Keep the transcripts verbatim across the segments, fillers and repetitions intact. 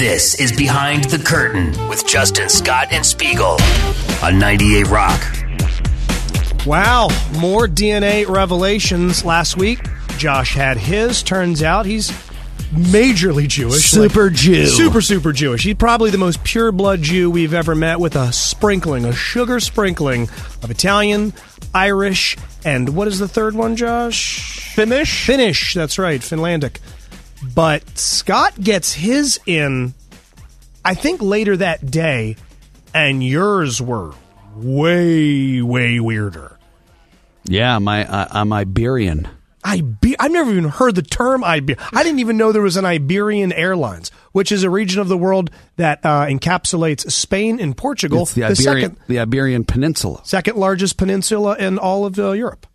This is Behind the Curtain with Justin, Scott, and Spiegel on ninety-eight Rock. Wow, more D N A revelations last week. Josh had his. Turns out he's majorly Jewish. Super like, Jew. Super, super Jewish. He's probably the most pure blood Jew we've ever met, with a sprinkling, a sugar sprinkling of Italian, Irish, and what is the third one, Josh? Finnish? Finnish, that's right, Finlandic. But Scott gets his in, I think, later that day, and yours were way, way weirder. Yeah, my uh, I'm Iberian. Iber- I've never even heard the term Iberian. I didn't even know there was an Iberian Airlines, which is a region of the world that uh, encapsulates Spain and Portugal. It's the, the Iberian, second, the Iberian Peninsula. Second largest peninsula in all of uh, Europe.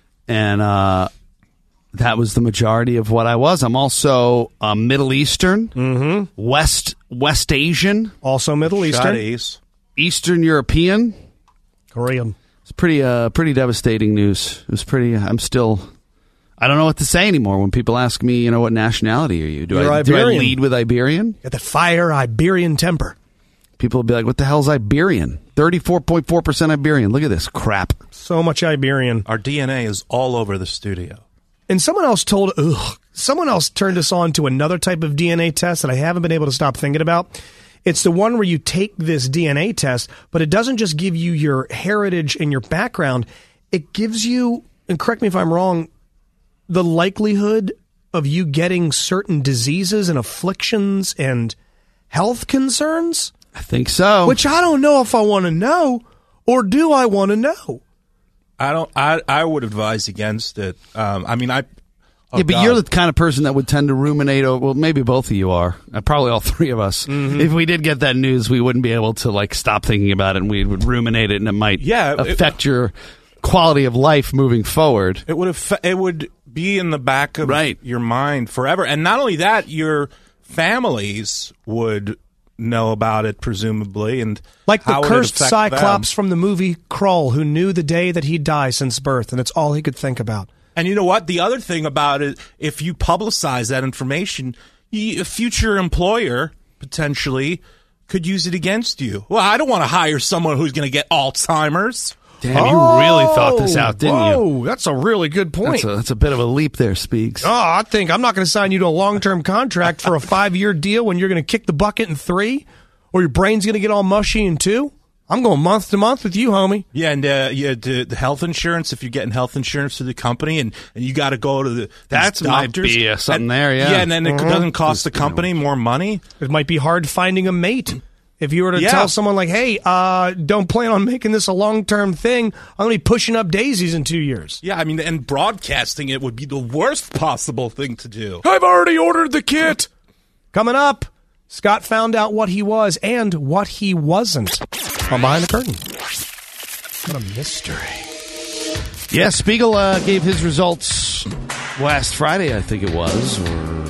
And uh, that was the majority of what I was. I'm also uh, Middle Eastern, mm-hmm. West West Asian. Also Middle Eastern. East. Eastern European. Korean. It's pretty, uh, pretty devastating news. It was pretty, I'm still... I don't know what to say anymore when people ask me, you know, what nationality are you? Do, I, do I lead with Iberian? Got the fire Iberian temper. People will be like, what the hell's Iberian? thirty-four point four percent Iberian. Look at this crap. So much Iberian. Our D N A is all over the studio. And someone else told, ugh, someone else turned us on to another type of D N A test that I haven't been able to stop thinking about. It's the one where you take this D N A test, but it doesn't just give you your heritage and your background. It gives you, and correct me if I'm wrong, the likelihood of you getting certain diseases and afflictions and health concerns? I think so. Which I don't know if I want to know, or do I want to know? I don't. I I would advise against it. Um, I mean, I. Oh yeah, but God. you're the kind of person that would tend to ruminate over. Well, maybe both of you are. Uh, probably all three of us. Mm-hmm. If we did get that news, we wouldn't be able to like stop thinking about it, and we would ruminate it, and it might yeah, affect it, your quality of life moving forward. It would have. It would be in the back of right. your mind forever, and not only that, your families would know about it, presumably, and like the how cursed Cyclops them. from the movie Krull, who knew the day that he'd die since birth, and it's all he could think about. And you know what? The other thing about it, if you publicize that information, a future employer potentially could use it against you. Well, I don't want to hire someone who's going to get Alzheimer's. Damn, oh, you really thought this out, didn't whoa, you? That's a really good point. That's a, that's a bit of a leap there, Speaks. Oh, I think I'm not going to sign you to a long-term contract for a five-year deal when you're going to kick the bucket in three, or your brain's going to get all mushy in two. I'm going month to month with you, homie. Yeah, and uh, yeah, the, the health insurance, if you're getting health insurance through the company, and, and you got to go to the That's might doctors. be uh, something and, there, yeah. Yeah, and then it Mm-hmm. doesn't cost the company more money. It might be hard finding a mate. If you were to yeah. tell someone like, hey, uh, don't plan on making this a long-term thing, I'm going to be pushing up daisies in two years. Yeah, I mean, and broadcasting it would be the worst possible thing to do. I've already ordered the kit. Coming up, Scott found out what he was and what he wasn't on Behind the Curtain. What a mystery. Yeah, Spiegel uh, gave his results last Friday, I think it was. Or...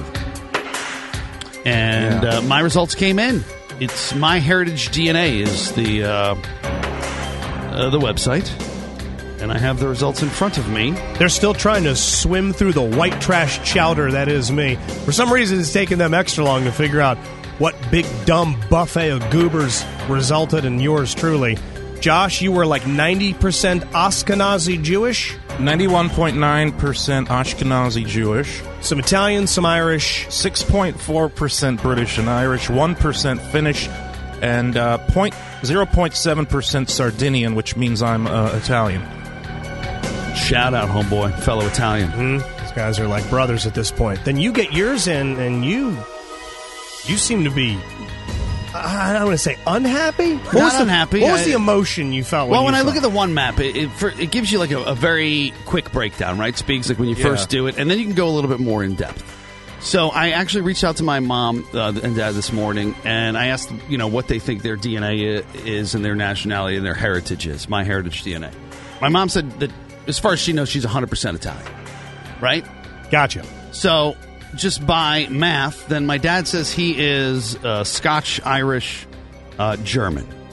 And yeah. uh, my results came in. It's MyHeritage D N A is the uh, uh, the website, and I have the results in front of me. They're still trying to swim through the white trash chowder that is me. For some reason, it's taken them extra long to figure out what big, dumb buffet of goobers resulted in yours truly. Josh, you were like ninety percent Ashkenazi Jewish? ninety-one point nine percent Ashkenazi Jewish. Some Italian, some Irish. six point four percent British and Irish, one percent Finnish, and uh, zero point seven percent Sardinian, which means I'm uh, Italian. Shout out, homeboy, fellow Italian. Mm-hmm. These guys are like brothers at this point. Then you get yours in, and you you seem to be... I don't want to say unhappy. What Not was the, unhappy. What was I, the emotion you felt? When well, when you I saw look it? at the one map, it it, for, it gives you like a, a very quick breakdown, right? Speaks like when you Yeah. first do it, and then you can go a little bit more in depth. So I actually reached out to my mom uh, and dad this morning, and I asked them, you know, what they think their D N A is and their nationality and their heritage is. MyHeritage D N A. My mom said that as far as she knows, she's one hundred percent Italian, right? Gotcha. So just by math, then my dad says he is uh, Scotch, Irish, uh, German.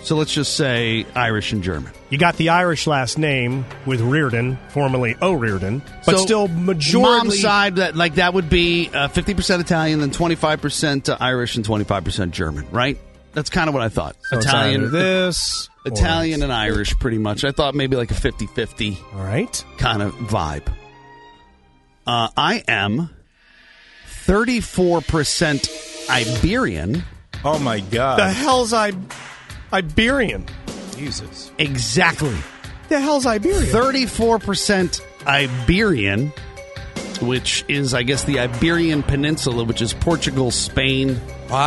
So let's just say Irish and German. You got the Irish last name with Reardon, formerly O'Riordan, but So still majority. Mom's side, that like that would be uh, fifty percent Italian, then twenty-five percent uh, Irish and twenty-five percent German, right? That's kind of what I thought. So it's Italian, either this, or Italian this. and Irish, pretty much. I thought maybe like a fifty-fifty All right. kind of vibe. Uh, I am thirty-four percent Iberian. Oh my God! The hell's I, Iberian? Jesus! Exactly. The hell's Iberian? thirty-four percent Iberian, which is, I guess, the Iberian Peninsula, which is Portugal, Spain.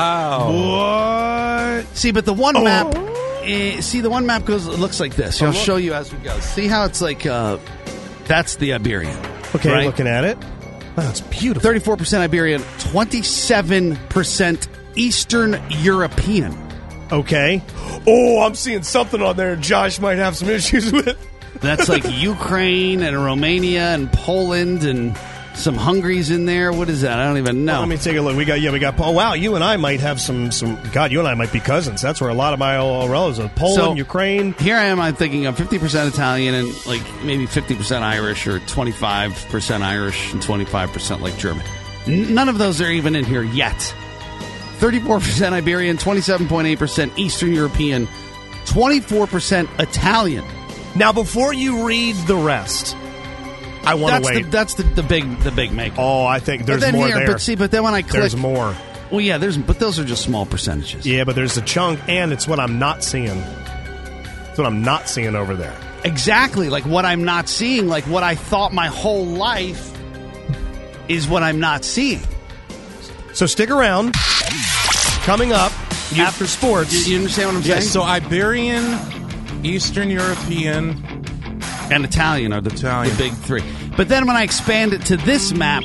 Wow. What? See, but the one Oh. map, eh, see, the one map goes it looks like this. I'll show you as we go. See how it's like, uh, that's the Iberian. Okay, right? looking at it. Wow, it's beautiful. thirty-four percent Iberian, twenty-seven percent Eastern European. Okay. Oh, I'm seeing something on there Josh might have some issues with. That's like Ukraine and Romania and Poland and some Hungary's in there. What is that? I don't even know. Well, let me take a look. We got yeah, we got Paul. Wow, you and I might have some some. God, you and I might be cousins. That's where a lot of my old relatives are. Poland, So, Ukraine. Here I am, I'm thinking I'm fifty percent Italian and like maybe fifty percent Irish or twenty-five percent Irish and twenty-five percent like German. N- none of those are even in here yet. thirty-four percent Iberian, twenty-seven point eight percent Eastern European, twenty-four percent Italian. Now, before you read the rest, I want That's to the, wait. that's the, the big the big make. oh, I think there's but then more here, there. But see, but then when I click, There's more. Well, yeah, there's but those are just small percentages. Yeah, but there's a chunk, and it's what I'm not seeing. It's what I'm not seeing over there. Exactly, like what I'm not seeing, like what I thought my whole life is what I'm not seeing. So stick around. Coming up after sports. You, you understand what I'm Yes. saying? So Iberian, Eastern European, and Italian are the, Italian. the big three. But then when I expand it to this map,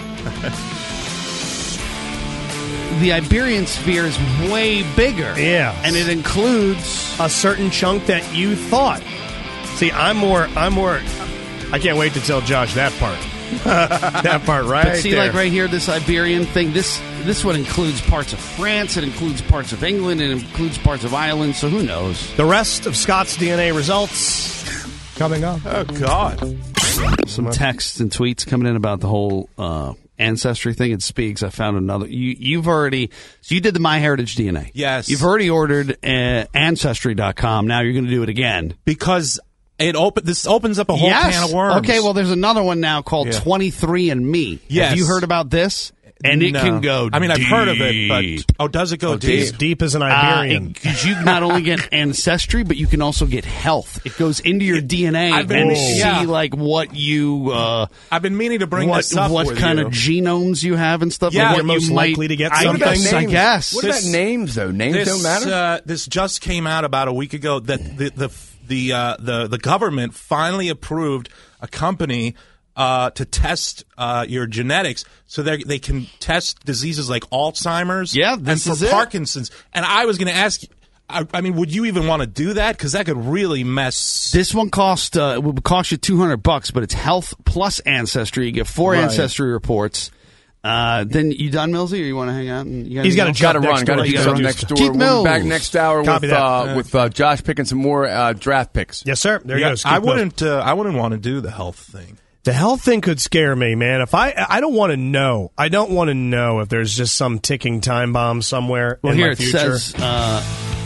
the Iberian sphere is way bigger. Yeah. And it includes... a certain chunk that you thought. See, I'm more. I'm more. I can't wait to tell Josh that part. that part, right? But see, there. like right here, this Iberian thing, this this one includes parts of France, it includes parts of England, it includes parts of Ireland, so who knows? The rest of Scott's D N A results coming up. oh God! Some texts and tweets coming in about the whole uh, ancestry thing. It speaks. I found another. You, you've already. So you did the MyHeritage D N A. Yes. You've already ordered uh, Ancestry dot com. Now you're going to do it again. Because it open this opens up a whole yes. can of worms. Okay. Well, there's another one now called Yeah. twenty-three and me. Yes. Have you heard about this? And it No. can go. I mean, I've heard of it, deep. but oh, does it go deep? As deep as an Uh, Iberian. it- you not only get ancestry, but you can also get health. It goes into your D N A I've been- and Whoa. see Yeah. like what you, uh, I've been meaning to bring what this up what with kind you. of genomes you have and stuff. Yeah. like what You're most you likely might, to get I something. guess. I Names. guess. What This- about names, though? Names this, don't matter? Uh, this just came out about a week ago that the the the uh, the, the government finally approved a company uh, to test uh, your genetics, so they they can test diseases like Alzheimer's, Yeah, and this for is it. Parkinson's. And I was going to ask you, I, I mean, would you even want to do that? Because that could really mess. This one cost uh, it would cost you two hundred bucks, but it's health plus ancestry. You get four Right. ancestry reports. Uh, then you done, Millsy, or you want to hang out? And you He's got to to jump Got to next run. door. Got to He's do gotta something do next stuff. door. Keith We'll be back Mills. next hour Copy with that. uh, with uh, Josh picking some more uh, draft picks. Yes, sir. There Yeah, goes. I Keep those. wouldn't. Uh, I wouldn't want to do the health thing. The health thing could scare me, man. If I, I don't want to know. I don't want to know if there's just some ticking time bomb somewhere Well, in here my it future. says uh,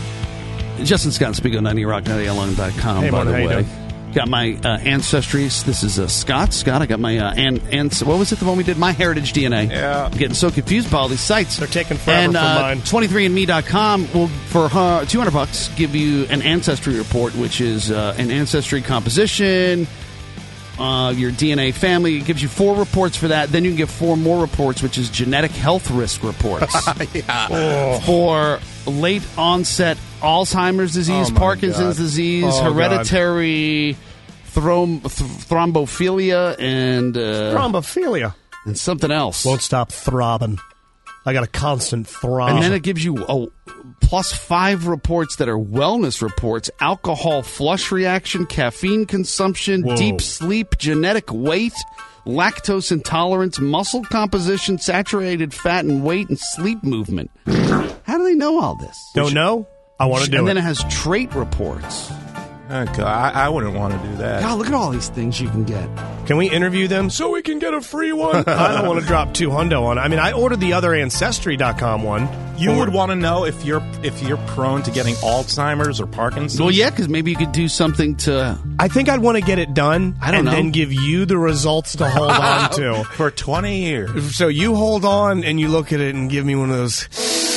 Justin Scott and Spiegel, ninety rock ninety L N dot com, Hey, by Martin, the how you way. doing? Got my uh, ancestries. This is uh, Scott. Scott, I got my uh, and and what was it? The one we did, MyHeritage D N A. Yeah. I'm getting so confused by all these sites. They're taking forever and, for uh, mine. twenty-three and me dot com will, for uh, two hundred bucks, give you an ancestry report, which is uh, an ancestry composition, uh, your D N A family. It gives you four reports for that. Then you can get four more reports, which is genetic health risk reports. Yeah. For late onset Alzheimer's disease, Oh, my Parkinson's God. disease, Oh, hereditary throm- th- thrombophilia, and uh, Thrombophilia. and something else. Won't stop throbbing. I got a constant throb. And then it gives you a plus five reports that are wellness reports: alcohol flush reaction, caffeine consumption, Whoa. deep sleep, genetic weight, lactose intolerance, muscle composition, saturated fat and weight, and sleep movement. How do they know all this? Don't know? I want to do and it. then it has trait reports. Oh, God, I, I wouldn't want to do that. God, look at all these things you can get. Can we interview them so we can get a free one? I don't want to drop two hundo on it. I mean, I ordered the other Ancestry dot com one. You Or- would want to know if you're if you're prone to getting Alzheimer's or Parkinson's. Well, yeah, because maybe you could do something to. I think I'd want to get it done I don't and know. then give you the results to hold on to. for twenty years. So you hold on and you look at it and give me one of those.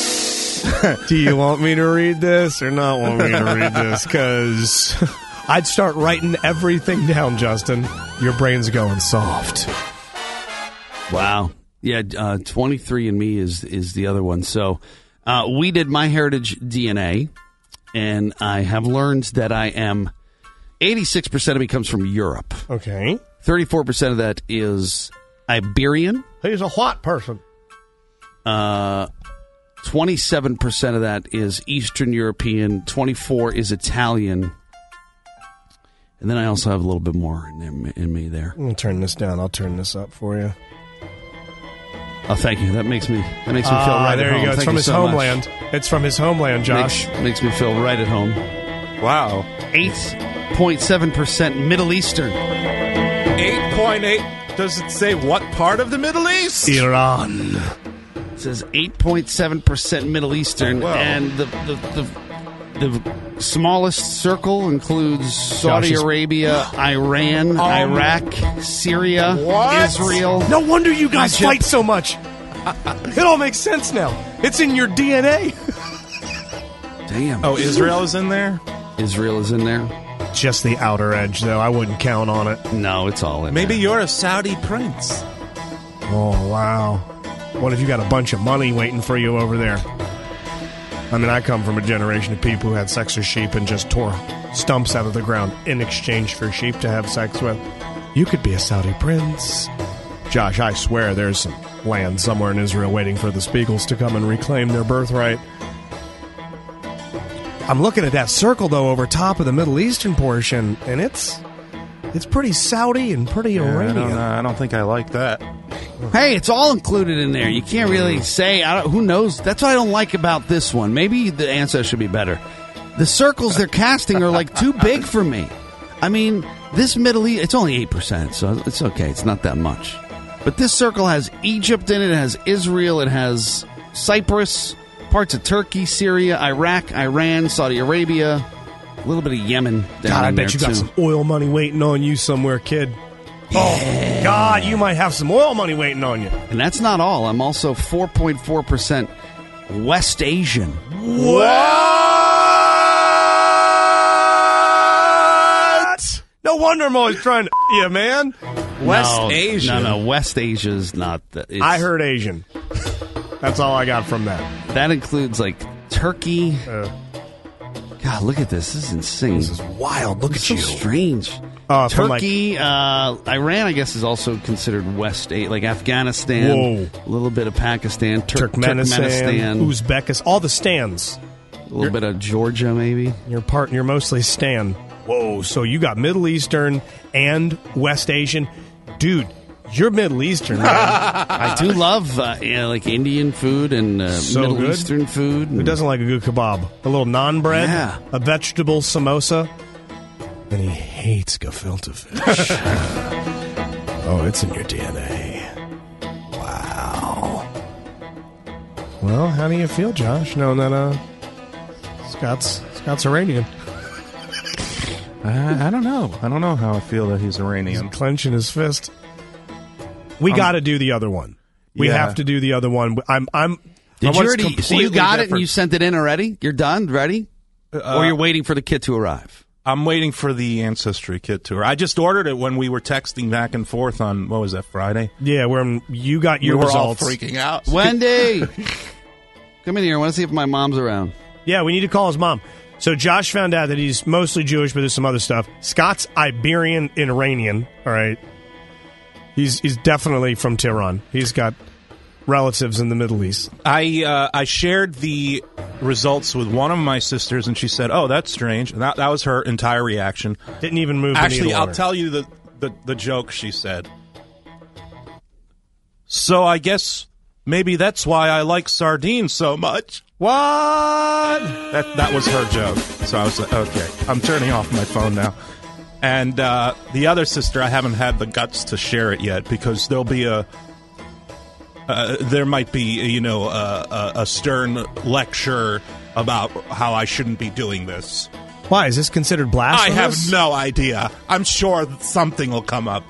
Do you want me to read this or not want me to read this? Because I'd start writing everything down, Justin. Your brain's going soft. Wow. Yeah, uh, twenty-three and me is is the other one. So uh, we did MyHeritage D N A, and I have learned that I am eighty-six percent of it comes from Europe. Okay. thirty-four percent of that is Iberian. He's a what person? Uh, twenty-seven percent of that is Eastern European. twenty-four is Italian. And then I also have a little bit more in, in me there. I'm going to turn this down. I'll turn this up for you. Oh, thank you. That makes me that makes me feel Ah, right there at home. you go. It's Thank from you his so much. homeland. It's from his homeland, Josh. Makes, makes me feel right at home. Wow. eight point seven percent Middle Eastern. eight point eight. Does it say what part of the Middle East? Iran. It says eight point seven percent Middle Eastern. Wow. And the, the, the, the smallest circle includes Saudi Josh is- Arabia, Iran, Iraq, Syria, what? Israel. No wonder you guys Egypt. fight so much. It all makes sense now. It's in your D N A. Damn. Oh, Israel is in there? Israel is in there? Just the outer edge, though. I wouldn't count on it. No, it's all in Maybe there. you're a Saudi prince. Oh, wow. What if you got a bunch of money waiting for you over there? I mean, I come from a generation of people who had sex with sheep and just tore stumps out of the ground in exchange for sheep to have sex with. You could be a Saudi prince. Josh, I swear there's some land somewhere in Israel waiting for the Spiegels to come and reclaim their birthright. I'm looking at that circle, though, over top of the Middle Eastern portion, and it's it's pretty Saudi and pretty Yeah, I, Iranian. don't, know. I don't think I like that. Hey, it's all included in there. You can't really say. I don't, who knows? That's what I don't like about this one. Maybe the answer should be better. The circles they're casting are like too big for me. I mean, this Middle East, it's only eight percent, so it's okay. It's not that much. But this circle has Egypt in it. It has Israel. It has Cyprus, parts of Turkey, Syria, Iraq, Iran, Saudi Arabia, a little bit of Yemen down God, I in bet there you got too. some oil money waiting on you somewhere, kid. Oh, God, you might have some oil money waiting on you. And that's not all. I'm also four point four percent West Asian. What? No wonder I'm always trying to you, man. West no, Asian. No, no, West Asia is not. The, it's, I heard Asian. That's all I got from that. that includes like Turkey. Uh, God, look at this. This is insane. this is wild. Look It's at so you. strange. Uh, from, like- Turkey, uh, Iran, I guess, is also considered West Asia, like Afghanistan. Whoa. A little bit of Pakistan, Tur- Turkmenistan, Turkmenistan, Uzbekistan, all the stands. a little bit of Georgia, maybe. You're part. You're mostly Stan. Whoa! So you got Middle Eastern and West Asian, dude. You're Middle Eastern, man. I do love uh, yeah, like Indian food and uh, So Middle good. Eastern food. Who and- doesn't like a good kebab? A little naan bread, Yeah. a vegetable samosa, and he hates gefilte fish. Oh, it's in your D N A. Wow. Well, how do you feel, Josh, knowing that uh, Scott's Scott's Iranian? I, I don't know. I don't know how I feel that he's He's Iranian. clenching his fist. We got to do the other one. We Yeah. have to do the other one. I'm. I'm. Did I you want already? So you completely got it and different. you sent it in already? You're done, ready? or you're waiting for the kit to arrive? I'm waiting for the Ancestry kit tour. I just ordered it when we were texting back and forth on, what was that, Friday? Yeah, where you got your we were results. all freaking out. Wendy, come in here. I want to see if my mom's around. Yeah, we need to call his mom. So Josh found out that he's mostly Jewish, but there's some other stuff. Scott's Iberian and Iranian. All right, he's he's definitely from Tehran. He's got relatives in the Middle East. I uh, I shared the results with one of my sisters, and she said, "Oh, that's strange." And that that was her entire reaction. Didn't even move. The Actually, needle on I'll her. tell you the, the the joke she said. So I guess maybe that's why I like sardines so much. What? That that was her joke. So I was like, okay, I'm turning off my phone now. And uh, the other sister, I haven't had the guts to share it yet because there'll be a, uh, there might be, you know, a, a, a stern lecture about how I shouldn't be doing this. Why? Is this considered I blasphemous? have no idea. I'm sure something will come up.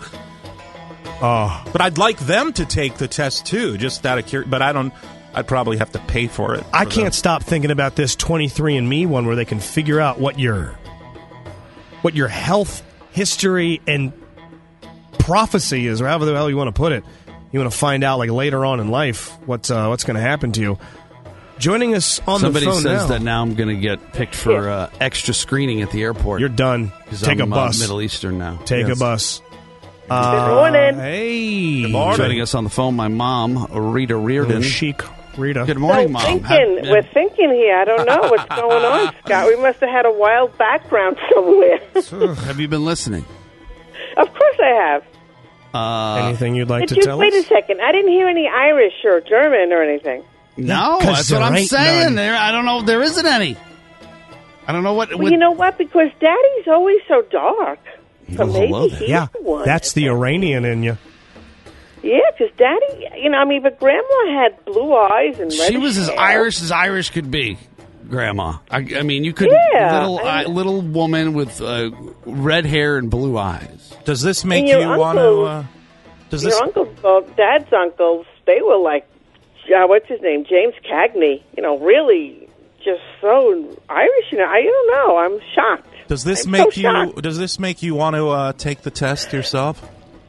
Oh. But I'd like them to take the test too, just out of curiosity. But I don't. I'd probably have to pay for it. I for can't them. stop thinking about this twenty-three and me one where they can figure out what your what your health history and prophecy is, or however the hell you want to put it. You want to find out like later on in life what's uh, what's going to happen to you. Joining us on Somebody the phone says now. that now I'm going to get picked for uh, extra screening at the airport. You're done. 'Cause Take I'm, a bus. Uh, Middle Eastern now. Take Yes. a bus. Good Uh, morning. Hey. Good morning. Joining us on the phone, my mom, Rita Reardon. Chic Rita. Good morning, So Mom. thinking, Have- we're thinking here. I don't know what's going on, Scott. We must have had a wild background somewhere. have you been listening? Of course I have. Uh, Anything you'd like But to just tell wait us? a second. I didn't hear any Irish or German or anything. no, 'Cause that's what there I'm ain't saying. none. There, I don't know. There isn't any. I don't know what. Well, what you know what? Because Daddy's always so dark. So Oh, maybe hello there. he's Yeah, the one. that's the Iranian in you. Yeah, because Daddy, you know, I mean, but Grandma had blue eyes and she reddish was as hair. Irish as Irish could be, Grandma. I, I mean, you could Yeah, little I- uh, little woman with uh, red hair and blue eyes. Does this make And your you want to? uncle- Uh, does Your this? uncles, well, Dad's uncles, they were like, uh, what's his name, James Cagney. You know, really, just so Irish. You know, I don't know. I'm shocked. Does this I'm make so you? shocked. Does this make you want to uh, take the test yourself?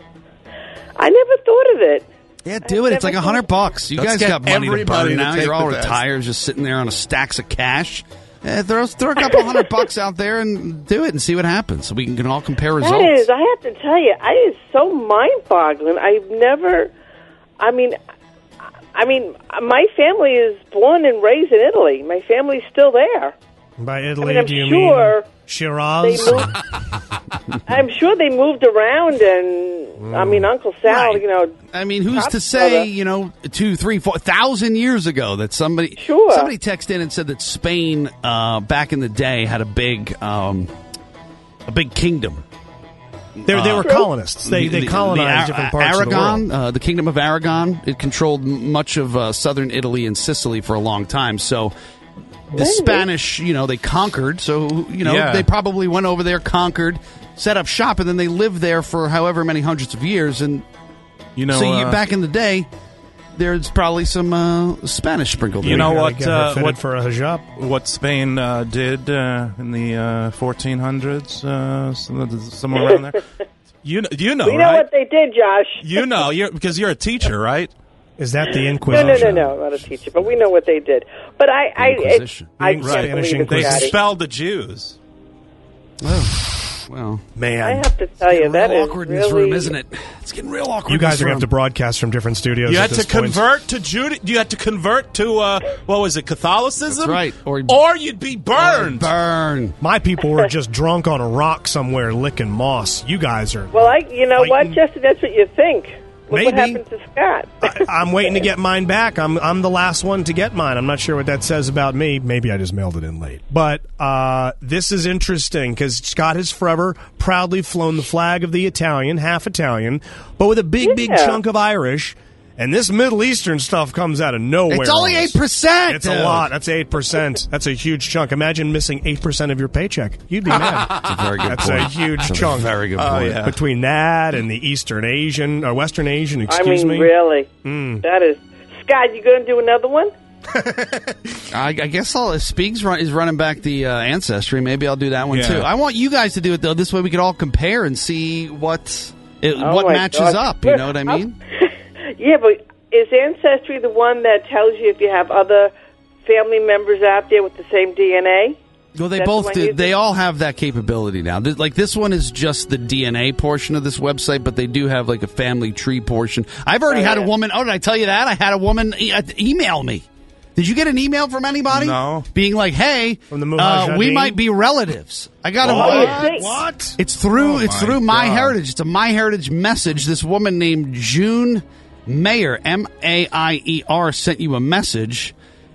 I never thought of it. Yeah, do it. It's like a hundred bucks. You Let's guys get got money to everybody burn to now. take You're all the test. retired, just sitting there on a stacks of cash. Eh, throw, throw a couple hundred bucks out there and do it and see what happens. So we can, can all compare results. That is, I have to tell you, I is so mind-boggling. I've never, I mean, I mean, my family is born and raised in Italy. My family's still there. By I Italy, mean, I'm do you sure mean Shiraz? they moved. I'm sure they moved around, and I mean, Uncle Sal, Right. you know, I mean, who's to Godfather. say, you know, two, three, four thousand years ago that somebody Sure. somebody texted in and said that Spain uh, back in the day had a big um, a big kingdom. They, they were True. colonists. They The- they the- colonized the different Ar- parts Aragon, of the world. Uh, the kingdom of Aragon. It controlled m- much of uh, southern Italy and Sicily for a long time. So the Spanish, you know, they conquered. So you know, Yeah. they probably went over there, conquered, set up shop, and then they lived there for however many hundreds of years. And You know, so you, uh, back in the day, there's probably some uh, Spanish sprinkled in. You know there. what, Get her uh, fitted what- for a hijab? what Spain uh, did uh, in the uh, fourteen hundreds, uh, somewhere around there. You know, you know, we know right? what they did, Josh. You know, you're because you're a teacher, right? Is that the No, Inquisition? no, no, no, I'm not a teacher, but we know what they did. But I, I, it, Inquisition. I Right. can't Spanish believe it, They Inquisition. Scotty. expelled the Jews. Well, Man, I have to tell you, getting that real is awkward in really, this room, isn't it? It's getting real awkward. you in guys this are going to have to room. broadcast from different studios. You at had to this point. convert to Juda- You had to convert to uh, what was it, Catholicism? That's right. Or- Or, you'd be burned. Burn. My people were just drunk on a rock somewhere licking moss. You guys are. Well, I, you know what, Fighting- Justin, that's what you think. Look what Maybe. happened to Scott. I, I'm waiting to get mine back. I'm I'm the last one to get mine. I'm not sure what that says about me. Maybe I just mailed it in late. But uh, this is interesting because Scott has forever proudly flown the flag of the Italian, half Italian, but with a big, big Yeah. chunk of Irish. And this Middle Eastern stuff comes out of nowhere. It's only on us. eight percent. It's a lot. That's eight percent. That's a huge chunk. Imagine missing eight percent of your paycheck. You'd be mad. That's a very good That's point. a huge That's a chunk. very good Oh, point. yeah. Between that and the Eastern Asian, or Western Asian, I excuse mean, me. really. Mm. That is. Scott, you going to do another one? I, I guess I'll, if Speaks run, is running back the uh, Ancestry, maybe I'll do that one Yeah. too. I want you guys to do it, though. This way we could all compare and see what it, Oh, what my matches gosh. up. You know what I mean? Yeah, but is Ancestry the one that tells you if you have other family members out there with the same D N A? Well, they That's both when do. you They do- all have that capability now. Th- Like this one is just the D N A portion of this website, but they do have like a family tree portion. I've already Oh, had a yeah. woman. Oh, did I tell you that? I had a woman e- uh, email me. Did you get an email from anybody? No. Being like, hey, From the uh, we Mujahideen? might be relatives. I got a. Oh, you think? What? It's through Oh, it's my through My God. Heritage. It's a My Heritage message. This woman named June Mayer, M A I E R, sent you a message,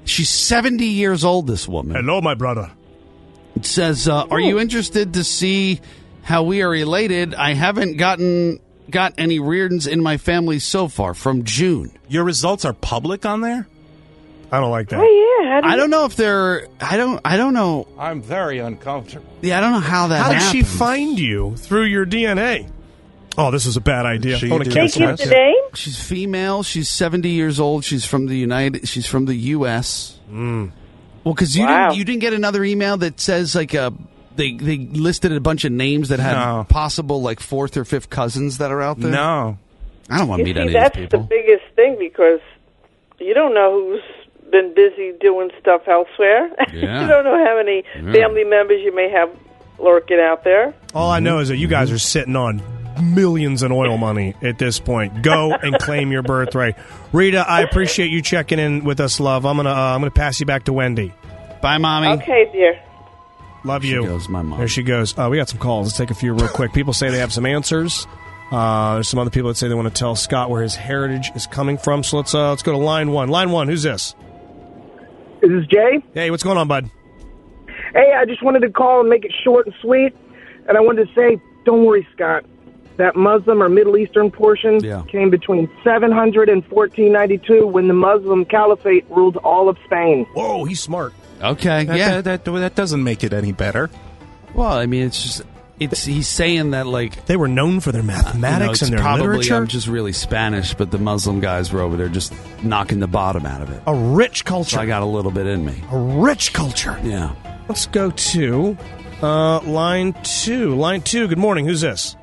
She's seventy years old, this woman. Hello, my brother. It says, uh, are you interested to see how we are related? I haven't gotten got any Reardons in my family so far from June. Your results are public on there? I don't like that. Oh yeah. How do I you- don't know if they're. I don't. I don't know. I'm very uncomfortable. Yeah, I don't know how that. How did she happens. find you? Through your D N A. Oh, this is a bad idea. She I wanna did. They cancel give that. the name? She's female. She's seventy years old. She's from the United. She's from the U S Mm. Well, because you Wow. didn't. You didn't get another email that says like a. They they listed a bunch of names that had No. possible like fourth or fifth cousins that are out there. No. I don't want to You meet see, any that's of these the people. biggest thing because you don't know who's been busy doing stuff elsewhere. Yeah. You don't know how many Yeah. family members you may have lurking out there. All I know is that you guys are sitting on millions in oil money at this point. Go and claim your birthright. Rita, I appreciate you checking in with us, love. I'm gonna uh, I'm gonna pass you back to Wendy. Bye, mommy. Okay, dear. Love She you. goes, my mom. There she goes. Uh, we got some calls. Let's take a few real quick. People say they have some answers. Uh, there's some other people that say they want to tell Scott where his heritage is coming from. So let's uh, let's go to line one. Line one. Who's this? Is this Jay? Hey, what's going on, bud? Hey, I just wanted to call and make it short and sweet. And I wanted to say, don't worry, Scott. That Muslim or Middle Eastern portion Yeah. came between seven hundred and fourteen ninety-two when the Muslim Caliphate ruled all of Spain. Whoa, he's smart. Okay. That, yeah. that, that, that doesn't make it any better. Well, I mean, it's just. It's he's saying that like They were known for their you know, mathematics it's and their probably literature. I'm just really Spanish, but the Muslim guys were over there just knocking the bottom out of it. A rich culture. So I got a little bit in me. a rich culture. Yeah. Let's go to uh, line two. Line two. Good morning. Who's this?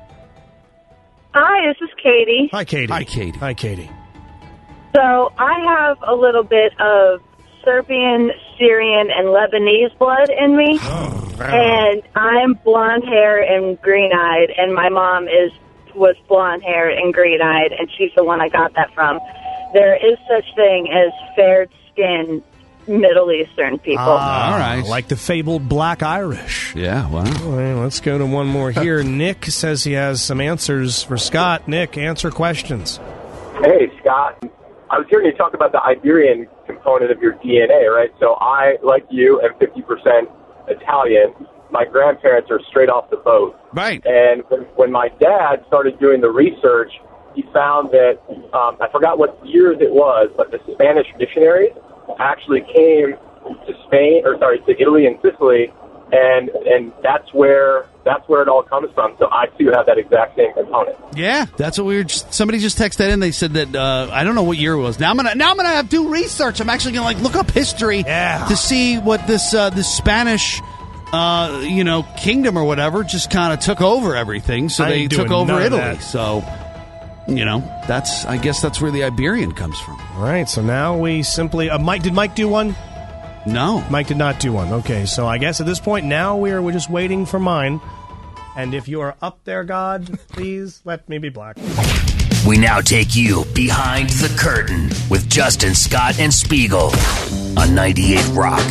Hi, this is Katie. Hi, Katie. Hi, Katie. Hi, Katie. So I have a little bit of Serbian, Syrian, and Lebanese blood in me. And I'm blonde hair and green-eyed, and my mom is was blonde hair and green-eyed, and she's the one I got that from. There is such thing as fair-skinned Middle Eastern people. Ah, All right. Like the fabled Black Irish. Yeah. Wow. All right, let's go to one more here. Nick says he has some answers for Scott. Nick, answer questions. Hey, Scott. I was hearing you talk about the Iberian component of your D N A, right? So I, like you, am fifty percent Italian. My grandparents are straight off the boat. Right. And when, when my dad started doing the research, he found that, um, I forgot what years it was, but the Spanish missionaries actually came to Spain, or sorry, to Italy and Sicily, and and that's where that's where it all comes from. So I too have that exact same component. Yeah, that's what we were. Just, somebody just texted in. They said that uh, I don't know what year it was. Now I'm gonna now I'm gonna have to do research. I'm actually gonna like look up history Yeah. to see what this uh, this Spanish, uh, you know, kingdom or whatever just kind of took over everything. So I they ain't took doing over none of Italy. that. So you know, that's I guess that's where the Iberian comes from. All right, so now we simply... Uh, Mike, did Mike do one? No, Mike did not do one. Okay, so I guess at this point now we are we're just waiting for mine. And if you are up there, God, please let me be black. We now take you behind the curtain with Justin, Scott, and Spiegel on ninety-eight Rock.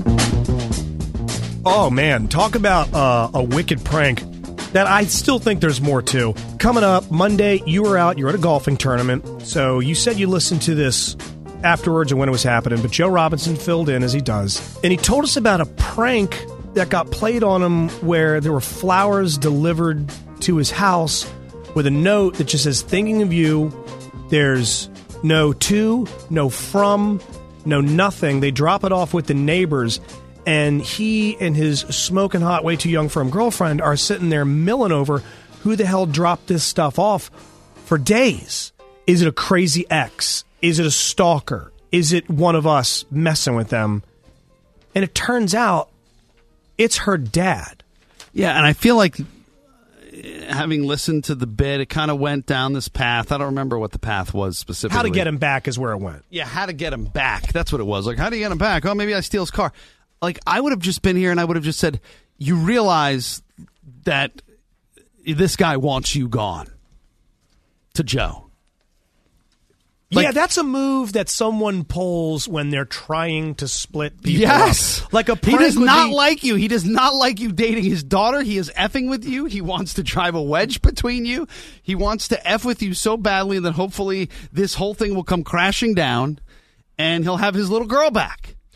Oh, man. Talk about uh, a wicked prank that I still think there's more to. Coming up, Monday, you were out. You were at a golfing tournament. So you said you listened to this afterwards or when it was happening. But Joe Robinson filled in, as he does. And he told us about a prank that got played on him where there were flowers delivered to his house with a note that just says, thinking of you. There's no to, no from, no nothing. They drop it off with the neighbors. And he and his smoking hot, way too young for him girlfriend are sitting there milling over who the hell dropped this stuff off for days. Is it a crazy ex? Is it a stalker? Is it one of us messing with them? And it turns out it's her dad. yeah, and I feel like having listened to the bit, it kind of went down this path. I don't remember what the path was specifically. How to get him back is where it went. Yeah, how to get him back. That's what it was. Like, how do you get him back? Oh, maybe I steal his car. Like, I would have just been here and I would have just said, you realize that this guy wants you gone. To Joe. Like- yeah, that's a move that someone pulls when they're trying to split people Yes. up. Like a He prank does would not be- like you. He does not like you dating his daughter. He is effing with you. He wants to drive a wedge between you. He wants to F with you so badly that hopefully this whole thing will come crashing down and he'll have his little girl back.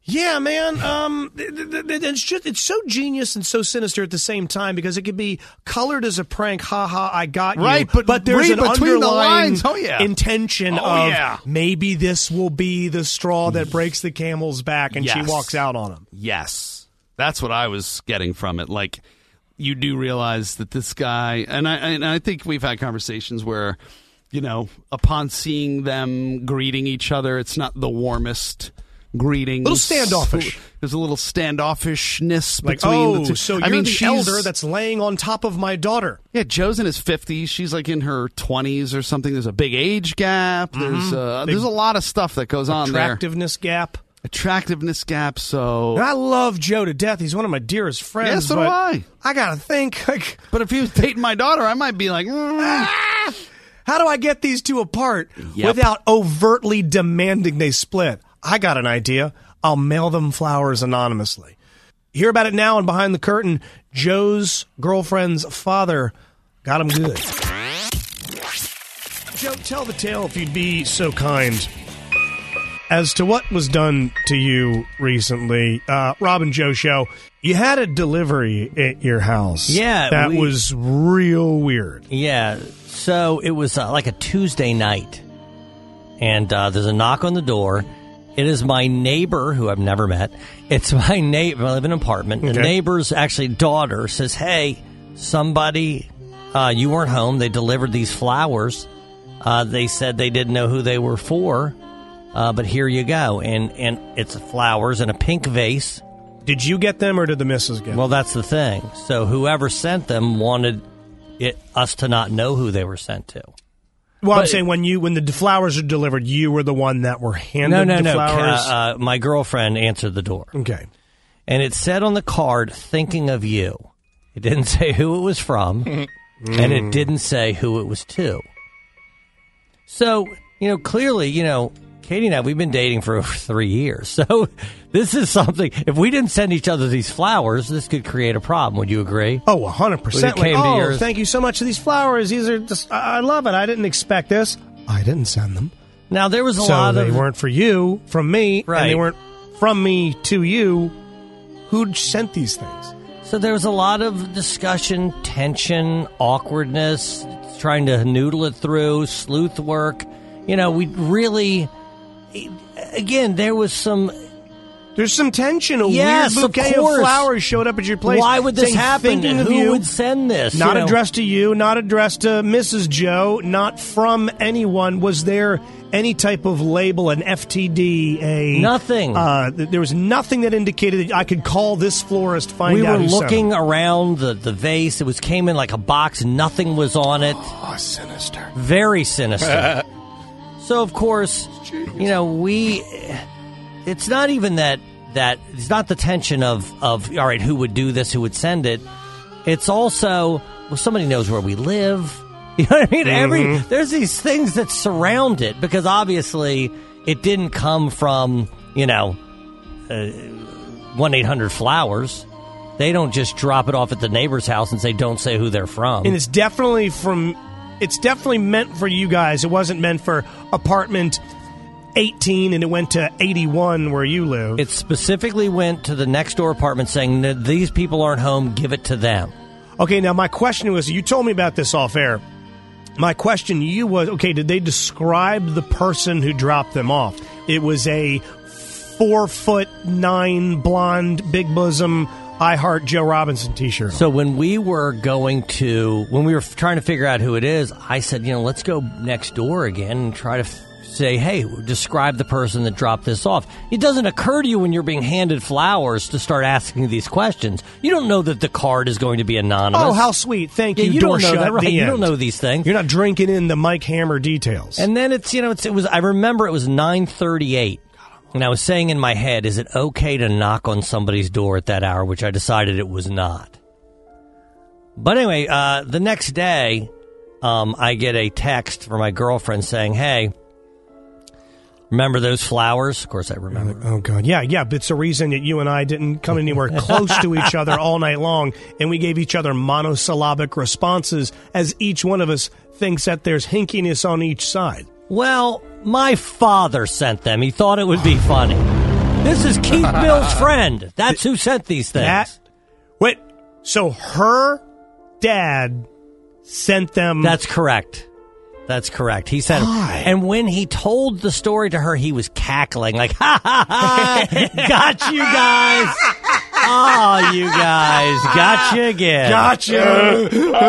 Yeah, man. Um, th- th- th- it's just it's so genius and so sinister at the same time because it could be colored as a prank. Ha ha! I got you. Right, but but there's read an between the underlying lines. Oh, yeah. intention Oh, of yeah. maybe this will be the straw that breaks the camel's back, and Yes. she walks out on him. Yes. That's what I was getting from it. Like, you do realize that this guy, and I, and I think we've had conversations where, you know, upon seeing them greeting each other, it's not the warmest greetings. Little standoffish. There's a little standoffishness Like, between oh, the two. so you're I mean, the she's- elder that's laying on top of my daughter. Yeah, Joe's in his fifties. She's like in her twenties or something. There's a big age gap. There's uh, Big there's a lot of stuff that goes on there. Attractiveness gap. Attractiveness gap. So, And I love Joe to death. He's one of my dearest friends. Yeah, so do but I. I gotta think. Like, but if he was dating my daughter, I might be like, mm. how do I get these two apart Yep. without overtly demanding they split? I got an idea. I'll mail them flowers anonymously. Hear about it now and Behind the Curtain. Joe's girlfriend's father got him good. Joe, tell the tale if you'd be so kind as to what was done to you recently. Uh, Rob and Joe show. You had a delivery at your house. Yeah, That we- was real weird. Yeah, so it was uh, like a Tuesday night, and uh, there's a knock on the door. It is my neighbor, who I've never met. It's my neighbor. I live in an apartment. The Okay. neighbor's actually daughter says, hey, somebody, uh, you weren't home. They delivered these flowers. Uh, they said they didn't know who they were for, uh, but here you go. And, and it's flowers in a pink vase. Did you get them or did the missus get them? Well, that's the thing. So whoever sent them wanted it, us to not know who they were sent to. Well, I'm But- saying when you when the flowers are delivered, you were the one that were handed No, no, the no. flowers. Uh, uh, my girlfriend answered the door. Okay. And it said on the card, thinking of you. It didn't say who it was from, and it didn't say who it was to. So, you know, clearly, you know, Katie and I, we've been dating for over three years. So this is something, if we didn't send each other these flowers, this could create a problem. Would you agree? Oh, one hundred percent. When it Like, came to oh, yours- thank you so much for these flowers. These are just, I I love it. I didn't expect this. I didn't send them. Now, there was a so lot they of... weren't for you, from me, Right. and they weren't from me to you. Who sent these things? So there was a lot of discussion, tension, awkwardness, trying to noodle it through, sleuth work. You know, we really, again, there was some... There's some tension. A Yes, weird of bouquet of, course. flowers showed up at your place. Why would this saying, happen? Thinking of Who you, would send this? Not You know? addressed to you, not addressed to Missus Joe, not from anyone. Was there any type of label, an F T D, a... Nothing. Uh, th- there was nothing that indicated that I could call this florist, find We out were who sent looking them. around the, the vase. It was came in like a box. Nothing was on it. Oh, sinister. Very sinister. So, of course, you know, we... It's not even that... that it's not the tension of, of, all right, who would do this, who would send it. It's also, well, somebody knows where we live. You know what I mean? Every there's these things that surround it because obviously it didn't come from, you know, one eight hundred flowers. They don't just drop it off at the neighbor's house and say, don't say who they're from. And it's definitely from... It's definitely meant for you guys. It wasn't meant for apartment eighteen and it went to eighty-one where you live. It specifically went to the next door apartment saying, "No, these people aren't home, give it to them." Okay, now my question was, you told me about this off air. My question to you was, okay, did they describe the person who dropped them off? It was a four foot nine blonde, big bosom, I Heart Joe Robinson t-shirt. So when we were going to, when we were trying to figure out who it is, I said, you know, let's go next door again and try to f- say, hey, describe the person that dropped this off. It doesn't occur to you when you're being handed flowers to start asking these questions. You don't know that the card is going to be anonymous. Oh, how sweet. Thank Yeah, you, you door don't know shut, that, right? the You end. don't know these things. You're not drinking in the Mike Hammer details. And then it's, you know, it's, it was, I remember it was nine thirty-eight. And I was saying in my head, is it okay to knock on somebody's door at that hour, which I decided it was not. But anyway, uh, the next day, um, I get a text from my girlfriend saying, hey, remember those flowers? Of course I remember. Oh, God. Yeah, yeah. But it's the reason that you and I didn't come anywhere close to each other all night long, and we gave each other monosyllabic responses as each one of us thinks that there's hinkiness on each side. Well, my father sent them. He thought it would be funny. This is Keith Mills' friend. That's who sent these things. That, wait, so her dad sent them. That's correct. That's correct. He said, Why? and when he told the story to her, he was cackling like, ha ha ha, got you guys. Oh, you guys, got you again. Gotcha.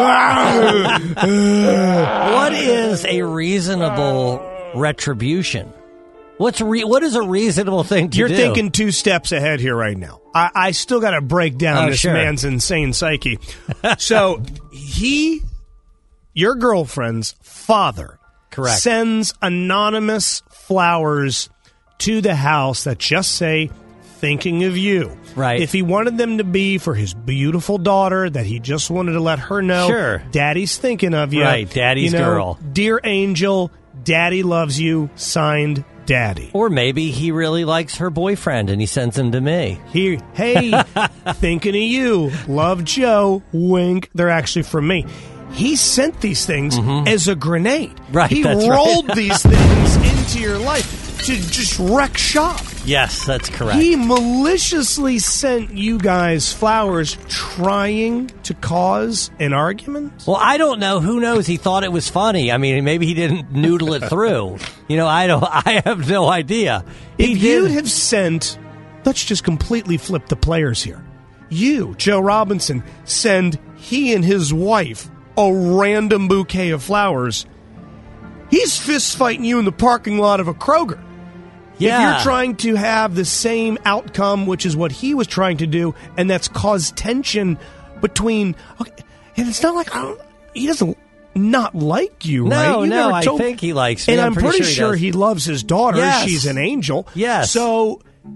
What is a reasonable retribution? What's re- what is a reasonable thing to You're do? thinking two steps ahead here right now. I, I still got to break down Oh, this sure. man's insane psyche. So he, your girlfriend's father, Correct. sends anonymous flowers to the house that just say, thinking of you. Right. If he wanted them to be for his beautiful daughter, that he just wanted to let her know, Sure. Daddy's thinking of you. Right, Daddy's You know, girl. Dear Angel, Daddy loves you, signed Daddy. Or maybe he really likes her boyfriend and he sends him to me. Here, hey, thinking of you. Love, Joe. Wink. They're actually from me. He sent these things as a grenade. Right, He that's rolled right. these things into your life to just wreck shop. Yes, that's correct. He maliciously sent you guys flowers trying to cause an argument? Well, I don't know. Who knows? He thought it was funny. I mean, maybe he didn't noodle it through. You know, I don't. I have no idea. He If did. you'd have sent, let's just completely flip the players here. You, Joe Robinson, send he and his wife a random bouquet of flowers. He's fist fighting you in the parking lot of a Kroger. Yeah. If you're trying to have the same outcome, which is what he was trying to do, and that's cause tension between. Okay, and it's not like I don't, he doesn't not like you, No, right? You no, never I told- think he likes me. And I'm I'm, pretty pretty, sure he sure does. he loves his daughter. Yes. She's an angel. Yes. So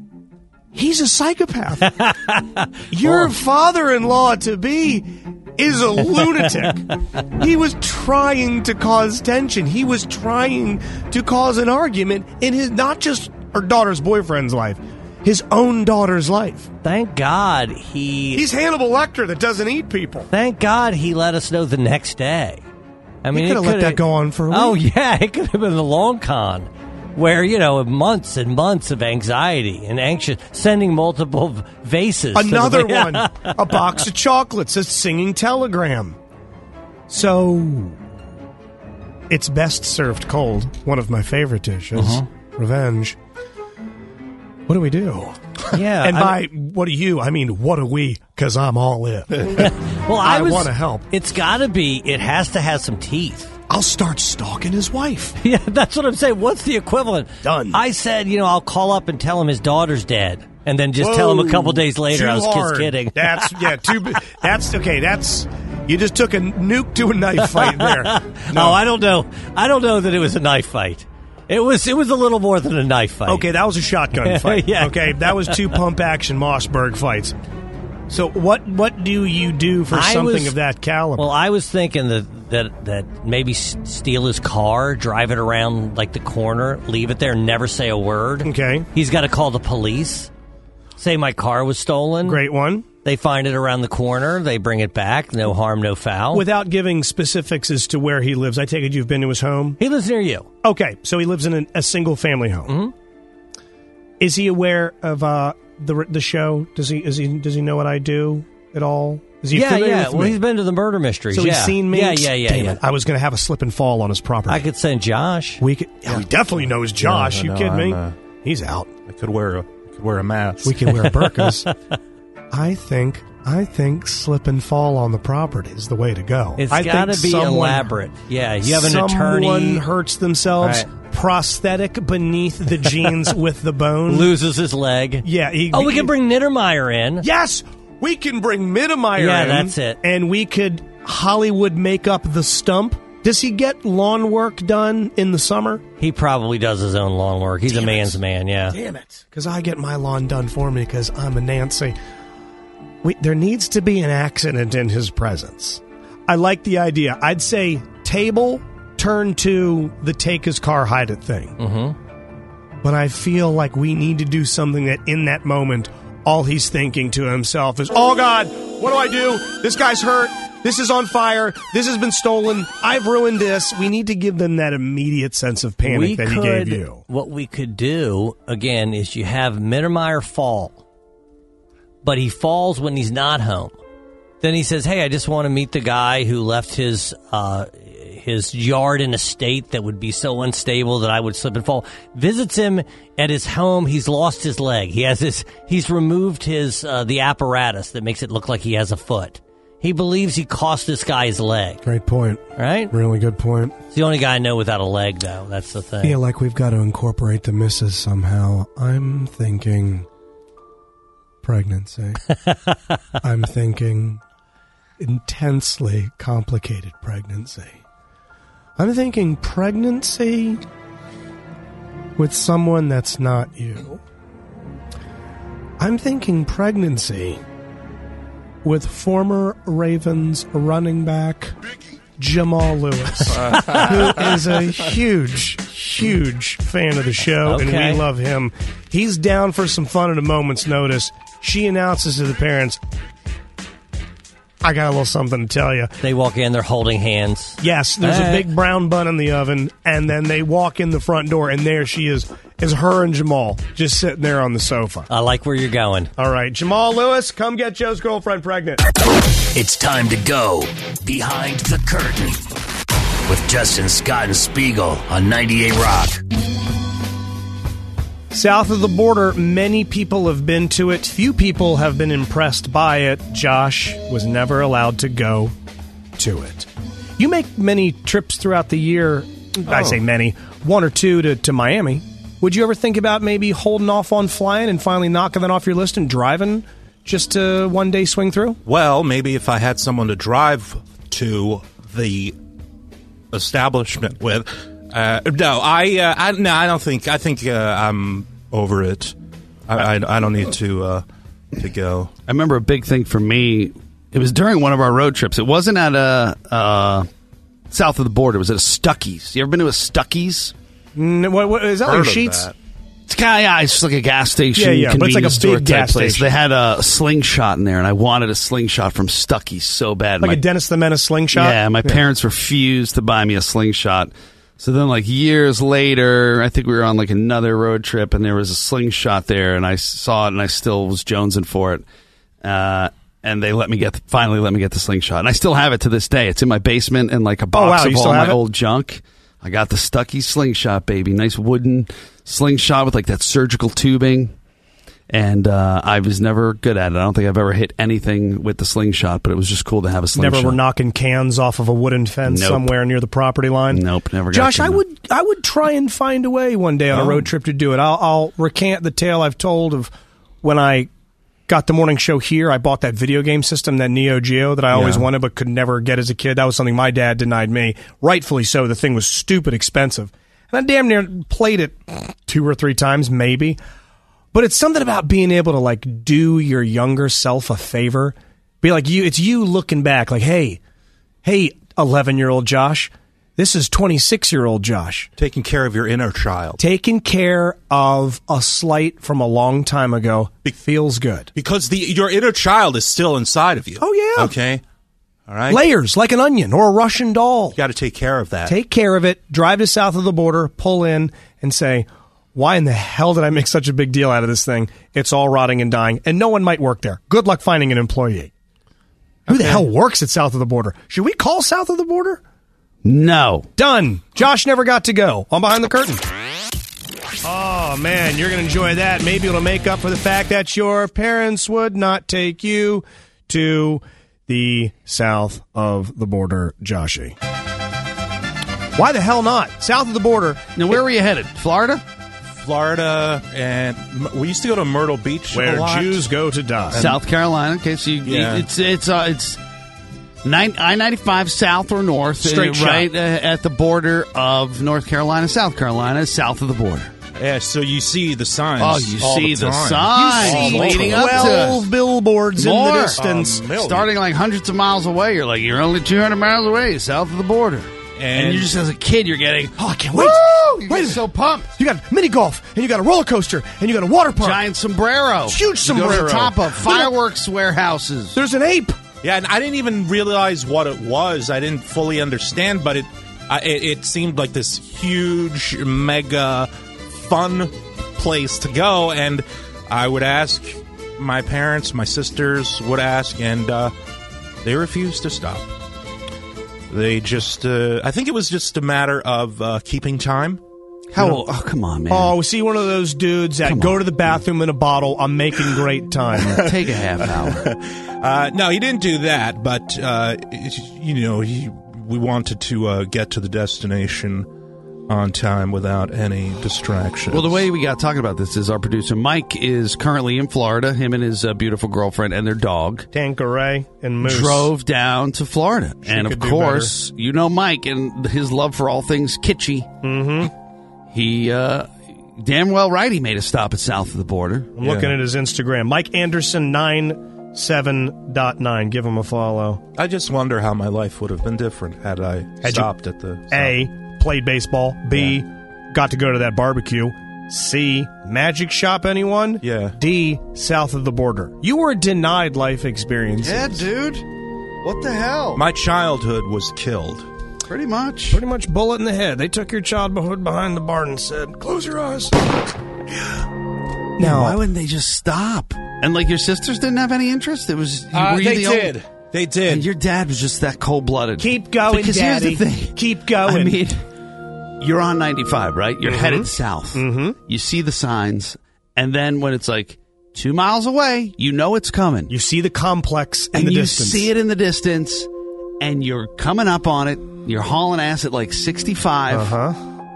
he's a psychopath. Your Well- father-in-law to be is a lunatic. He was trying to cause tension. He was trying to cause an argument in his, not just her daughter's boyfriend's life, his own daughter's life. Thank God he. He's Hannibal Lecter that doesn't eat people. Thank God he let us know the next day. I mean, He could it have let coulda- that go on for a week. Oh yeah, it could have been the long con, where you know months and months of anxiety and anxious, sending multiple v- vases. to the- Another one, a box of chocolates, a singing telegram. So, it's best served cold. One of my favorite dishes. Uh-huh. Revenge. What do we do? Yeah, And I- by what do you, I mean, what do we? Because I'm all in. well, I, I was- wanna help. It's got to be. It has to have some teeth. I'll start stalking his wife. Yeah, that's what I'm saying. What's the equivalent? Done. I said, you know, I'll call up and tell him his daughter's dead, and then just tell him a couple days later Too I was hard. just kidding. That's yeah. Too. That's okay. That's you just took a nuke to a knife fight there. Oh, I don't know. I don't know that it was a knife fight. It was. It was a little more than a knife fight. Okay, that was a shotgun fight. Yeah. Okay, that was two pump action Mossberg fights. So what what do you do for I something was- of that caliber? Well, I was thinking that that that maybe s- steal his car, drive it around like the corner, leave it there, never say a word. Okay. He's got to call the police. Say my car was stolen. Great one. They find it around the corner. They bring it back. No harm, no foul. Without giving specifics as to where he lives, I take it you've been to his home? He lives near you. Okay, so he lives in a, a single family home. Mm-hmm. Is he aware of uh, the the show? Does he is he does he know what I do at all? Is he yeah, familiar yeah. with Well, me? he's been to the murder mysteries. So yeah. he's seen me. Yeah, yeah, yeah. Damn yeah. it! I was going to have a slip and fall on his property. I could send Josh. We could. Yeah, he definitely knows Josh. No, no, you kidding I'm, me? uh, He's out. I could wear a I could wear a mask. We can wear burqas. I think I think slip and fall on the property is the way to go. It's I got to think be someone- elaborate. Yeah, you have an someone attorney. hurts themselves. Right. Prosthetic beneath the jeans with the bone. Loses his leg. Yeah. He, Oh, we he- can bring Niedermeyer in. Yes, we can bring Mittermeier Yeah, in. that's it. And we could Hollywood make up the stump. Does he get lawn work done in the summer? He probably does his own lawn work. He's Damn a it. man's man, yeah. Damn it. Because I get my lawn done for me because I'm a Nancy. We, there needs to be an accident in his presence. I like the idea. I'd say table, turn to the take his car, hide it thing. Mm-hmm. But I feel like we need to do something that in that moment, all he's thinking to himself is, oh, God, what do I do? This guy's hurt. This is on fire. This has been stolen. I've ruined this. We need to give them that immediate sense of panic we that could, he gave you. What we could do, again, is you have Mittermeier fall, but he falls when he's not home. Then he says, hey, I just want to meet the guy who left his uh, his yard in a state that would be so unstable that I would slip and fall. Visits him at his home. He's lost his leg. He has his, he's removed his uh, the apparatus that makes it look like he has a foot. He believes he cost this guy his leg. Great point. Right? Really good point. It's the only guy I know without a leg, though. That's the thing. I feel like we've got to incorporate the missus somehow. I'm thinking pregnancy. I'm thinking intensely complicated pregnancy. I'm thinking pregnancy with someone that's not you. I'm thinking pregnancy with former Ravens running back Jamal Lewis, who is a huge, huge fan of the show, Okay. and we love him. He's down for some fun at a moment's notice. She announces to the parents, I got a little something to tell you. They walk in, they're holding hands. Yes, there's Hey. a big brown bun in the oven, and then they walk in the front door, and there she is, is her and Jamal just sitting there on the sofa. I like where you're going. All right, Jamal Lewis, come get Joe's girlfriend pregnant. It's time to go behind the curtain with Justin Scott and Spiegel on ninety-eight Rock. South of the border, many people have been to it. Few people have been impressed by it. Josh was never allowed to go to it. You make many trips throughout the year. I say many, one or two to, to Miami. Would you ever think about maybe holding off on flying and finally knocking that off your list and driving just to one day swing through? Well, maybe if I had someone to drive to the establishment with. Uh, no, I, uh, I, no, I don't think. I think uh, I'm over it. I, I, I don't need to uh, to go. I remember a big thing for me. It was during one of our road trips. It wasn't at a uh, south of the border. It was at a Stuckey's. You ever been to a Stuckey's? Mm, what, what, is that Heard like of Sheets? that. It's kind of yeah, it's just like a gas station. Yeah, yeah, but it's like a convenience store big type gas place. station. They had a slingshot in there, and I wanted a slingshot from Stuckey's so bad. Like My- a Dennis the Menace slingshot? Yeah, my parents refused to buy me a slingshot. So then, like, years later, I think we were on, like, another road trip, and there was a slingshot there, and I saw it, and I still was jonesing for it. Uh, and they let me get, finally let me get the slingshot. And I still have it to this day. It's in my basement in, like, a box Oh, wow, of you all still my have it? old junk. I got the Stuckey slingshot, baby. Nice wooden slingshot with, like, that surgical tubing. And uh, I was never good at it. I don't think I've ever hit anything with the slingshot, but it was just cool to have a slingshot. Never were knocking cans off of a wooden fence Nope. somewhere near the property line. Nope, never got Josh, to, I no. would I would try and find a way one day on a Oh. road trip to do it. I'll, I'll recant the tale I've told of when I got the morning show here. I bought that video game system, that Neo Geo, that I always Yeah. wanted but could never get as a kid. That was something my dad denied me. Rightfully so. The thing was stupid expensive. And I damn near played it two or three times, maybe. But it's something about being able to, like, do your younger self a favor. Be like, you. It's you looking back like, hey, hey, eleven-year-old Josh, this is twenty-six-year-old Josh. Taking care of your inner child. Taking care of a slight from a long time ago feels good. Because the your inner child is still inside of you. Oh, yeah. Okay. All right. Layers, like an onion or a Russian doll. You got to take care of that. Take care of it, drive to south of the border, pull in, and say, why in the hell did I make such a big deal out of this thing? It's all rotting and dying, and no one might work there. Good luck finding an employee. Who the hell works at south of the border? Should we call south of the border? No. Done. Josh never got to go. On Behind the Curtain. Oh, man, you're going to enjoy that. Maybe it'll make up for the fact that your parents would not take you to the south of the border, Joshy. Why the hell not? South of the border. Now, where were you headed? Florida? Florida, and M- we used to go to Myrtle Beach a Where lot. Jews go to die. South Carolina. Okay, so you, Yeah. it's it's uh, it's I ninety-five south or north, Straight uh, shot. right uh, at the border of North Carolina, South Carolina, south of the border. Yeah, so you see the signs. Oh, you all see the, the time. signs You see leading up twelve to billboards in the More. distance. Um, million. starting like hundreds of miles away. You're like you're only two hundred miles away, south of the border, and, And- you're just as a kid, you're getting Oh, I can't wait. woo! You Wait a get minute. so pumped. You got mini golf, and you got a roller coaster, and you got a water park. Giant sombrero, Huge You go to sombrero. the top of fireworks warehouses. There's an ape. Yeah, and I didn't even realize what it was. I didn't fully understand, but it uh, it, it seemed like this huge, mega, fun place to go. And I would ask my parents, my sisters would ask, and uh, they refused to stop. They just, uh, I think it was just a matter of uh, keeping time. How old? Oh, come on, man. Oh, see one of those dudes that Come go on. to the bathroom in a bottle. I'm making great time. Take a half hour. Uh, no, he didn't do that, but, uh, you know, he, we wanted to uh, get to the destination on time without any distractions. Well, the way we got talking about this is our producer Mike is currently in Florida. Him and his uh, beautiful girlfriend and their dog Tanqueray and Moose drove down to Florida. She and of could do course, you know Mike and his love for all things kitschy. Mm-hmm. He, uh, damn well right, he made a stop at south of the border. I'm looking at his Instagram. Mike Anderson nine seven dot nine. Give him a follow. I just wonder how my life would have been different had I Had stopped you, at the... A, played baseball. B, got to go to that barbecue. C, magic shop, anyone? Yeah. D, south of the border. You were denied life experiences. dude. What the hell? My childhood was killed. Pretty much. Pretty much bullet in the head. They took your childhood behind the barn and said, close your eyes. Now, why wouldn't they just stop? And like your sisters didn't have any interest? It was Uh, were you they the only- did. They did. And your dad was just that cold blooded. Keep going, because Daddy. Here's the thing. Keep going. I mean, you're on ninety-five, right? You're Mhm. headed south. Mm-hmm. You see the signs, and then when it's like two miles away, you know it's coming. You see the complex in and the you distance. see it in the distance, and you're coming up on it. You're hauling ass at like sixty-five. Uh-huh.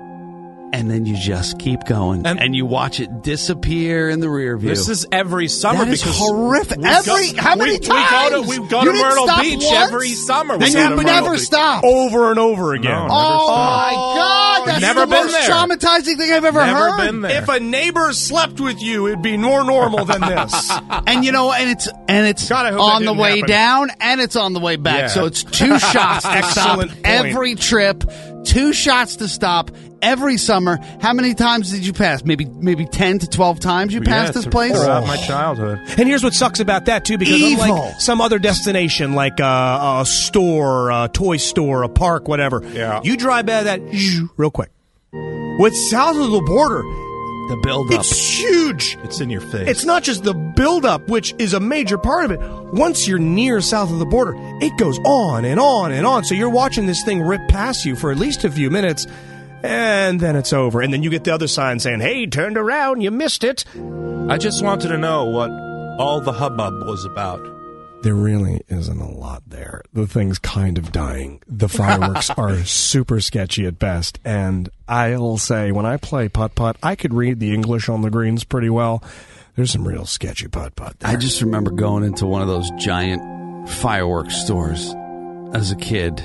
And then you just keep going, and, and you watch it disappear in the rear view. This is every summer That is because horrific. we Every- go, how many we, times? We go to, we go You to didn't Myrtle stop Beach once? every summer. We And go you to Myrtle never Beach. stop. Over and over again. No, never Oh stop. my God! That's Never the been most there. traumatizing thing I've ever Never heard. been there. If a neighbor slept with you, it'd be more normal than this. And you know, and it's and it's God, I hope on that the didn't way happen. down, and it's on the way back. Yeah. So it's two shots to stop Excellent point. every trip. Two shots to stop every summer. How many times did you pass? Maybe maybe ten to twelve times you passed Yeah, this place. throughout my childhood. And here's what sucks about that, too, because Evil. unlike some other destination, like a, a store, a toy store, a park, whatever, Yeah. you drive by that real quick. What's south of the border, The build up. it's huge. It's in your face. It's not just the buildup, which is a major part of it. Once you're near south of the border, it goes on and on and on. So you're watching this thing rip past you for at least a few minutes, and then it's over. And then you get the other sign saying, hey, turned around, you missed it. I just wanted to know what all the hubbub was about. There really isn't a lot there. The thing's kind of dying. The fireworks are super sketchy at best. And I'll say, when I play putt-putt, I could read the English on the greens pretty well. There's some real sketchy putt-putt there. I just remember going into one of those giant fireworks stores as a kid,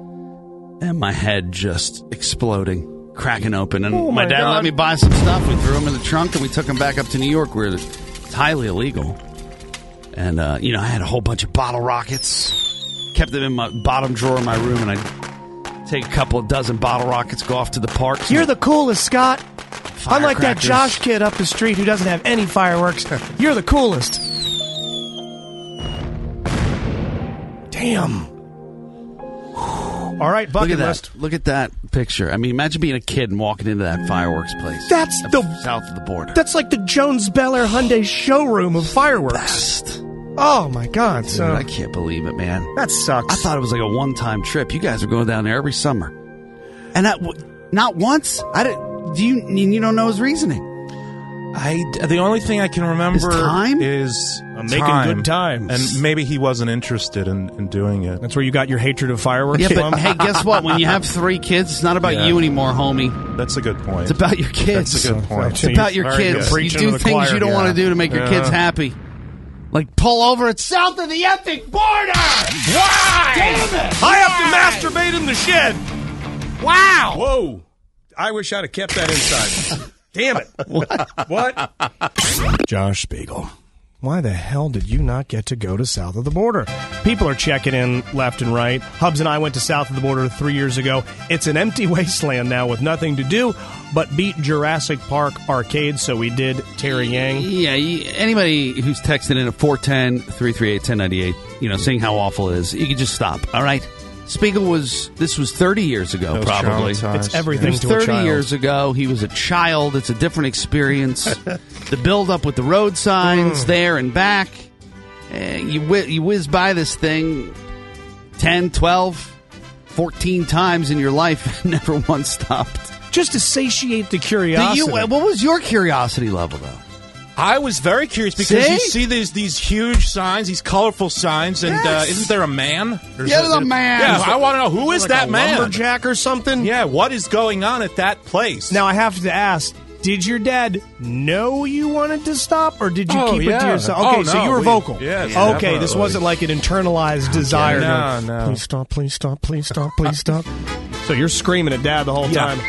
and my head just exploding, cracking open. And Oh, my my dad God. let me buy some stuff. We threw them in the trunk, and we took them back up to New York, where it's highly illegal. And, uh, you know, I had a whole bunch of bottle rockets, kept them in my bottom drawer of my room, and I'd take a couple of dozen bottle rockets, go off to the park. You're the coolest, Scott. Unlike that Firecrackers. Josh kid up the street who doesn't have any fireworks, you're the coolest. Damn. All right, Look bucket at that. list. Look at that picture. I mean, imagine being a kid and walking into that fireworks place. That's Up the south of the border. That's like the Jones Bel Air Hyundai showroom of fireworks. Best. Oh my God! Dude, So I can't believe it, man. that sucks. I thought it was like a one-time trip. You guys are going down there every summer, and that w- not once. I didn't. Do you? You don't know his reasoning? I the only thing I can remember Is time? is I'm making time. good times. and maybe he wasn't interested in, in doing it. That's where you got your hatred of fireworks Yeah, from. but hey, guess what? When you have three kids, it's not about Yeah. you anymore, homie. That's a good point. It's about your kids. That's a good point. It's about your Very kids. good. You Preaching do to the things choir. you don't Yeah. want to do to make your Yeah. kids happy. Like pull over at south of the epic border. Why? Damn it! I have to masturbate in the shed. Wow. Whoa! I wish I'd have kept that inside. Damn it! What? What? Josh Spiegel. Why the hell did you not get to go to south of the border? People are checking in left and right. Hubs and I went to south of the border three years ago. It's an empty wasteland now with nothing to do but beat Jurassic Park arcade, so we did Terry Yang. Yeah, you, anybody who's texting in at four one zero, three three eight, one zero nine eight, you know, saying how awful it is, you can just stop, all right? Spiegel was, this was thirty years ago, probably. It's everything it was to thirty a child. years ago. He was a child. It's a different experience. The build-up with the road signs Mm. there and back. Uh, you, whi- you whiz by this thing ten, twelve, fourteen times in your life and never once stopped. Just to satiate the Do curiosity. you, what was your curiosity level, though? I was very curious because See? you see these these huge signs, these colorful signs, and Yes. uh, isn't there a man? There's Yeah, there's a man. Yeah, Is I want to know who is like that a man? lumberjack or something? Yeah, what is going on at that place? Now, I have to ask, did your dad know you wanted to stop, or did you Oh, keep it yeah. to yourself? Oh, Okay, so no, you were we- vocal. yes, okay, this definitely. wasn't like an internalized desire. No, like, no. Please stop, please stop, please stop, please stop. So you're screaming at dad the whole Yeah. time.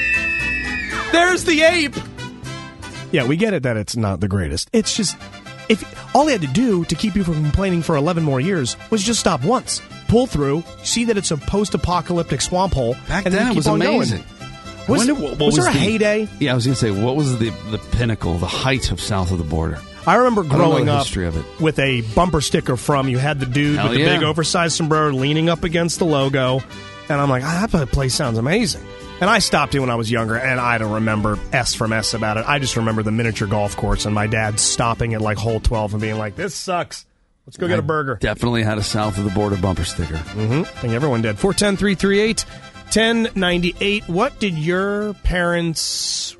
There's the ape. Yeah, we get it that it's not the greatest. It's just, if all he had to do to keep you from complaining for eleven more years was just stop once, pull through, see that it's a post-apocalyptic swamp hole, Back and then, then it keep was on going. amazing. Was, Wonder what- what was there was a the- heyday? Yeah, I was going to say, what was the, the pinnacle, the height of south of the border? I remember I don't know growing the up history of it. with a bumper sticker from, you had the dude Hell with the yeah. big oversized sombrero leaning up against the logo, and I'm like, ah, that place sounds amazing. And I stopped it when I was younger, and I don't remember S from S about it. I just remember the miniature golf course and my dad stopping at like hole twelve and being like, this sucks. Let's go get a burger. Definitely had a south of the border bumper sticker. Mm-hmm. I think everyone did. four one zero, three three eight, one zero nine eight. What did your parents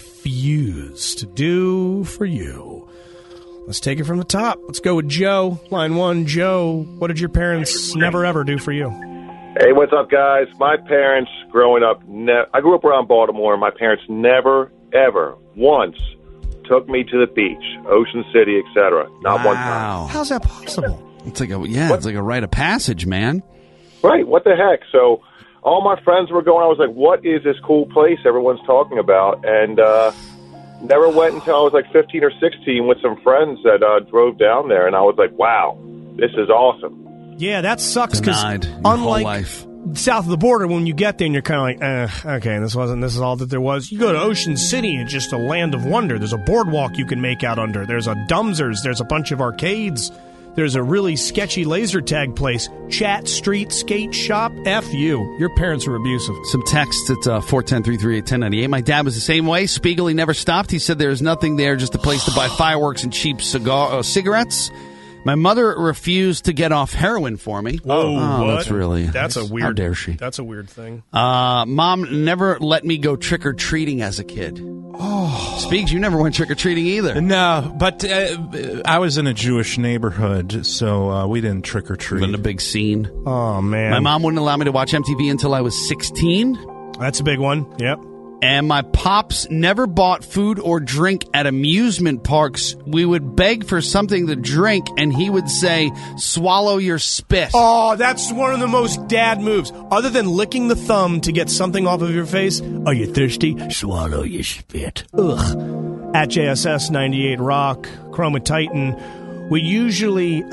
refuse to do for you? Let's take it from the top. Let's go with Joe. Line one, Joe, what did your parents never ever do for you? Hey, what's up, guys? My parents, growing up, ne- I grew up around Baltimore, and my parents never, ever, once took me to the beach, Ocean City, et cetera. Not one time. Wow. How's that possible? It's like a, yeah, it's like a rite of passage, man. Right, what the heck? So all my friends were going. I was like, what is this cool place everyone's talking about? And uh, never went until I was like fifteen or sixteen with some friends that uh, drove down there, and I was like, wow, this is awesome. Yeah, that sucks because Denied your unlike whole life. south of the border, when you get there and you're kind of like, eh, okay, this wasn't, this is all that there was. You go to Ocean City, it's just a land of wonder. There's a boardwalk you can make out under. There's a Dumsers. There's a bunch of arcades. There's a really sketchy laser tag place. Chat Street Skate Shop. F you. Your parents were abusive. Some texts at uh, four one zero, three three eight, one zero nine eight. My dad was the same way. Spiegel, he never stopped. He said there's nothing there, just a place to buy fireworks and cheap cigar uh, cigarettes. My mother refused to get off heroin for me. Whoa, oh, what? that's really... That's a weird... How dare she? That's a weird thing. Uh, Mom never let me go trick-or-treating as a kid. Oh. Speaks, you never went trick-or-treating either. No, but uh, I was in a Jewish neighborhood, so uh, we didn't trick or treat. In a big scene. Oh, man. My mom wouldn't allow me to watch M T V until I was sixteen. That's a big one. Yep. And my pops never bought food or drink at amusement parks. We would beg for something to drink, and he would say, swallow your spit. Oh, that's one of the most dad moves. Other than licking the thumb to get something off of your face, are you thirsty? Swallow your spit. Ugh. At J S S ninety-eight Rock, Chroma Titan, we usually,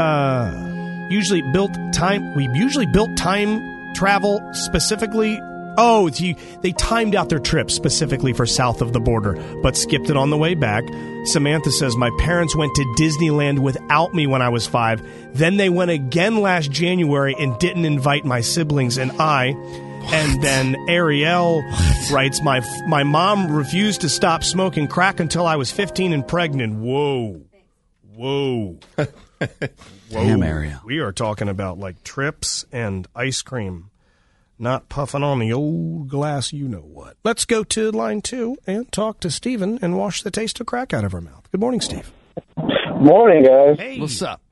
uh, usually built time, we usually built time travel specifically. Oh, he, they timed out their trip specifically for south of the border, but skipped it on the way back. Samantha says, my parents went to Disneyland without me when I was five. Then they went again last January and didn't invite my siblings and I. What? And then Ariel writes, my my mom refused to stop smoking crack until I was fifteen and pregnant. Whoa. Whoa. Whoa. Damn, Ariel. We are talking about like trips and ice cream. Not puffing on the old glass, you know what. Let's go to line two and talk to Stephen and wash the taste of crack out of our mouth. Good morning, Steve. Morning, guys. Hey. What's up?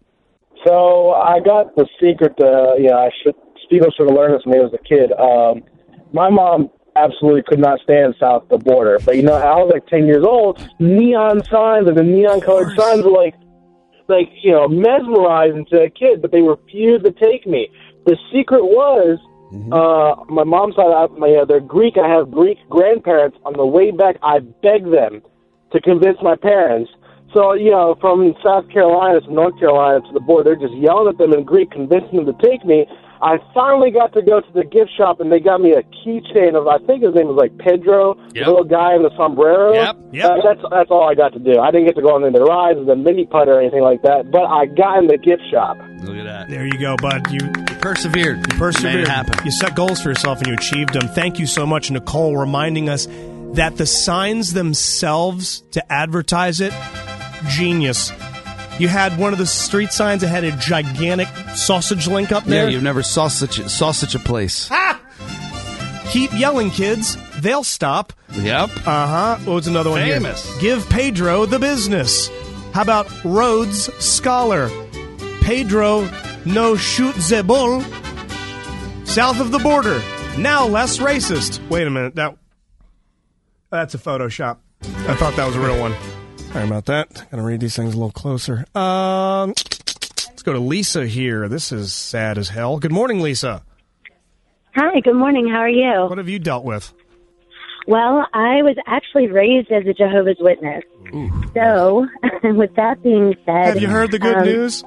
So I got the secret. Uh, yeah, I should. Spiegel should have learned this when he was a kid. Um, my mom absolutely could not stand south of the border, but you know, I was like ten years old. Neon signs, like the neon colored signs, were like, like you know, mesmerizing to a kid, but they refused to take me. The secret was. Mm-hmm. Uh, my mom's side, I, my, uh, they're Greek. I have Greek grandparents. On the way back, I begged them to convince my parents So, you know, from South Carolina to North Carolina to the border, they're just yelling at them in Greek, convincing them to take me. I finally got to go to the gift shop, and they got me a keychain of, I think his name was like Pedro, Yep. the little guy in the sombrero. Yep, yep. Uh, that's that's all I got to do. I didn't get to go on any of the rides, the mini putt or anything like that, but I got in the gift shop. Look at that. There you go, bud. You You persevered. You persevered. You made it happen. You set goals for yourself and you achieved them. Thank you so much, Nicole, reminding us that the signs themselves to advertise it, genius. You had one of the street signs that had a gigantic sausage link up there. Yeah, you never saw such a, saw such a place. Ah! Keep yelling, kids. They'll stop. Yep. Uh-huh. What was another one Famous. here? Give Pedro the business. How about Rhodes Scholar? Pedro no shoot the bull. South of the border. Now less racist. Wait a minute. That That's a Photoshop. I thought that was a real one. Sorry about that. Gotta read these things a little closer. Um, let's go to Lisa here. This is sad as hell. Good morning, Lisa. Hi, good morning. How are you? What have you dealt with? Well, I was actually raised as a Jehovah's Witness. Ooh. So, with that being said... Have you heard the good um, news?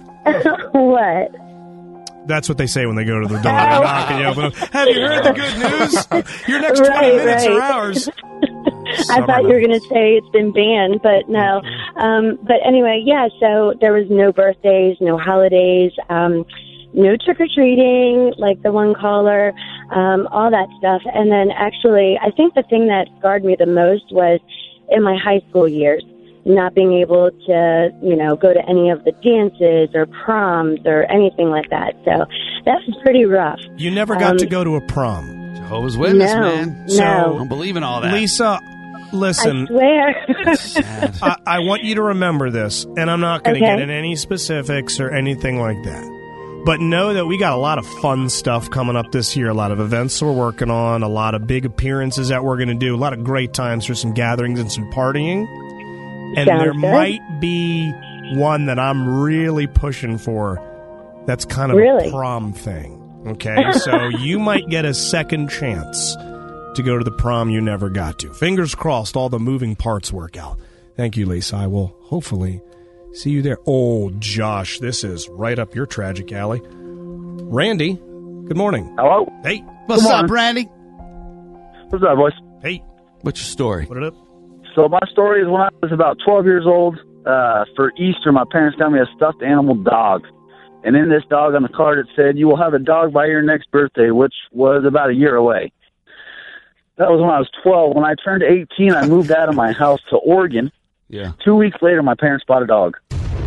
What? That's what they say when they go to the door and knock and you open up. Have you heard the good news? Your next twenty Right, minutes right. are ours. I thought you were going to say it's been banned, but no. Um, but anyway, yeah, so there was no birthdays, no holidays, um, no trick-or-treating, like the one caller, um, all that stuff. And then actually, I think the thing that scarred me the most was in my high school years, not being able to, you know, go to any of the dances or proms or anything like that. So that was pretty rough. You never got Um, to go to a prom. Jehovah's Witness, No, man. no. So, I don't believe in all that. Lisa, listen. I swear. I, I want you to remember this, and I'm not going to Okay. get in any specifics or anything like that. But know that we got a lot of fun stuff coming up this year, a lot of events we're working on, a lot of big appearances that we're going to do, a lot of great times for some gatherings and some partying. And Sounds there good. might be one that I'm really pushing for that's kind of Really? a prom thing. Okay, so you might get a second chance to go to the prom you never got to. Fingers crossed all the moving parts work out. Thank you, Lisa. I will hopefully see you there. Oh, Josh, this is right up your tragic alley. Randy, good morning. Hello? Hey. What's Good up, morning. Randy? What's up, boys? Hey. What's your story? Put it up. So my story is when I was about twelve years old, uh, for Easter, my parents got me a stuffed animal dog. And in this dog on the card, it said, "You will have a dog by your next birthday," which was about a year away. That was when I was twelve. When I turned eighteen, I moved out of my house to Oregon. Yeah. Two weeks later, my parents bought a dog.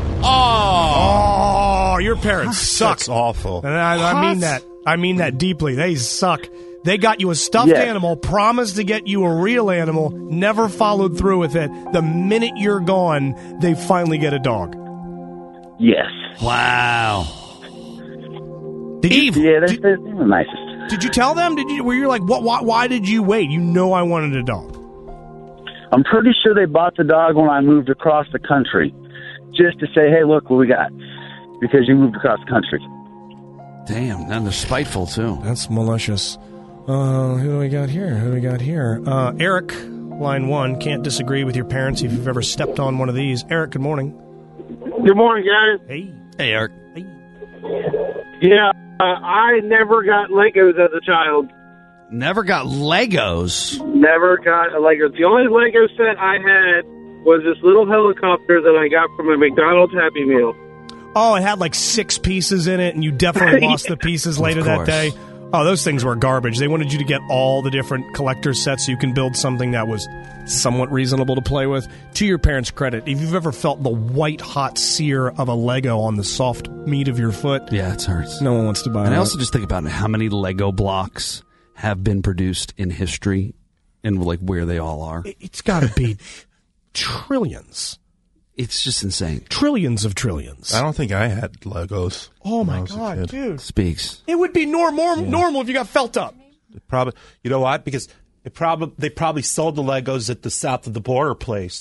Oh, your parents suck. That's awful. And I, I mean that. I mean that deeply. They suck. They got you a stuffed Yes. animal, promised to get you a real animal, never followed through with it. The minute you're gone, they finally get a dog. Yes. Wow. Did you, Yeah, they're, did, they're the nicest. did you tell them? Did you? Were you like, what? Why, why did you wait? You know, I wanted a dog. I'm pretty sure they bought the dog when I moved across the country, just to say, "Hey, look what we got," because you moved across the country. Damn, and they're spiteful, too. That's malicious. Uh, who do we got here? Who do we got here? Uh, Eric, line one. Can't disagree with your parents if you've ever stepped on one of these. Eric, good morning. Good morning, guys. Hey. Hey, Eric. Hey. Yeah, uh, I never got Legos as a child. Never got Legos. Never got a Lego. The only Lego set I had was this little helicopter that I got from a McDonald's Happy Meal. Oh, it had like six pieces in it, and you definitely lost the pieces later that course. day. Oh, those things were garbage. They wanted you to get all the different collector sets so you can build something that was somewhat reasonable to play with. To your parents' credit, if you've ever felt the white-hot sear of a Lego on the soft meat of your foot, Yeah, it hurts. no one wants to buy And that. I also just think about how many Lego blocks have been produced in history and like where they all are. It's got to be trillions. It's just insane. Trillions of trillions. I don't think I had Legos. Oh, when my I was a God, kid. dude. Speaks. It would be nor- more normal if you got felt up. Probably, you know what? Because they probably they probably sold the Legos at the south of the border place.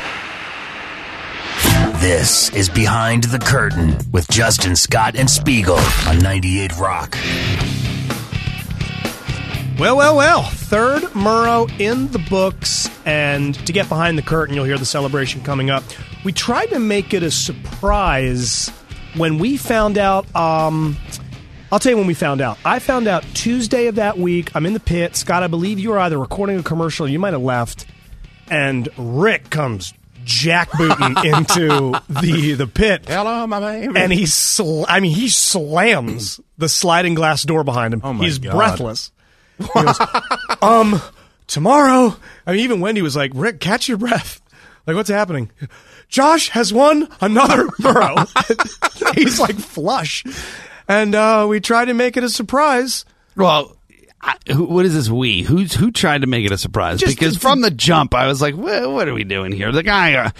This is Behind the Curtain with Justin Scott and Spiegel on ninety-eight Rock. Well, well, well. Third Murrow in the books. And to get behind the curtain, you'll hear the celebration coming up. we tried to make it a surprise when we found out. Um, I'll tell you when we found out. I found out Tuesday of that week. I'm in the pit. Scott, I believe you were either recording a commercial, or you might have left, and Rick comes jackbooting into the the pit. Hello, my baby. And he, sl- I mean, he slams the sliding glass door behind him. Oh my He's God. breathless. He goes, um, tomorrow. I mean, even Wendy was like, Rick, catch your breath. Like, what's happening? Josh has won another Burrow. He's like flush. And uh, we tried to make it a surprise. Well, I, who, what is this we? Who's who tried to make it a surprise? Just because to- from the jump, I was like, what, what are we doing here? The guy, uh,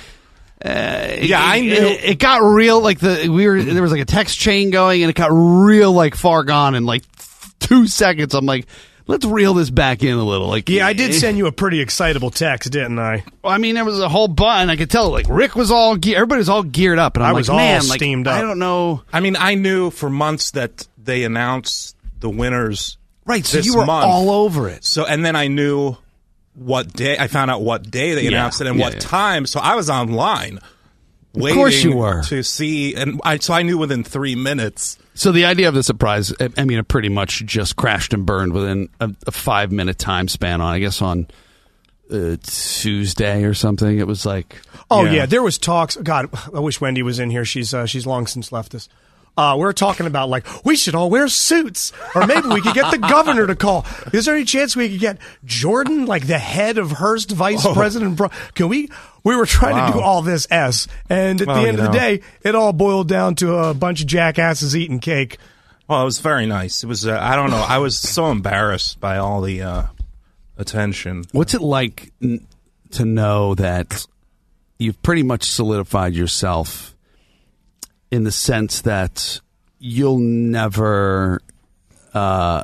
uh, Yeah, I knew- It, it got real. Like the we were there was like a text chain going, and it got real like far gone in like two seconds. I'm like, let's reel this back in a little. Like, Yeah, I did send you a pretty excitable text, didn't I? Well, I mean, there was a whole bunch. I could tell, like, Rick was all, ge- everybody was all geared up. And I'm I like, was all man, like, steamed up. I don't know. I mean, I knew for months that they announced the winners. Right, so this you were month. all over it. So, and then I knew what day. I found out what day they Yeah, announced it and yeah, what yeah. time. So I was online, waiting course you were. to see, and I so I knew within three minutes. So the idea of the surprise, I I mean, it pretty much just crashed and burned within a, a five minute time span on, I guess, on uh, Tuesday or something. It was like, Oh, yeah. there was talks. God, I wish Wendy was in here. She's uh, she's long since left us. Uh, we were talking about, like, we should all wear suits. Or maybe we could get the governor to call. Is there any chance we could get Jordan, like the head of Hearst Vice Oh. President? Bro- Can we? We were trying Wow. to do all this S. And at Well, the end you of the know. day, it all boiled down to a bunch of jackasses eating cake. Well, it was very nice. It was. Uh, I don't know. I was so embarrassed by all the uh, attention. what's it like n- to know that you've pretty much solidified yourself in the sense that you'll never uh,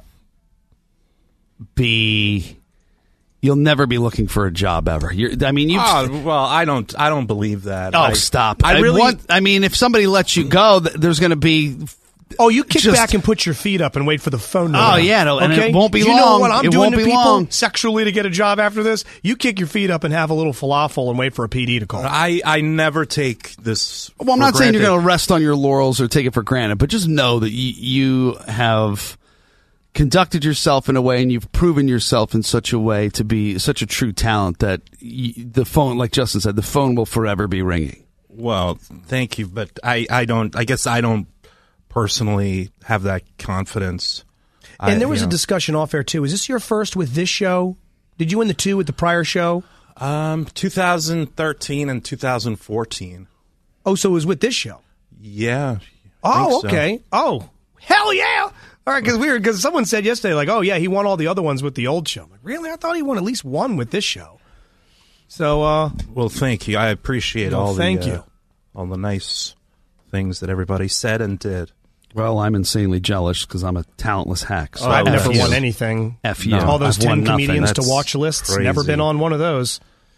be you'll never be looking for a job ever. You're, I mean, you. Oh, well, I don't. I don't believe that. Oh, I, stop! I really. want. I mean, if somebody lets you go, th- there's going to be. Oh, you kick Just- back and put your feet up and wait for the phone. Oh, to ring. yeah, no, and it okay? won't be Do you know long. what I'm It doing won't to be people long. sexually to get a job after this? You kick your feet up and have a little falafel and wait for a P D to call. I, I never take this. Well, I'm for not saying you're granted. going to rest on your laurels or take it for granted, but just know that you, you have conducted yourself in a way and you've proven yourself in such a way to be such a true talent that y the phone, like Justin said, the phone will forever be ringing. Well, thank you, but I, I don't. I guess I don't personally have that confidence. And I- there was you a know. discussion off air too. Is this your first with this show? Did you win the two with the prior show? Um, two thousand thirteen and two thousand fourteen. Oh, so it was with this show. Yeah. Oh, think so. okay. Oh, hell yeah! All right, because we were because someone said yesterday, like, oh yeah, he won all the other ones with the old show. I'm like, really? I thought he won at least one with this show. So, uh, Well, thank you. I appreciate Well, all the thank uh, you. all the nice things that everybody said and did. Well, I'm insanely jealous because I'm a talentless hack. So oh, I've F never you. won anything. F you. All those I've won ten nothing. comedians to That's watch lists. crazy. Never been on one of those.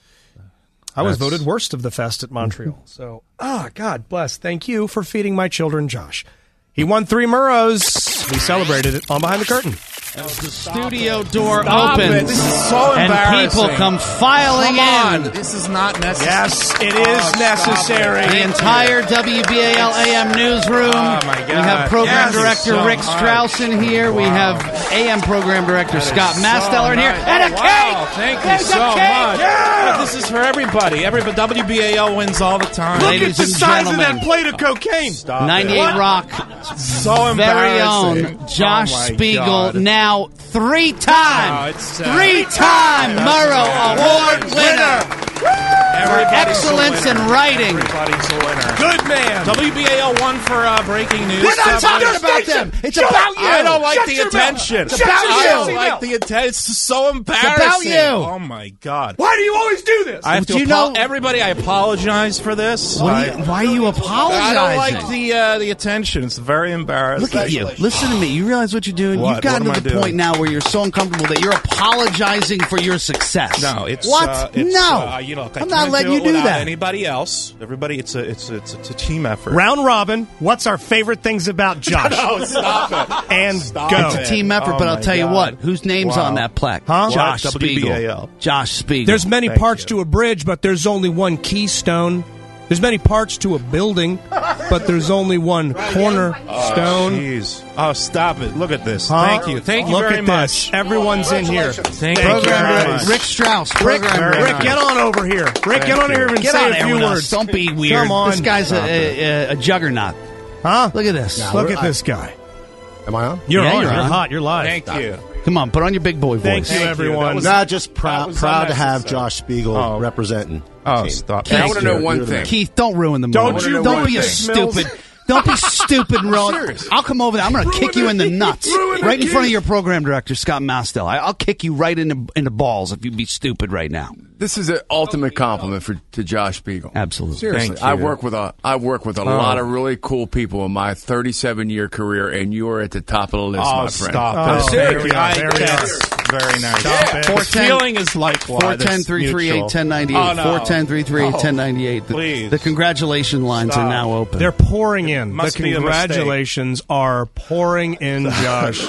I was That's- voted worst of the fest at Montreal. So, ah, God bless. Thank you for feeding my children, Josh. He won three Murrows. We celebrated it on Behind the Curtain. The studio door Stop opens. it. This is so and embarrassing. people come filing Come in. on. This is not necessary. Yes, it is Oh, stop necessary. it. The entire W B A L A M newsroom. Oh, my God. We have program Yes, director so Rick much. Strauss in here. We Wow. have A M program director That is Scott so Masteller in here. nice. And a Oh, cake! wow. Thank you There's a so cake! much. Yeah! This is for everybody. Everybody. W B A L wins all the time. Look Ladies at the and size gentlemen. of that plate of cocaine. Stop it. ninety-eight Rock. So Very embarrassing. own Josh Oh, my Spiegel, God. now three-time, Oh, it's, uh, three-time Murrow Award winner for Everybody's excellence a in winner. writing. Everybody's a winner. Good man. W B A L won for uh, breaking news. We're not talking coverage. about them. It's Shut about up. you. I don't like Shut the your mouth. attention. Shut about I you. don't like the attention. It's so embarrassing. about you. Oh my God. Why do you always do this? I have Do to you apo- know- everybody. I apologize for this. What I, are you, why are you apologizing? I don't like the uh, the attention. It's very embarrassing. Look at you. Listen to me. You realize what you're doing? What? You've gotten What to am the I doing? point now where you're so uncomfortable that you're apologizing for your success. No, it's what? Uh, it's, no, uh, you know, I I'm not can't letting do you it do without that. Anybody else? Everybody, it's a it's a, it's a, it's a team effort. Round robin. What's our favorite things about Josh? No, stop it. And Stop go. It's a team effort, Oh but I'll my tell you God. what. Whose name's Wow. on that plaque? Huh? Josh What? Spiegel. W B A L. Josh Spiegel. There's many Thank parts you. to a bridge, but there's only one keystone. There's many parts to a building, but there's only one cornerstone. Jeez. Oh, stop it. Look at this. Huh? Thank you. Thank you Look very at much. this. Everyone's in here. Thank, Thank you you very very much. much. Rick Strauss. Rick, program Rick, director. get on over here. Rick, Thank get on you. here and Get say on a there few with us. words. Don't be weird. Come on. This guy's a, a, a juggernaut. Huh? Look at this. Look at this guy. Am I on? You're Yeah, on. you're You're on. hot. You're live. Thank you. Come on, put on your big boy Thank voice. you, Thank you. everyone. That was- Not just That proud, was proud to have unnecessary. Josh Spiegel Oh. representing. Oh, the team. stop. I Keith, want to know one thing. Keith, don't ruin the Don't moment. you Don't ruin be a this, Mills. stupid. Don't be stupid and ruin. I'll come over there. I'm going to kick you in the nuts right in front of your program director, Scott Mastel. I, I'll kick you right in the in the balls if you be stupid right now. This is an ultimate compliment for to Josh Spiegel. Absolutely. Seriously, Thank I you. work with a I work with a lot of really cool people in my thirty-seven year career, and you are at the top of the list, Oh, my friend. stop Oh, it. there we are, I- there we that's very nice. Stop it. The feeling is likewise. four ten, three three eight, one oh nine eight. Oh, no. four ten, three three eight, Oh, one oh nine eight. The, please. the congratulation lines Stop. are now open. They're pouring in. Must the be a mistake. congratulations are pouring in, Josh.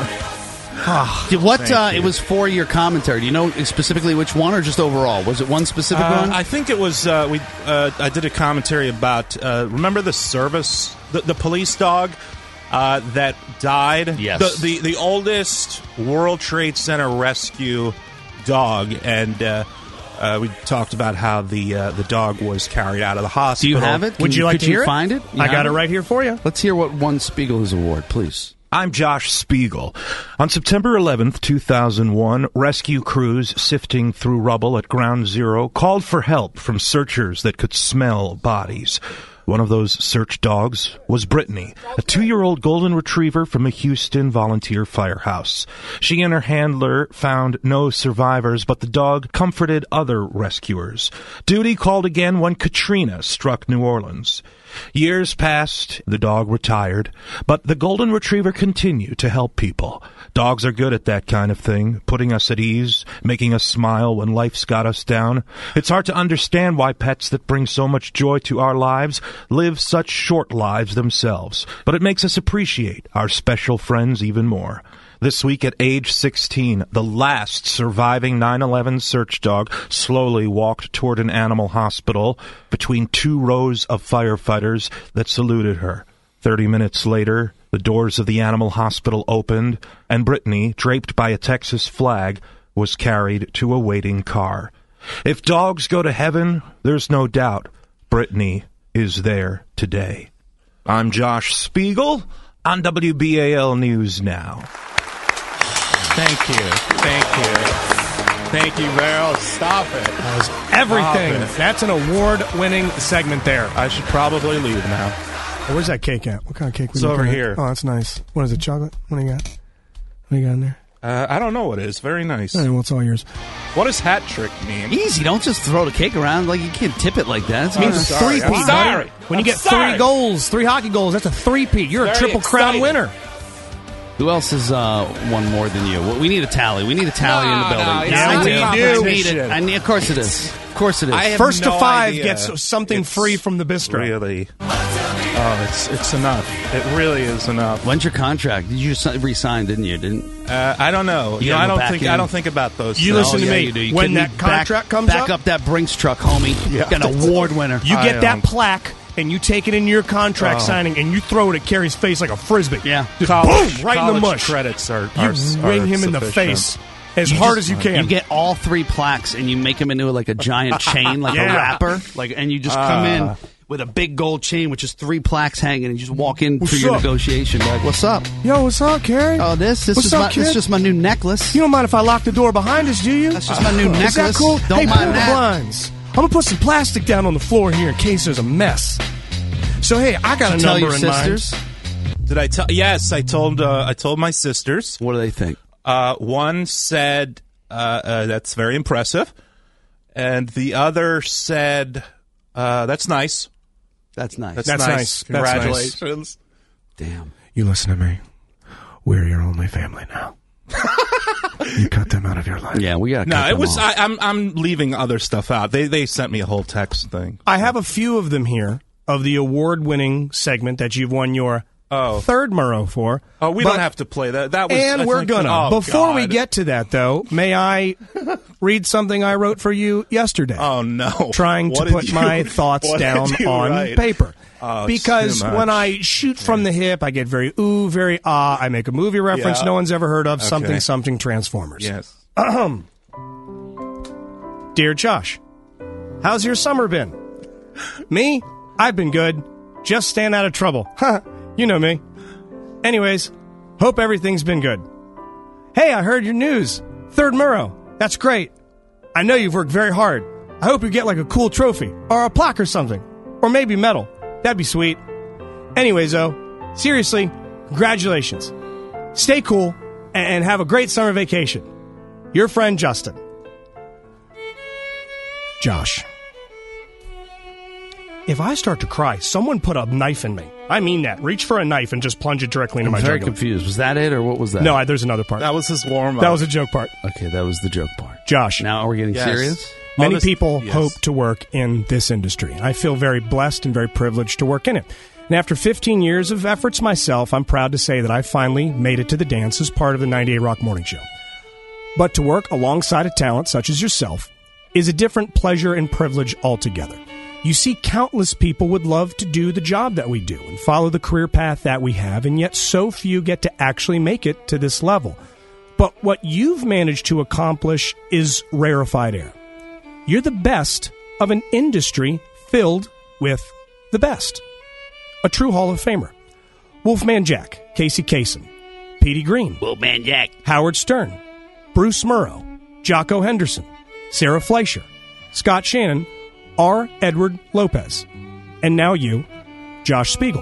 Did- what uh, it was for your commentary? Do you know specifically which one, or just overall? Was it one specific Uh, one? I think it was. Uh, we. Uh, I did a commentary about. Uh, remember the service, the, the police dog uh, that died. Yes. The, the the oldest World Trade Center rescue dog, and uh, uh, we talked about how the uh, the dog was carried out of the Do hospital. you have it? Would Can you like could to you hear it? find it? You I have got it right here for you. Let's hear what won Spiegel his award, please. I'm Josh Spiegel. On September eleventh, two thousand one, rescue crews sifting through rubble at Ground Zero called for help from searchers that could smell bodies. One of those search dogs was Brittany, a two-year-old golden retriever from a Houston volunteer firehouse. She and her handler found no survivors, but the dog comforted other rescuers. Duty called again when Katrina struck New Orleans. Years passed, the dog retired, but the golden retriever continued to help people. Dogs are good at that kind of thing, putting us at ease, making us smile when life's got us down. It's hard to understand why pets that bring so much joy to our lives live such short lives themselves, but it makes us appreciate our special friends even more. This week at age sixteen, the last surviving nine eleven search dog slowly walked toward an animal hospital between two rows of firefighters that saluted her. Thirty minutes later, the doors of the animal hospital opened, and Brittany, draped by a Texas flag, was carried to a waiting car. If dogs go to heaven, there's no doubt Brittany is there today. I'm Josh Spiegel on W B A L News Now. Thank you. Thank you. Thank you, Val. Stop it. That was everything. Stop it. That's an award-winning segment there. I should probably leave now. Oh, where's that cake at? What kind of cake? It's we over looking at? here. Oh, that's nice. What is it? Chocolate? What do you got? What do you got in there? Uh, I don't know what it is. Very nice. All right, well, it's all yours. What does hat trick mean? Easy. Don't just throw the cake around. Like, you can't tip it like that. It It means means a three three-peat. peat. buddy. When you get three goals, three hockey goals, that's a three-peat. You're a Very triple crown exciting. winner. Who else has uh, won more than you? Well, we need a tally. We need a tally No, in the building. no, it's Yeah, I we do. do. I need competition. it. I need, of course it is. Of course it is. I have First to no five idea. gets something It's free from the bistro. Really? Oh, it's it's enough. It really is enough. When's your contract? Did you just re-sign, didn't you? Didn't Uh, I don't know. You You know, gotta I go don't back think in. I don't think about those. You things. listen to yeah, me. you do. You When couldn't that back- contract comes back up- up that Brinks truck, homie. Yeah. Got an award winner. You I get that am. plaque and you take it in your contract Oh. signing and you throw it at Kerry's face like a frisbee. Yeah. Just College, boom, right in the college mush. Credits are, You are ring are him in the sufficient. face as You hard just- as you can. You get all three plaques and you make them into like a giant chain, like Yeah. a wrapper, like, and you just come in Ah. with a big gold chain with just three plaques hanging, and you just walk in What's for your up? negotiation. Like, what's up? Yo, what's up, Kerry? Oh, this this What's is up, my kid? this is just my new necklace. You don't mind if I lock the door behind us, do you? That's just my new Is that necklace. cool? Don't hey, mind pull the that. blinds. I'm gonna put some plastic down on the floor here in case there's a mess. So hey, I got a Tell number your in sisters. Did I tell? Yes, I told. Uh, I told my sisters. What do they think? Uh, one said uh, uh, that's very impressive, and the other said uh, that's nice. That's nice. That's, That's nice. nice. That's nice. Congratulations. Damn. You listen to me. We're your only family now. You cut them out of your life. Yeah, we got. No, it was. I, I'm I'm leaving other stuff out. They they sent me a whole text thing. I have a few of them here of the award-winning segment that you've won your Oh. third Murrow for. Oh, we But- don't have to play that. That was. and I we're think- gonna. Oh, Before we God. get to that, though, may I read something I wrote for you yesterday? Oh no! Trying What to did put you- my thoughts what down did you on write? paper. Oh, it's because too much. when I shoot from the hip, I get very ooh, very ah. I make a movie reference Yeah. no one's ever heard of. Okay. Something, something Transformers. Yes. Ahem. Dear Josh, how's your summer been? Me? I've been good. Just staying out of trouble. Huh. You know me. Anyways, hope everything's been good. Hey, I heard your news. Third Murrow. That's great. I know you've worked very hard. I hope you get like a cool trophy or a plaque or something. Or maybe medal. That'd be sweet. Anyways, though, seriously, congratulations. Stay cool and have a great summer vacation. Your friend, Justin. Josh. If I start to cry, someone put a knife in me. I mean that. Reach for a knife and just plunge it directly into I'm my very jugular. confused. Was that it, or what was that? No, I, there's another part. That was his warm up. That was a joke part. Okay, that was the joke part. Josh. Now, are we getting Yes. serious? Many Oh, this- people yes. hope to work in this industry. I feel very blessed and very privileged to work in it. And after fifteen years of efforts myself, I'm proud to say that I finally made it to the dance as part of the ninety-eight Rock Morning Show. But to work alongside a talent such as yourself is a different pleasure and privilege altogether. You see, countless people would love to do the job that we do and follow the career path that we have, and yet so few get to actually make it to this level. But what you've managed to accomplish is rarefied air. You're the best of an industry filled with the best. A true Hall of Famer. Wolfman Jack, Casey Kasem, Petey Green, Wolfman Jack, Howard Stern, Bruce Murrow, Jocko Henderson, Sarah Fleischer, Scott Shannon, R. Edward Lopez, and now you, Josh Spiegel.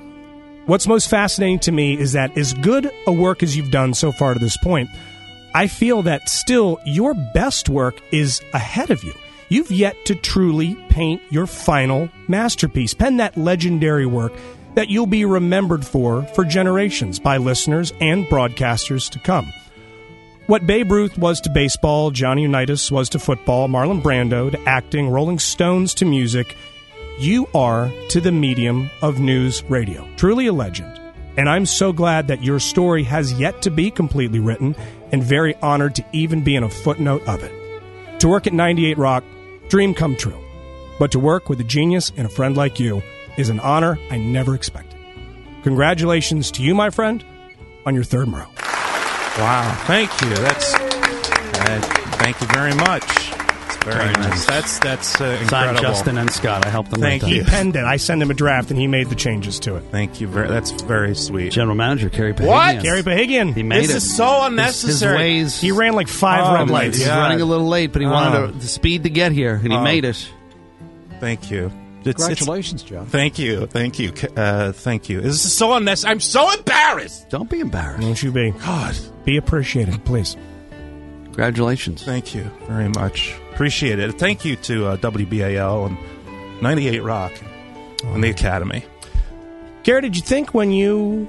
What's most fascinating to me is that as good a work as you've done so far to this point, I feel that still your best work is ahead of you. You've yet to truly paint your final masterpiece, pen that legendary work that you'll be remembered for for generations by listeners and broadcasters to come. What Babe Ruth was to baseball, Johnny Unitas was to football, Marlon Brando to acting, Rolling Stones to music, you are to the medium of news radio. Truly a legend. And I'm so glad that your story has yet to be completely written, and very honored to even be in a footnote of it. To work at ninety-eight Rock, dream come true. But to work with a genius and a friend like you is an honor I never expected. Congratulations to you, my friend, on your third Murrow. Wow, thank you. That's uh, thank you very much. It's very, Very nice. nice. That's that's uh, Signed incredible. Justin and Scott. I helped them. Thank write you. that. He penned it. I sent him a draft, and he made the changes to it. Thank you very. That's very sweet. General Manager Kerry Pahagian. What? Gary Pahagian. He made This it. is so unnecessary. His, his ways. He ran like five Oh, red my lights. He's God. running a little late, but he Oh. wanted to, the speed to get here, and he Oh. made it. Thank you. It's- it's- Congratulations, Joe. Thank you. Thank you. Uh, thank you. This is so unnecessary. I'm so embarrassed. Don't be embarrassed. Won't you be? God. Be appreciated, please. Congratulations. Thank you very much. Appreciate it. Thank you to uh, W B A L and ninety-eight Rock and the Academy. Gary, did you think when you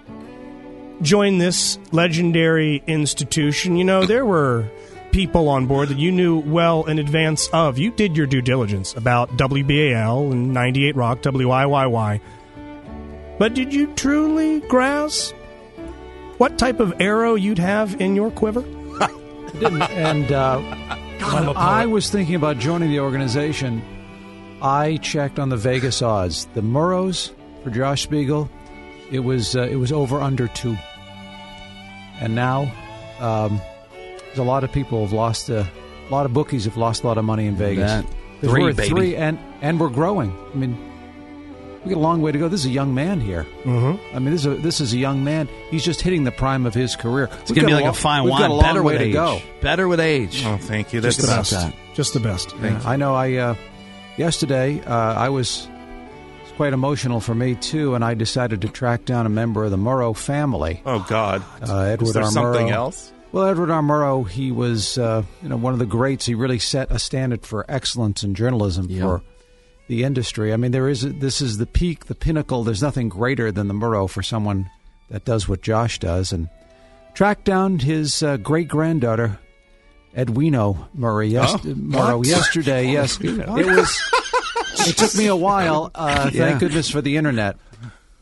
joined this legendary institution, you know, there were people on board that you knew well in advance of. You did your due diligence about W B A L and ninety-eight Rock, W I Y Y. But did you truly grasp what type of arrow you'd have in your quiver? Didn't. And uh, when I was thinking about joining the organization, I checked on the Vegas odds. The Murrows for Josh Spiegel, it was uh, it was over under two. And now, um, there's a lot of people have lost a, a lot of bookies have lost a lot of money in Vegas. That. 'Cause Three, we're at baby. three, and and we're growing. I mean, we got a long way to go. This is a young man here. Mm-hmm. I mean, this is a, this is a young man. He's just hitting the prime of his career. It's going to be like a fine we've wine. Got a long Better way with to age. go. Better with age. Oh, thank you. Just That's the about best. that. Just the best. Yeah, I know. I uh, yesterday uh, I was it was quite emotional for me too, and I decided to track down a member of the Murrow family. Oh, God. Uh, Edward Is there R. something Murrow. else? Well, Edward R. Murrow, he was uh, you know one of the greats. He really set a standard for excellence in journalism Yeah. for the industry. I mean, there is this is the peak, the pinnacle. There's nothing greater than the Murrow for someone that does what Josh does. And tracked down his uh, great granddaughter, Edwino Murray. Yes, Oh, Murrow what? yesterday. Yes, it was. It took me a while. Uh, Yeah. Thank goodness for the internet.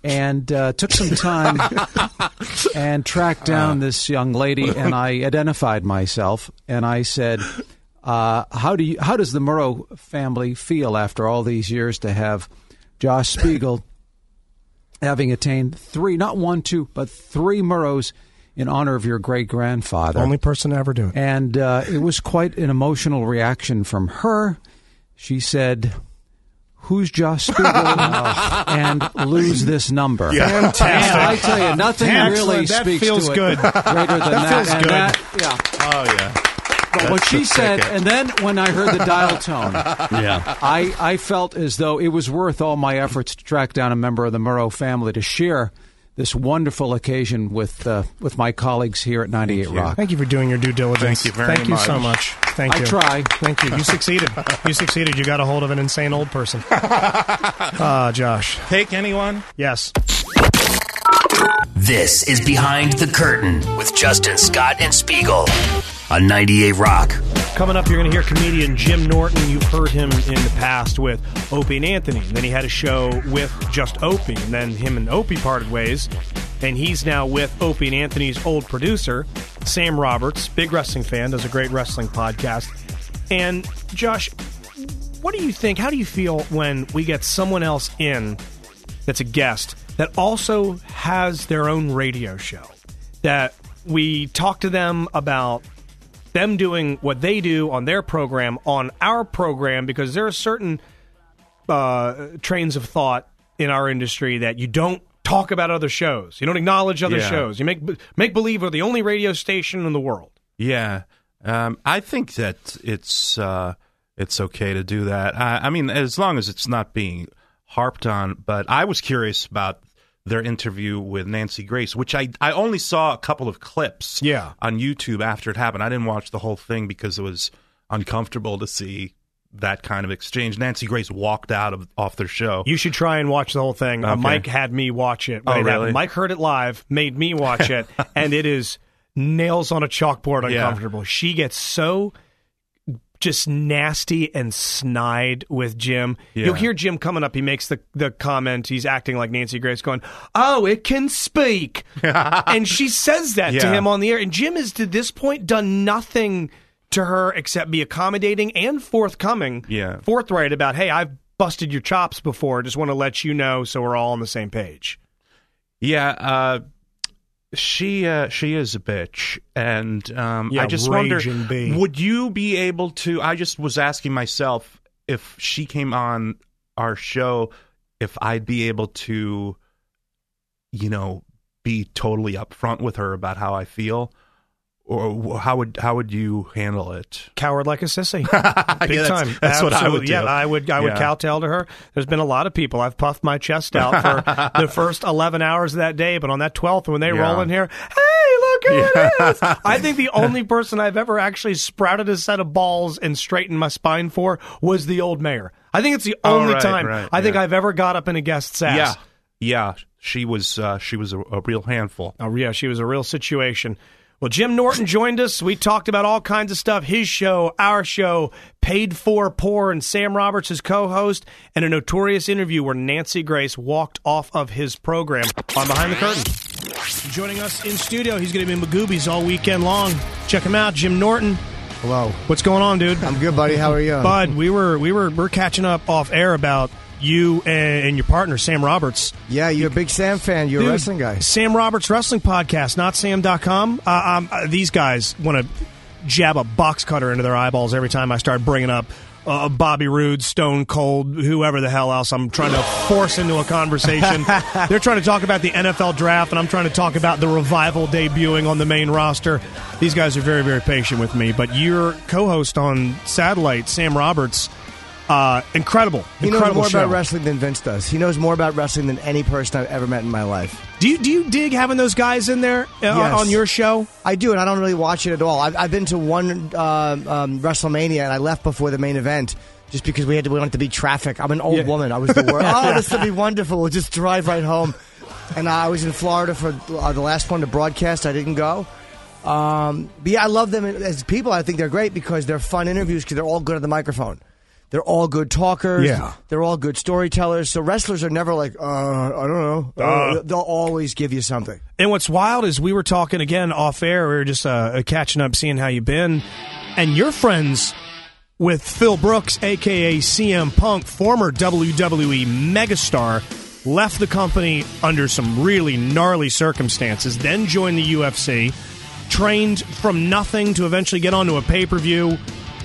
and uh, took some time and tracked down this young lady, and I identified myself, and I said, uh, "How do you? How does the Murrow family feel after all these years to have Josh Spiegel having attained three, not one, two, but three Murrows in honor of your great grandfather?" Only person to ever do it. And uh, it was quite an emotional reaction from her. She said, "Who's Josh Spiegel?" and lose this number. Yeah. Fantastic. And I tell you, nothing Excellent. really That speaks feels to good. it greater than That that. feels And good. that- yeah. Oh, yeah. But That's what she the said, ticket. and then when I heard the dial tone, Yeah. I, I felt as though it was worth all my efforts to track down a member of the Murrow family to share this wonderful occasion with uh, with my colleagues here at ninety-eight Rock. Thank you for doing your due diligence. Thank you very Thank you much. so much. Thank I you. try. Thank you. You succeeded. You succeeded. You got a hold of an insane old person. Ah, Josh. Take anyone? Yes. This is Behind the Curtain with Justin Scott and Spiegel on ninety-eight Rock. Coming up, you're going to hear comedian Jim Norton. You've heard him in the past with Opie and Anthony. Then he had a show with just Opie, and then him and Opie parted ways. And he's now with Opie and Anthony's old producer, Sam Roberts, big wrestling fan, does a great wrestling podcast. And Josh, what do you think? How do you feel when we get someone else in that's a guest that also has their own radio show? That we talk to them about them doing what they do on their program, on our program, because there are certain uh, trains of thought in our industry that you don't talk about other shows. You don't acknowledge other Yeah. shows. You make make believe we're the only radio station in the world. Yeah, um, I think that it's uh, it's okay to do that. I, I mean, as long as it's not being harped on. But I was curious about their interview with Nancy Grace, which I, I only saw a couple of clips Yeah. on YouTube after it happened. I didn't watch the whole thing because it was uncomfortable to see that kind of exchange. Nancy Grace walked out of off their show. You should try and watch the whole thing. Uh, Okay. Mike had me watch it. when Oh, it happened. really? Mike heard it live, made me watch it, and it is nails on a chalkboard Yeah. uncomfortable. She gets so just nasty and snide with Jim. Yeah. You'll hear Jim coming up. He makes the, the comment. He's acting like Nancy Grace going, "Oh, it can speak." And she says that to Yeah. him on the air. And Jim has, to this point, done nothing to her except be accommodating and forthcoming, Yeah. forthright about, "Hey, I've busted your chops before. Just want to let you know so we're all on the same page." Yeah, uh, she uh, she is a bitch, and um, Yeah, I just wonder, raging bee. would you be able to? I just was asking myself if she came on our show, if I'd be able to, you know, be totally upfront with her about how I feel, or how would how would you handle it? Coward like a sissy. Big Yeah, that's- time. that's what I would Absolutely. do. Yeah, I would I would Yeah. kowtow to her. There's been a lot of people. I've puffed my chest out for the first eleven hours of that day, but on that twelfth, when they Yeah. roll in here, "Hey, look who it is." I think the only person I've ever actually sprouted a set of balls and straightened my spine for was the old mayor. I think it's the Oh, only right, time right, I think yeah. I've ever got up in a guest's ass. Yeah, yeah, she was uh, she was a, a real handful. Oh, yeah, she was a real situation. Well, Jim Norton joined us. We talked about all kinds of stuff. His show, our show, Paid for Poor, and Sam Roberts, his co-host, and a notorious interview where Nancy Grace walked off of his program on Behind the Curtain. Joining us in studio, he's going to be in Magoobies all weekend long. Check him out, Jim Norton. Hello. What's going on, dude? I'm good, buddy. How are you? Bud, we were we were we're catching up off air about you and, and your partner, Sam Roberts. Yeah, you're a big Sam fan. You're Dude, a wrestling guy. Sam Roberts Wrestling Podcast, not sam dot com. Uh, um, uh, these guys want to jab a box cutter into their eyeballs every time I start bringing up uh, Bobby Roode, Stone Cold, whoever the hell else I'm trying to force into a conversation. They're trying to talk about the N F L draft, and I'm trying to talk about the Revival debuting on the main roster. These guys are very, very patient with me. But your co-host on Satellite, Sam Roberts, uh, incredible. He knows incredible more show. about wrestling than Vince does. He knows more about wrestling than any person I've ever met in my life. Do you do you dig having those guys in there uh, Yes. on your show? I do, and I don't really watch it at all. I've, I've been to one uh, um, WrestleMania, and I left before the main event just because we had to. We wanted to be traffic. I'm an old Yeah. woman. I was the worst. Oh, this will be wonderful. We'll just drive right home. And uh, I was in Florida for uh, the last one to broadcast. I didn't go. Um, but yeah, I love them as people. I think they're great because they're fun interviews because they're all good at the microphone. They're all good talkers. Yeah. They're all good storytellers. So wrestlers are never like, uh, I don't know. Uh, Uh. they'll always give you something. And what's wild is we were talking again off air. We were just uh, catching up, seeing how you've been. And you're friends with Phil Brooks, a k a. C M Punk, former W W E megastar, left the company under some really gnarly circumstances, then joined the U F C, trained from nothing to eventually get onto a pay-per-view.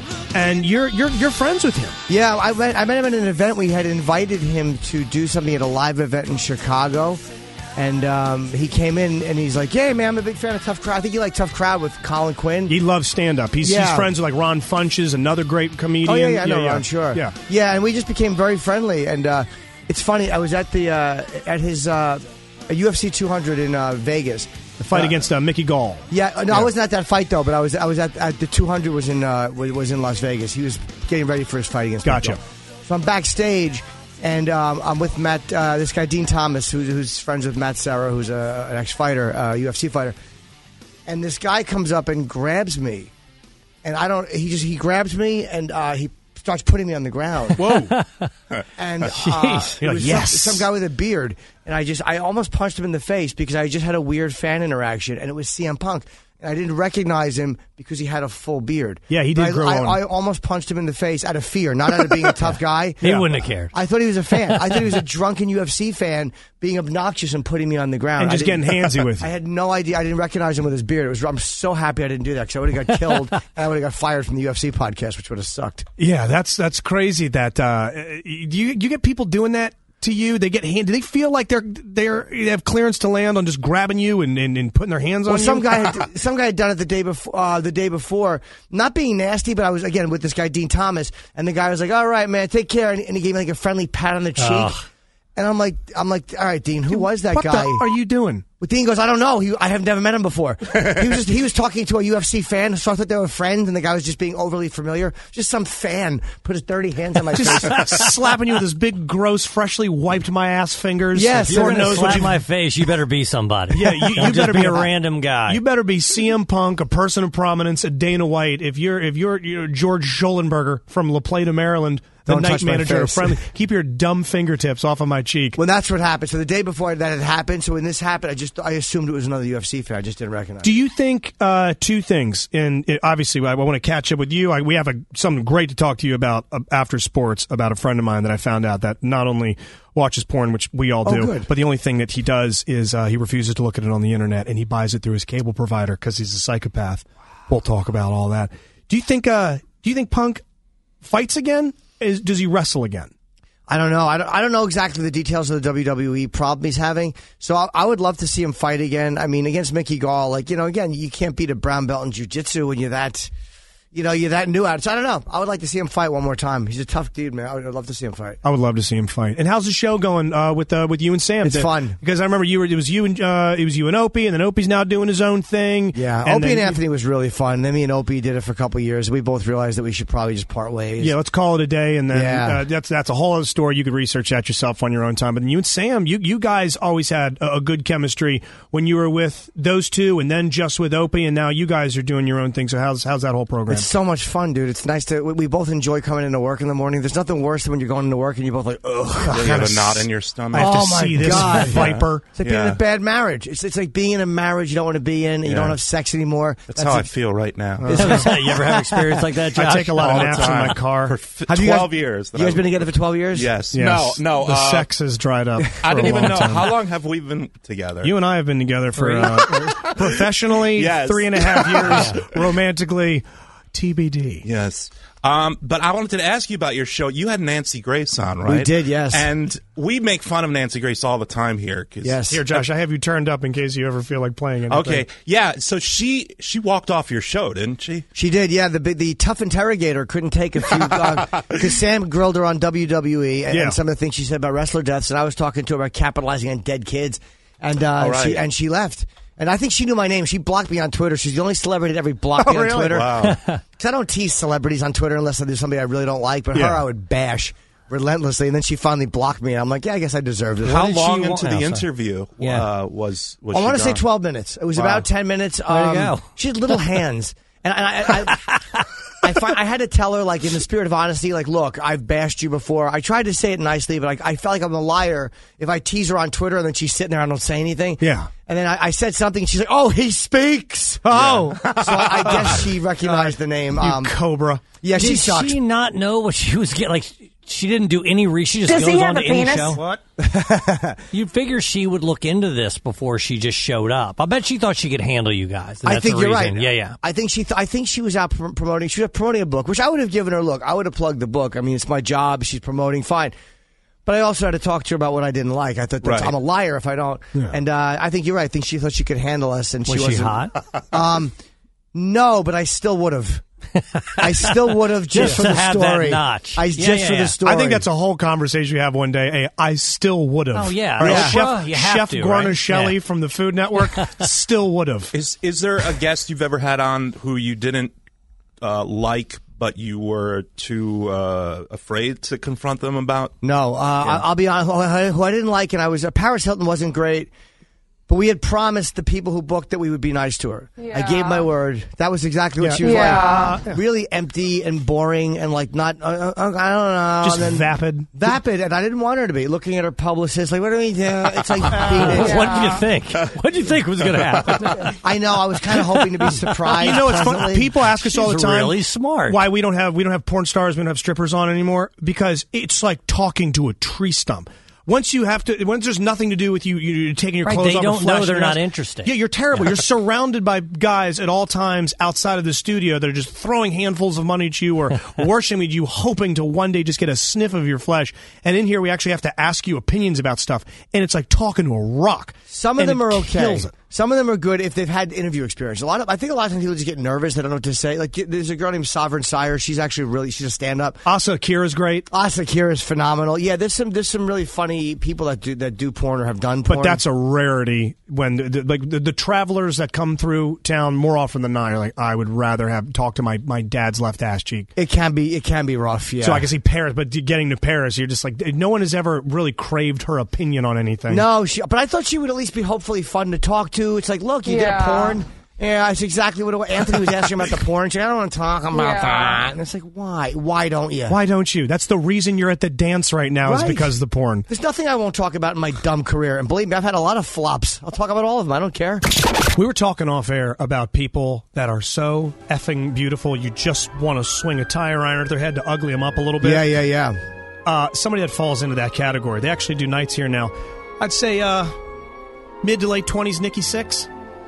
And you're you're you're friends with him. Yeah, I met, I met him at an event. We had invited him to do something at a live event in Chicago. And um, he came in and he's like, "Yeah, man, I'm a big fan of Tough Crowd. I think you like Tough Crowd with Colin Quinn." He loves stand-up. He's, Yeah. he's friends with like Ron Funches, another great comedian. Oh, yeah, yeah, I know Ron, sure. Yeah. Yeah, and we just became very friendly. And uh, it's funny, I was at the uh, at his uh, U F C two hundred in uh, Vegas. The fight Uh, against uh, Mickey Gall. Yeah, no, Yeah. I wasn't at that fight though, but I was I was at, at the two hundred was in uh, was was in Las Vegas. He was getting ready for his fight against Gotcha. Mickey Gall. So I'm backstage, and um, I'm with Matt, uh, this guy Dean Thomas, who's, who's friends with Matt Serra, who's a, an ex-fighter, uh, U F C fighter. And this guy comes up and grabs me, and I don't. He just he grabs me and uh, he starts putting me on the ground. Whoa! And uh, Jeez. it You're like, was yes. some, some guy with a beard, and I just I almost punched him in the face because I just had a weird fan interaction, and it was C M Punk. And I didn't recognize him because he had a full beard. Yeah, he But did I, grow I, on. I almost punched him in the face out of fear, not out of being a tough guy. He wouldn't have cared. I thought he was a fan. I thought he was a drunken U F C fan being obnoxious and putting me on the ground. And just I didn't- getting handsy with you. I had no idea. I didn't recognize him with his beard. It was. I'm so happy I didn't do that because I would have got killed and I would have got fired from the U F C podcast, which would have sucked. Yeah, that's that's crazy. That uh, do you you get people doing that to you? They get hand. Do they feel like they're they're they have clearance to land on just grabbing you and, and, and putting their hands Well, on some you? guy, had, some guy had done it the day before. Uh, the day before, not being nasty, but I was again with this guy Dean Thomas, and the guy was like, "All right, man, take care," and, and he gave me like a friendly pat on the cheek, Ugh. and I'm like, "I'm like, all right, Dean, who was that what guy?" the are you doing? Well, Dean goes, "I don't know. He, I have never met him before." He was just, he was talking to a U F C fan, so I thought they were friends, and the guy was just being overly familiar. Just some fan put his dirty hands on my Just face. slapping you with his big, gross, freshly wiped my ass fingers. Yes, If you're Lord gonna knows what slap you. my face, you better be somebody. Yeah, you, Don't you just better be be a random guy. You better be C M Punk, a person of prominence, a Dana White. If you're if you're, you're George Schollenberger from La Plata, Maryland, the Don't night touch my manager of face. Friendly, keep your dumb fingertips off of my cheek. Well, that's what happened. So the day before that had happened. So when this happened, I just I assumed it was another U F C fan. I just didn't recognize. Do you think uh, two things? And it, obviously, I, I want to catch up with you. I, we have a, something great to talk to you about uh, after sports about a friend of mine that I found out that not only watches porn, which we all Oh, do, good. but the only thing that he does is uh, he refuses to look at it on the internet and he buys it through his cable provider because he's a psychopath. We'll talk about all that. Do you think? Uh, do you think Punk fights again? Is, does he wrestle again? I don't know. I don't, I don't know exactly the details of the W W E problem he's having. So I, I would love to see him fight again. I mean, against Mickey Gall, like, you know, again, you can't beat a brown belt in jiu-jitsu when you're that, you know, you're that new at it. So I don't know. I would like to see him fight one more time. He's a tough dude, man. I would I'd love to see him fight. I would love to see him fight. And how's the show going uh, with uh, with you and Sam? It's Did- fun. because I remember you were it was you and uh, it was you and Opie, and then Opie's now doing his own thing. Yeah, and Opie then- and Anthony was really fun. Then me and Opie did it for a couple of years. We both realized that we should probably just part ways. Yeah, let's call it a day, and then Yeah. uh, that's that's a whole other story. You could research that yourself on your own time. But you and Sam, you you guys always had a, a good chemistry when you were with those two, and then just with Opie, and now you guys are doing your own thing. So how's how's that whole program? It's so much fun, dude. It's nice to. We we both enjoy coming into work in the morning. There's nothing worse than when you're going into work and you're both like, ugh. You have a knot in your stomach. I have to Oh my see this God. viper. It's like being in Yeah. a bad marriage. It's it's like being in a marriage you don't want to be in. And you Yeah. don't have sex anymore. That's, how I it. feel right now. you ever have experience like that, Josh? I take a lot All of the naps in time. my car. For f- Have you guys- twelve years. that You guys I- been together for twelve years? Yes. Yes. No, no. The uh, sex has dried up. I for didn't a even long know. time. How long have we been together? You and I have been together for uh, professionally Yes. three and a half years, romantically T B D. Yes. Um, but I wanted to ask you about your show. You had Nancy Grace on, right? We did, yes. And we make fun of Nancy Grace all the time here. 'cause- Yes. Here, Josh, I have you turned up in case you ever feel like playing anything. Okay. Yeah. So she she walked off your show, didn't she? She did, yeah. The the tough interrogator couldn't take a few because Sam grilled her on W W E and, Yeah. and some of the things she said about wrestler deaths, and I was talking to her about capitalizing on dead kids, and uh, All right. she and she left. And I think she knew my name. She blocked me on Twitter. She's the only celebrity that ever blocked me Oh, on really? Twitter. Wow. Because I don't tease celebrities on Twitter unless there's somebody I really don't like. But Yeah. her, I would bash relentlessly. And then she finally blocked me. And I'm like, yeah, I guess I deserved it. How did she long want- into oh, the sorry. interview Yeah. uh, was was I she want to say gone? twelve minutes. It was Wow. about ten minutes. Way to Um, go. She had little hands. And I, I, I I, fi- I had to tell her, like, in the spirit of honesty, like, look, I've bashed you before. I tried to say it nicely, but like, I felt like I'm a liar if I tease her on Twitter and then she's sitting there and I don't say anything. Yeah. And then I, I said something, and she's like, "Oh, he speaks." Oh, so I, I guess she recognized the name. You Um, cobra. Yeah, she Did sucks. she not know what she was getting? Like, she didn't do any research. She just Does goes he on have to a any penis? show. What? You'd figure she would look into this before she just showed up. I bet she thought she could handle you guys. and I that's think the you're reason. right. Yeah, yeah. I think she. Th- I think she was out pr- promoting. She was promoting a book, which I would have given her. Look, I would have plugged the book. I mean, it's my job. She's promoting. Fine. But I also had to talk to her about what I didn't like. I thought that's, Right. I'm a liar if I don't. Yeah. And uh, I think you're right. I think she thought she could handle us, and Was she she wasn't. hot? Um, no, but I still would have. I still would have just Just for to the have story. that notch. I Yeah, just yeah, for yeah. the story. I think that's a whole conversation you have one day. Hey, I still would have. Oh, yeah. All right, Yeah. Chef, Well, you have Chef to, Guarnaschelli right? Yeah. from the Food Network still would have. Is is there a guest you've ever had on who you didn't uh, like, but you were too uh, afraid to confront them about? No, uh, I- I'll be honest. Who I, who I didn't like, and I was uh, Paris Hilton wasn't great, but we had promised the people who booked that we would be nice to her. I gave my word. That was exactly what Yeah. she was Yeah. like. Really empty and boring, and like not. Uh, uh, I don't know. Just and then vapid. Vapid, and I didn't want her to be looking at her publicist like, "What do we do?" It's like, being, What did you think? What did you think was going to happen? I know. I was kind of hoping to be surprised. You know, it's fun. pleasantly. People ask us all the She's time, really smart. why we don't have we don't have porn stars, we don't have strippers on anymore, because it's like talking to a tree stump. Once you have to, once there's nothing to do with you, you're taking your Right, clothes they off. don't and know flashing they're your not ass. interested. Yeah, you're terrible. You're surrounded by guys at all times outside of the studio that are just throwing handfuls of money at you or worshiping you, hoping to one day just get a sniff of your flesh. And in here, we actually have to ask you opinions about stuff, and it's like talking to a rock. Some of And them it are okay. kills it. Some of them are good if they've had interview experience. A lot of, I think a lot of times people just get nervous. They don't know what to say. Like there's a girl named Sovereign Sire. She's actually really, she's a stand-up. Asa Akira's great. Asa Akira is phenomenal. Yeah, there's some, there's some really funny people that do that do porn or have done porn. But that's a rarity when the, the, like the, the travelers that come through town more often than not are like, I would rather have talk to my, my dad's left ass cheek. It can be, it can be rough. Yeah. So I can see Paris, but getting to Paris, you're just like, no one has ever really craved her opinion on anything. No, she, but I thought she would at least be hopefully fun to talk to. It's like, look, you Yeah. did porn. Yeah, that's exactly what it was. Anthony was asking about the porn. She, I don't want to talk about Yeah. that. And it's like, why? Why don't you? Why don't you? That's the reason you're at the dance right now is Right. because of the porn. There's nothing I won't talk about in my dumb career. And believe me, I've had a lot of flops. I'll talk about all of them. I don't care. We were talking off air about people that are so effing beautiful, you just want to swing a tire iron at their head to ugly them up a little bit. Yeah, yeah, yeah. Uh, somebody that falls into that category. They actually do nights here now. I'd say uh, mid to late twenties, Nikki Sixx.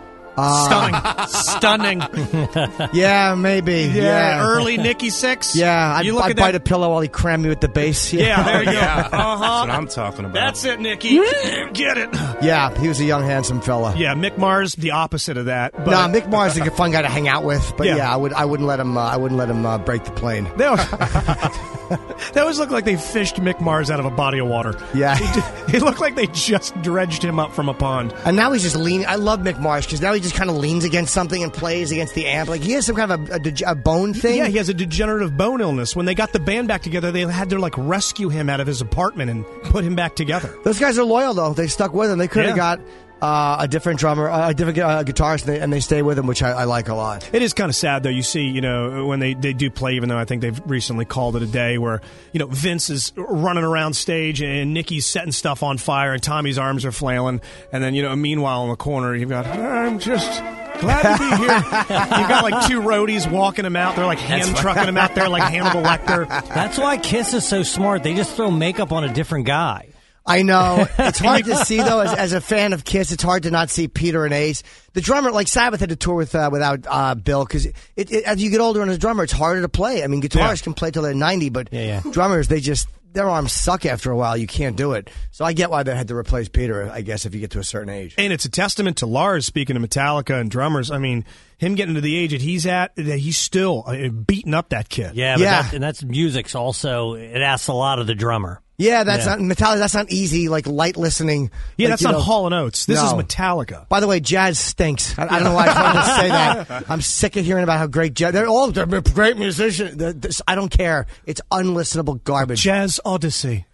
Uh, Stunning. Stunning. Yeah, maybe. Yeah, Yeah, early Nikki Sixx. Yeah, I'd, You look I'd at bite that- a pillow while he crammed me with the bass. Yeah, there you go. Yeah. Uh-huh. That's what I'm talking about. That's it, Nikki. Get it. Yeah, he was a young, handsome fella. Yeah, Mick Mars, the opposite of that. But no, Mick Mars is a fun guy to hang out with, but Yeah. yeah, I would, I wouldn't let him, uh, I wouldn't let him uh, break the plane. They always, they always look like they fished Mick Mars out of a body of water. Yeah, It looked like they just dredged him up from a pond. and now he's just leaning. I love Mick Mars because now he just kind of leans against something and plays against the amp. Like he has some kind of a, a, deg- a bone thing. Yeah, he has a degenerative bone illness. When they got the band back together, they had to like rescue him out of his apartment and put him back together. Those guys are loyal though. They stuck with him. They could have Yeah. got uh, a different drummer, uh, a different uh, guitarist, and they, and they stay with him, which I, I like a lot. It is kind of sad, though. You see, you know, when they, they do play, even though I think they've recently called it a day, where, you know, Vince is running around stage and Nicky's setting stuff on fire and Tommy's arms are flailing. And then, you know, meanwhile in the corner, you've got, I'm just glad to be here. You've got like two roadies walking him out. They're like hand trucking him out there like Hannibal Lecter. That's why Kiss is so smart. They just throw makeup on a different guy. I know. It's hard to see, though, as, as a fan of Kiss, it's hard to not see Peter and Ace. The drummer, like Sabbath had to tour with uh, without uh, Bill, because it, it, as you get older and as a drummer, it's harder to play. I mean, guitarists Yeah. can play till they're ninety, but Yeah, yeah. drummers, they just, their arms suck after a while. You can't do it. So I get why they had to replace Peter, I guess, if you get to a certain age. And it's a testament to Lars, speaking of Metallica and drummers. I mean, him getting to the age that he's at, that he's still uh, beating up that kid. Yeah, but Yeah. That, and that's music's also, it asks a lot of the drummer. Yeah, that's Yeah. not Metallica. That's not easy, like light listening. Yeah, like, that's you not know. Hall and Oates. This No. is Metallica. By the way, jazz stinks. I, I don't know why I wanted to say that. I'm sick of hearing about how great jazz. They're all they're great musicians. They're- this- I don't care. It's unlistenable garbage. Jazz Odyssey.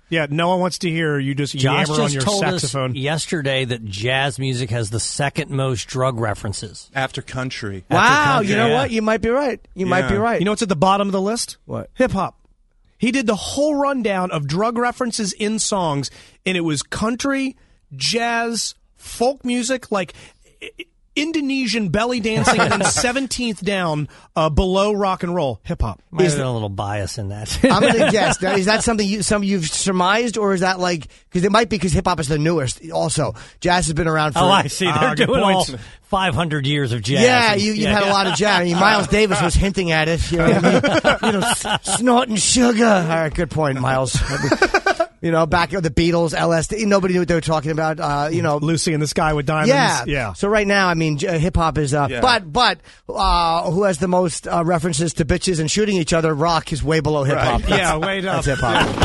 Yeah, no one wants to hear you just Josh yammer on just your told saxophone. us yesterday that jazz music has the second most drug references. After country. Wow, After country, you know yeah. what? You might be right. You might Yeah. be right. You know what's at the bottom of the list? What? Hip hop. He did the whole rundown of drug references in songs, and it was country, jazz, folk music, like I- Indonesian belly dancing, and then seventeenth down uh, below rock and roll, hip hop. Might have been a little bias in that. I'm going to guess. Now, is that something you, some you've surmised, or is that like because it might be because hip hop is the newest? Also, jazz has been around for. Oh, I see. They're Ah, good doing all point. five hundred years of jazz. Yeah, And- you, you've yeah, had a yeah. lot of jazz. I mean, Miles Davis was hinting at it. You know, what I mean? you know, s- snorting sugar. All right, good point, Miles. You know, back with the Beatles, L S D. Nobody knew what they were talking about. Uh, you know, Lucy in the Sky with Diamonds. yeah, yeah. So right now, I mean, j- hip hop is. Uh, Yeah. But but uh, who has the most uh, references to bitches and shooting each other? Rock is way below hip hop. Right. Yeah, way up. That's hip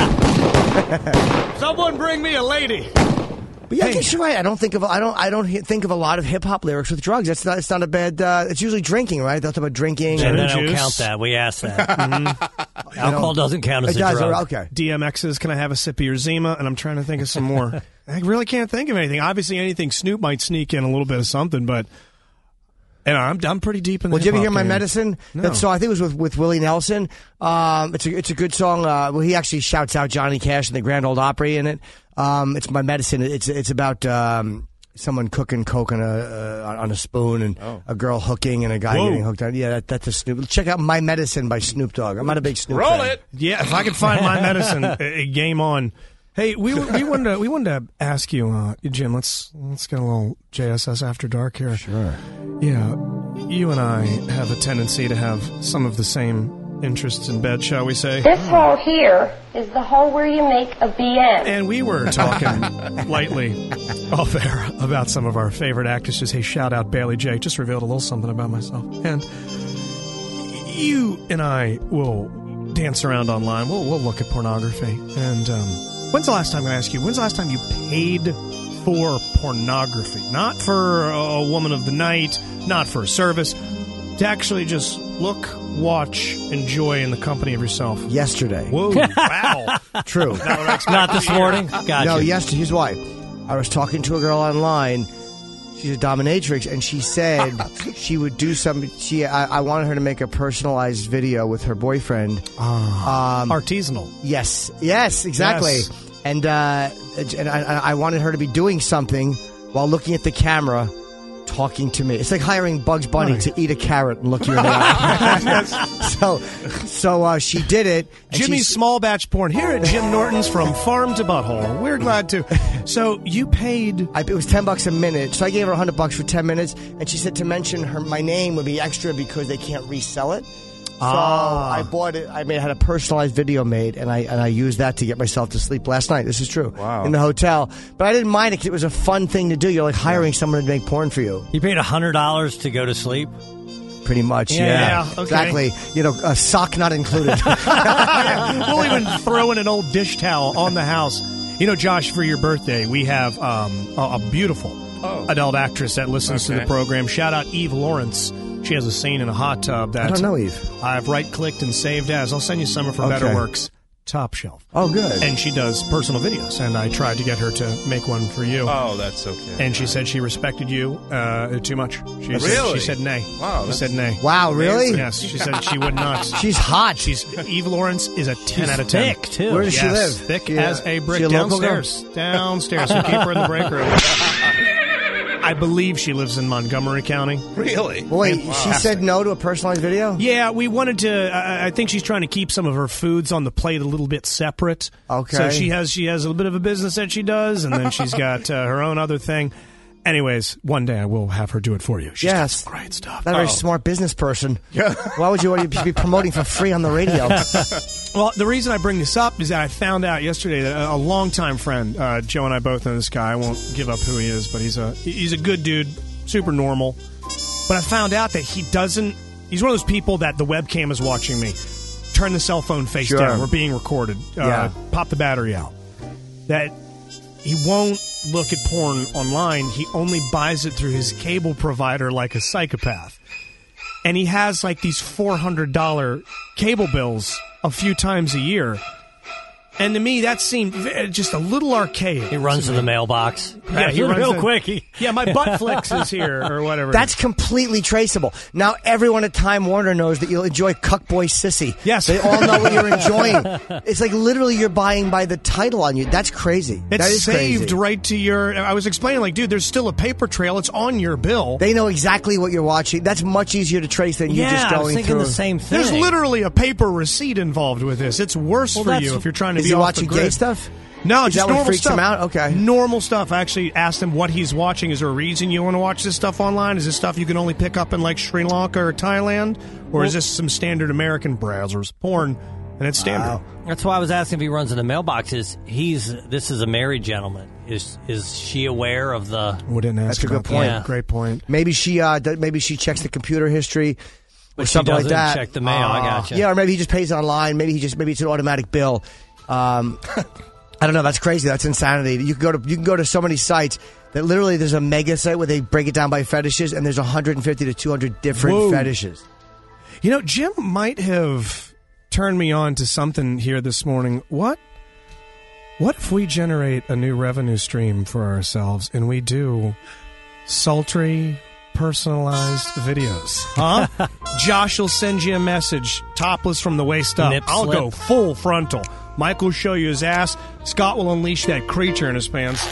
hop. Someone bring me a lady. But yeah, I guess you're right. I don't think of I don't I don't hi- think of a lot of hip hop lyrics with drugs. That's not it's not a bad. Uh, it's usually drinking, right? They talk about drinking. And and they don't juice. count that. We asked that. Mm-hmm. Alcohol doesn't count as It a does, drug. okay. D M X's, can I have a sip of your Zima? And I'm trying to think of some more. I really can't think of anything. Obviously, anything Snoop might sneak in a little bit of something, but and I'm I'm pretty deep in the Well, did you ever hear hip-hop My game. Medicine? No. That song, I think it was with, with Willie Nelson. Um, it's a it's a good song. Uh, well, he actually shouts out Johnny Cash and the Grand Ole Opry in it. Um, it's My Medicine. It's it's about um, someone cooking coke on a uh, on a spoon and a girl hooking and a guy Whoa. getting hooked on. Yeah, that, that's a Snoop. Check out My Medicine by Snoop Dogg. I'm not a big Snoop Roll fan. it. Yeah, if I could find My Medicine, uh, game on. Hey, we we wanted to, we wanted to ask you, uh, Jim. Let's let's get a little J S S After Dark here. Sure. Yeah, you and I have a tendency to have some of the same interests in bed, shall we say? This hole here is the hole where you make a B M. And we were talking lightly off air about some of our favorite actresses. Hey, shout out Bailey J. Just revealed a little something about myself. And you and I will dance around online. We'll, we'll look at pornography. And um, when's the last time, I'm going to ask you, when's the last time you paid for pornography? Not for a woman of the night, not for a service, to actually just look, watch, enjoy in the company of yourself. Yesterday. Whoa, wow. True. Not this morning? Gotcha. No, yesterday. Here's why. I was talking to a girl online. She's a dominatrix, and she said she would do some. She, I, I wanted her to make a personalized video with her boyfriend. Um, Artisanal. Yes, yes, exactly. Yes. And uh, and I, I wanted her to be doing something while looking at the camera, talking to me. It's like hiring Bugs Bunny Right. to eat a carrot and look you in the eye. so, so uh, she did it. and Jimmy's she's- small batch porn here at Jim Norton's from farm to butthole. We're glad to. So you paid. I, it was ten bucks a minute, so I gave her a hundred bucks for ten minutes, and she said to mention her my name would be extra because they can't resell it. So Ah. I bought it. I made had a personalized video made, and I and I used that to get myself to sleep last night. This is true. Wow. In the hotel, but I didn't mind it because it was a fun thing to do. You're like hiring someone to make porn for you. You paid one hundred dollars to go to sleep? Pretty much, Yeah, yeah. yeah, okay. Exactly. You know, a sock not included. We'll even throw in an old dish towel on the house. You know, Josh, for your birthday, we have um, a, a beautiful Oh. adult actress that listens to Okay. the program. Shout out Eve Lawrence. She has a scene in a hot tub that I don't know, Eve. I've right-clicked and saved as. I'll send you some of her better Okay. works. Top shelf. Oh, good. And she does personal videos, and I tried to get her to make one for you. Oh, that's okay. And she said she respected you uh, too much. She said, Really? she said nay. Wow, She that's- said nay. Wow, really? Yes, she said she would not. She's hot. She's Eve Lawrence is a ten She's out of ten. thick, too. Where does she Yes, live? thick Yeah. as a brick She a local girl? downstairs. Downstairs. So keep her in the break room. I believe she lives in Montgomery County. Really? Wait, she said no to a personalized video? Yeah, we wanted to. I I think she's trying to keep some of her foods on the plate a little bit separate. Okay. So she has she has a little bit of a business that she does, and then she's got uh, her own other thing. Anyways, one day I will have her do it for you. She's got Yes. some great stuff. Not a very Oh. smart business person. Why would you want to be promoting for free on the radio? Well, the reason I bring this up is that I found out yesterday that a, a longtime friend, uh, Joe and I both know this guy. I won't give up who he is, but he's a he's a good dude, super normal. But I found out that he doesn't. He's one of those people that the webcam is watching me. Turn the cell phone face Sure. down. We're being recorded. Uh, Yeah. Pop the battery out. That he won't look at porn online. He only buys it through his cable provider like a psychopath. And he has like these four hundred dollars cable bills a few times a year. And to me, that seemed v- just a little archaic. He runs to the mailbox. Yeah, he runs real in- quick. He- Yeah, my butt flex is here or whatever. That's completely traceable. Now everyone at Time Warner knows that you'll enjoy Cuckboy Sissy. Yes. They all know what you're enjoying. It's like literally you're buying by the title on you. That's crazy. It's that is saved crazy. right to your. I was explaining, like, dude, there's still a paper trail. It's on your bill. They know exactly what you're watching. That's much easier to trace than you Yeah, just I was going thinking through. the same thing. There's literally a paper receipt involved with this. It's worse Well, for that's- you if you're trying to Is be he off watching the grid. gay stuff? No, Is just that what normal freaks stuff. him out? Okay. Normal stuff. I actually asked him what he's watching. Is there a reason you want to watch this stuff online? Is this stuff you can only pick up in like Sri Lanka or Thailand? Or is this some standard American browsers? Porn, and it's standard. That's why I was asking if he runs in the mailbox. Is he's this is a married gentleman? Is is she aware of the? We didn't ask That's a good about that. point. Yeah. Great point. Maybe she uh, d- maybe she checks the computer history or But she something like doesn't that. check the mail, I gotcha. Yeah, or maybe he just pays online. Maybe he just maybe it's an automatic bill. Um, I don't know. That's crazy. That's insanity. You can go to you can go to so many sites that literally there's a mega site where they break it down by fetishes, and there's one hundred fifty to two hundred different Whoa. fetishes. You know, Jim might have turned me on to something here this morning. What? What if we generate a new revenue stream for ourselves and we do sultry, personalized videos? Huh? Josh will send you a message, topless from the waist up. Nip I'll slip. go full frontal. Mike will show you his ass. Scott will unleash that creature in his pants.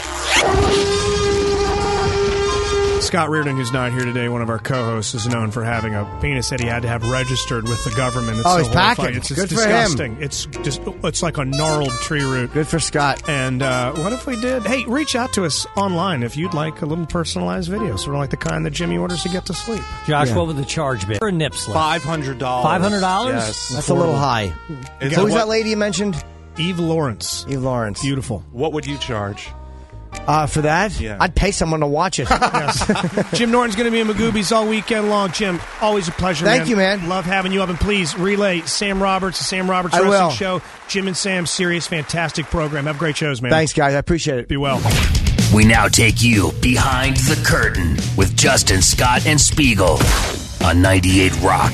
Scott Reardon, who's not here today, one of our co-hosts, is known for having a penis that he had to have registered with the government. It's Oh, so he's packing. horrifying. It's just Good for disgusting. It's just it's like a gnarled tree root. Good for Scott. And uh, what if we did? Hey, reach out to us online if you'd like a little personalized video, sort of like the kind that Jimmy orders to get to sleep. Josh, Yeah. what would the charge be for a nip slip? Five hundred dollars. Five hundred dollars? Yes. That's a little high. Is Who it was what- that lady you mentioned? Eve Lawrence. Eve Lawrence. Beautiful. What would you charge? Uh, for that, Yeah. I'd pay someone to watch it. Jim Norton's going to be in Magoobies all weekend long. Jim, always a pleasure. Thank man. you, man. Love having you up, and please relay Sam Roberts, the Sam Roberts I Wrestling will. Show. Jim and Sam, serious, fantastic program. Have great shows, man. Thanks, guys. I appreciate it. Be well. We now take you behind the curtain with Justin Scott and Spiegel on ninety-eight Rock.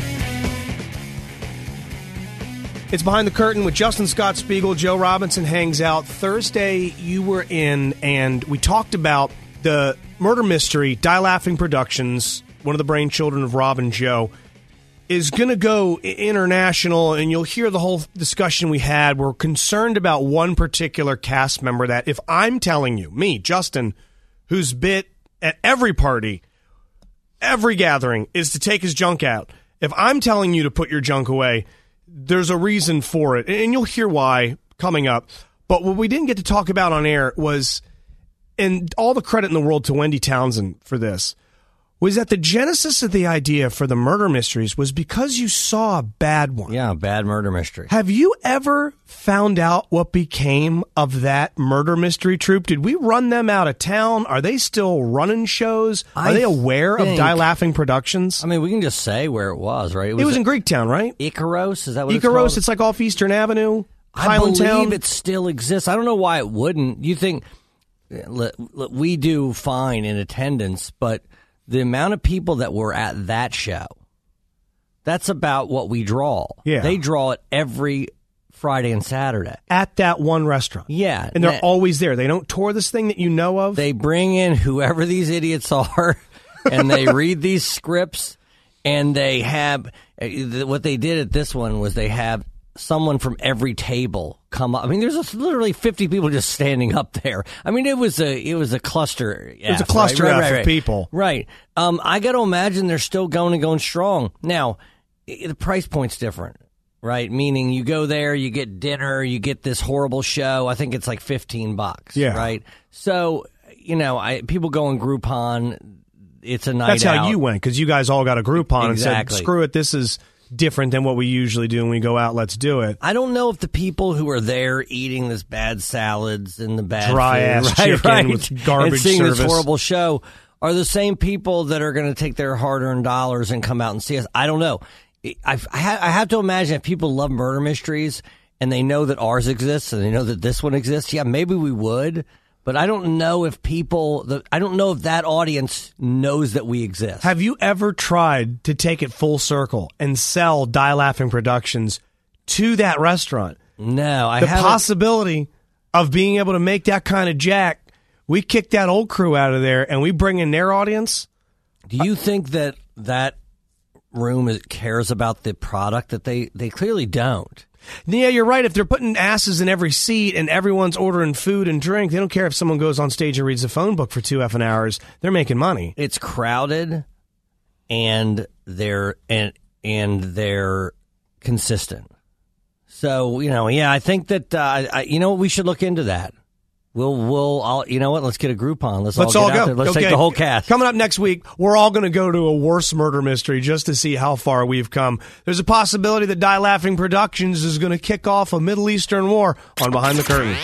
It's Behind the Curtain with Justin Scott Spiegel. Joe Robinson hangs out. Thursday, you were in, and we talked about the murder mystery. Die Laughing Productions, one of the brainchildren of Rob and Joe, is going to go i- international, and you'll hear the whole discussion we had. We're concerned about one particular cast member that, if I'm telling you, me, Justin, who's bit at every party, every gathering, is to take his junk out. If I'm telling you to put your junk away, there's a reason for it, and you'll hear why coming up. But what we didn't get to talk about on air was, and all the credit in the world to Wendy Townsend for this, was that the genesis of the idea for the murder mysteries was because you saw a bad one. Yeah, bad murder mystery. Have you ever found out what became of that murder mystery troupe? Did we run them out of town? Are they still running shows? Are I they aware of think- Die Laughing Productions? I mean, we can just say where it was, right? It was in Greektown, right? Icaros. Is that what it's Icaros, called? it's like off Eastern Avenue, I believe Highlandtown. it still exists. I don't know why it wouldn't. You think l- l- we do fine in attendance, but the amount of people that were at that show, that's about what we draw. Yeah. They draw it every Friday and Saturday. At that one restaurant. Yeah. And they're Now- always there. They don't tour this thing that you know of. They bring in whoever these idiots are, and they read these scripts, and they have what they did at this one was they have someone from every table come up. I mean, there's a, literally fifty people just standing up there. I mean, it was a it was a cluster. It was a F, cluster right? F Right, right, of right. people. Right. Um, I got to imagine they're still going and going strong. Now, i- the price point's different. Right, meaning you go there, you get dinner, you get this horrible show. I think it's like fifteen bucks. Yeah. Right. So you know, I people go on Groupon. It's a night That's out. how you went, because you guys all got a Groupon Exactly. and said, screw it, this is different than what we usually do when we go out, let's do it. I don't know if the people who are there eating this bad salads and the bad Dry food, ass right, chicken right, with garbage and seeing service. this horrible show are the same people that are going to take their hard-earned dollars and come out and see us. I don't know. I, I, ha- I have to imagine if people love murder mysteries and they know that ours exists and they know that this one exists, yeah, maybe we would. But I don't know if people, the, I don't know if that audience knows that we exist. Have you ever tried to take it full circle and sell Die Laughing Productions to that restaurant? No, I the haven't. possibility of being able to make that kind of jack. We kick that old crew out of there, and we bring in their audience. Do you think that that room is, cares about the product? That they they clearly don't. Yeah, you're right. If they're putting asses in every seat and everyone's ordering food and drink, they don't care if someone goes on stage and reads the phone book for two effing hours. They're making money. It's crowded, and they're and and they're consistent. So you know, yeah, I think that uh, I, you know we should look into that. We'll, we'll, I'll, you know what? Let's get a Groupon. Let's, Let's all, all get go. out there. Let's okay. take the whole cast. Coming up next week, we're all going to go to a worse murder mystery just to see how far we've come. There's a possibility that Die Laughing Productions is going to kick off a Middle Eastern war on Behind the Curtain.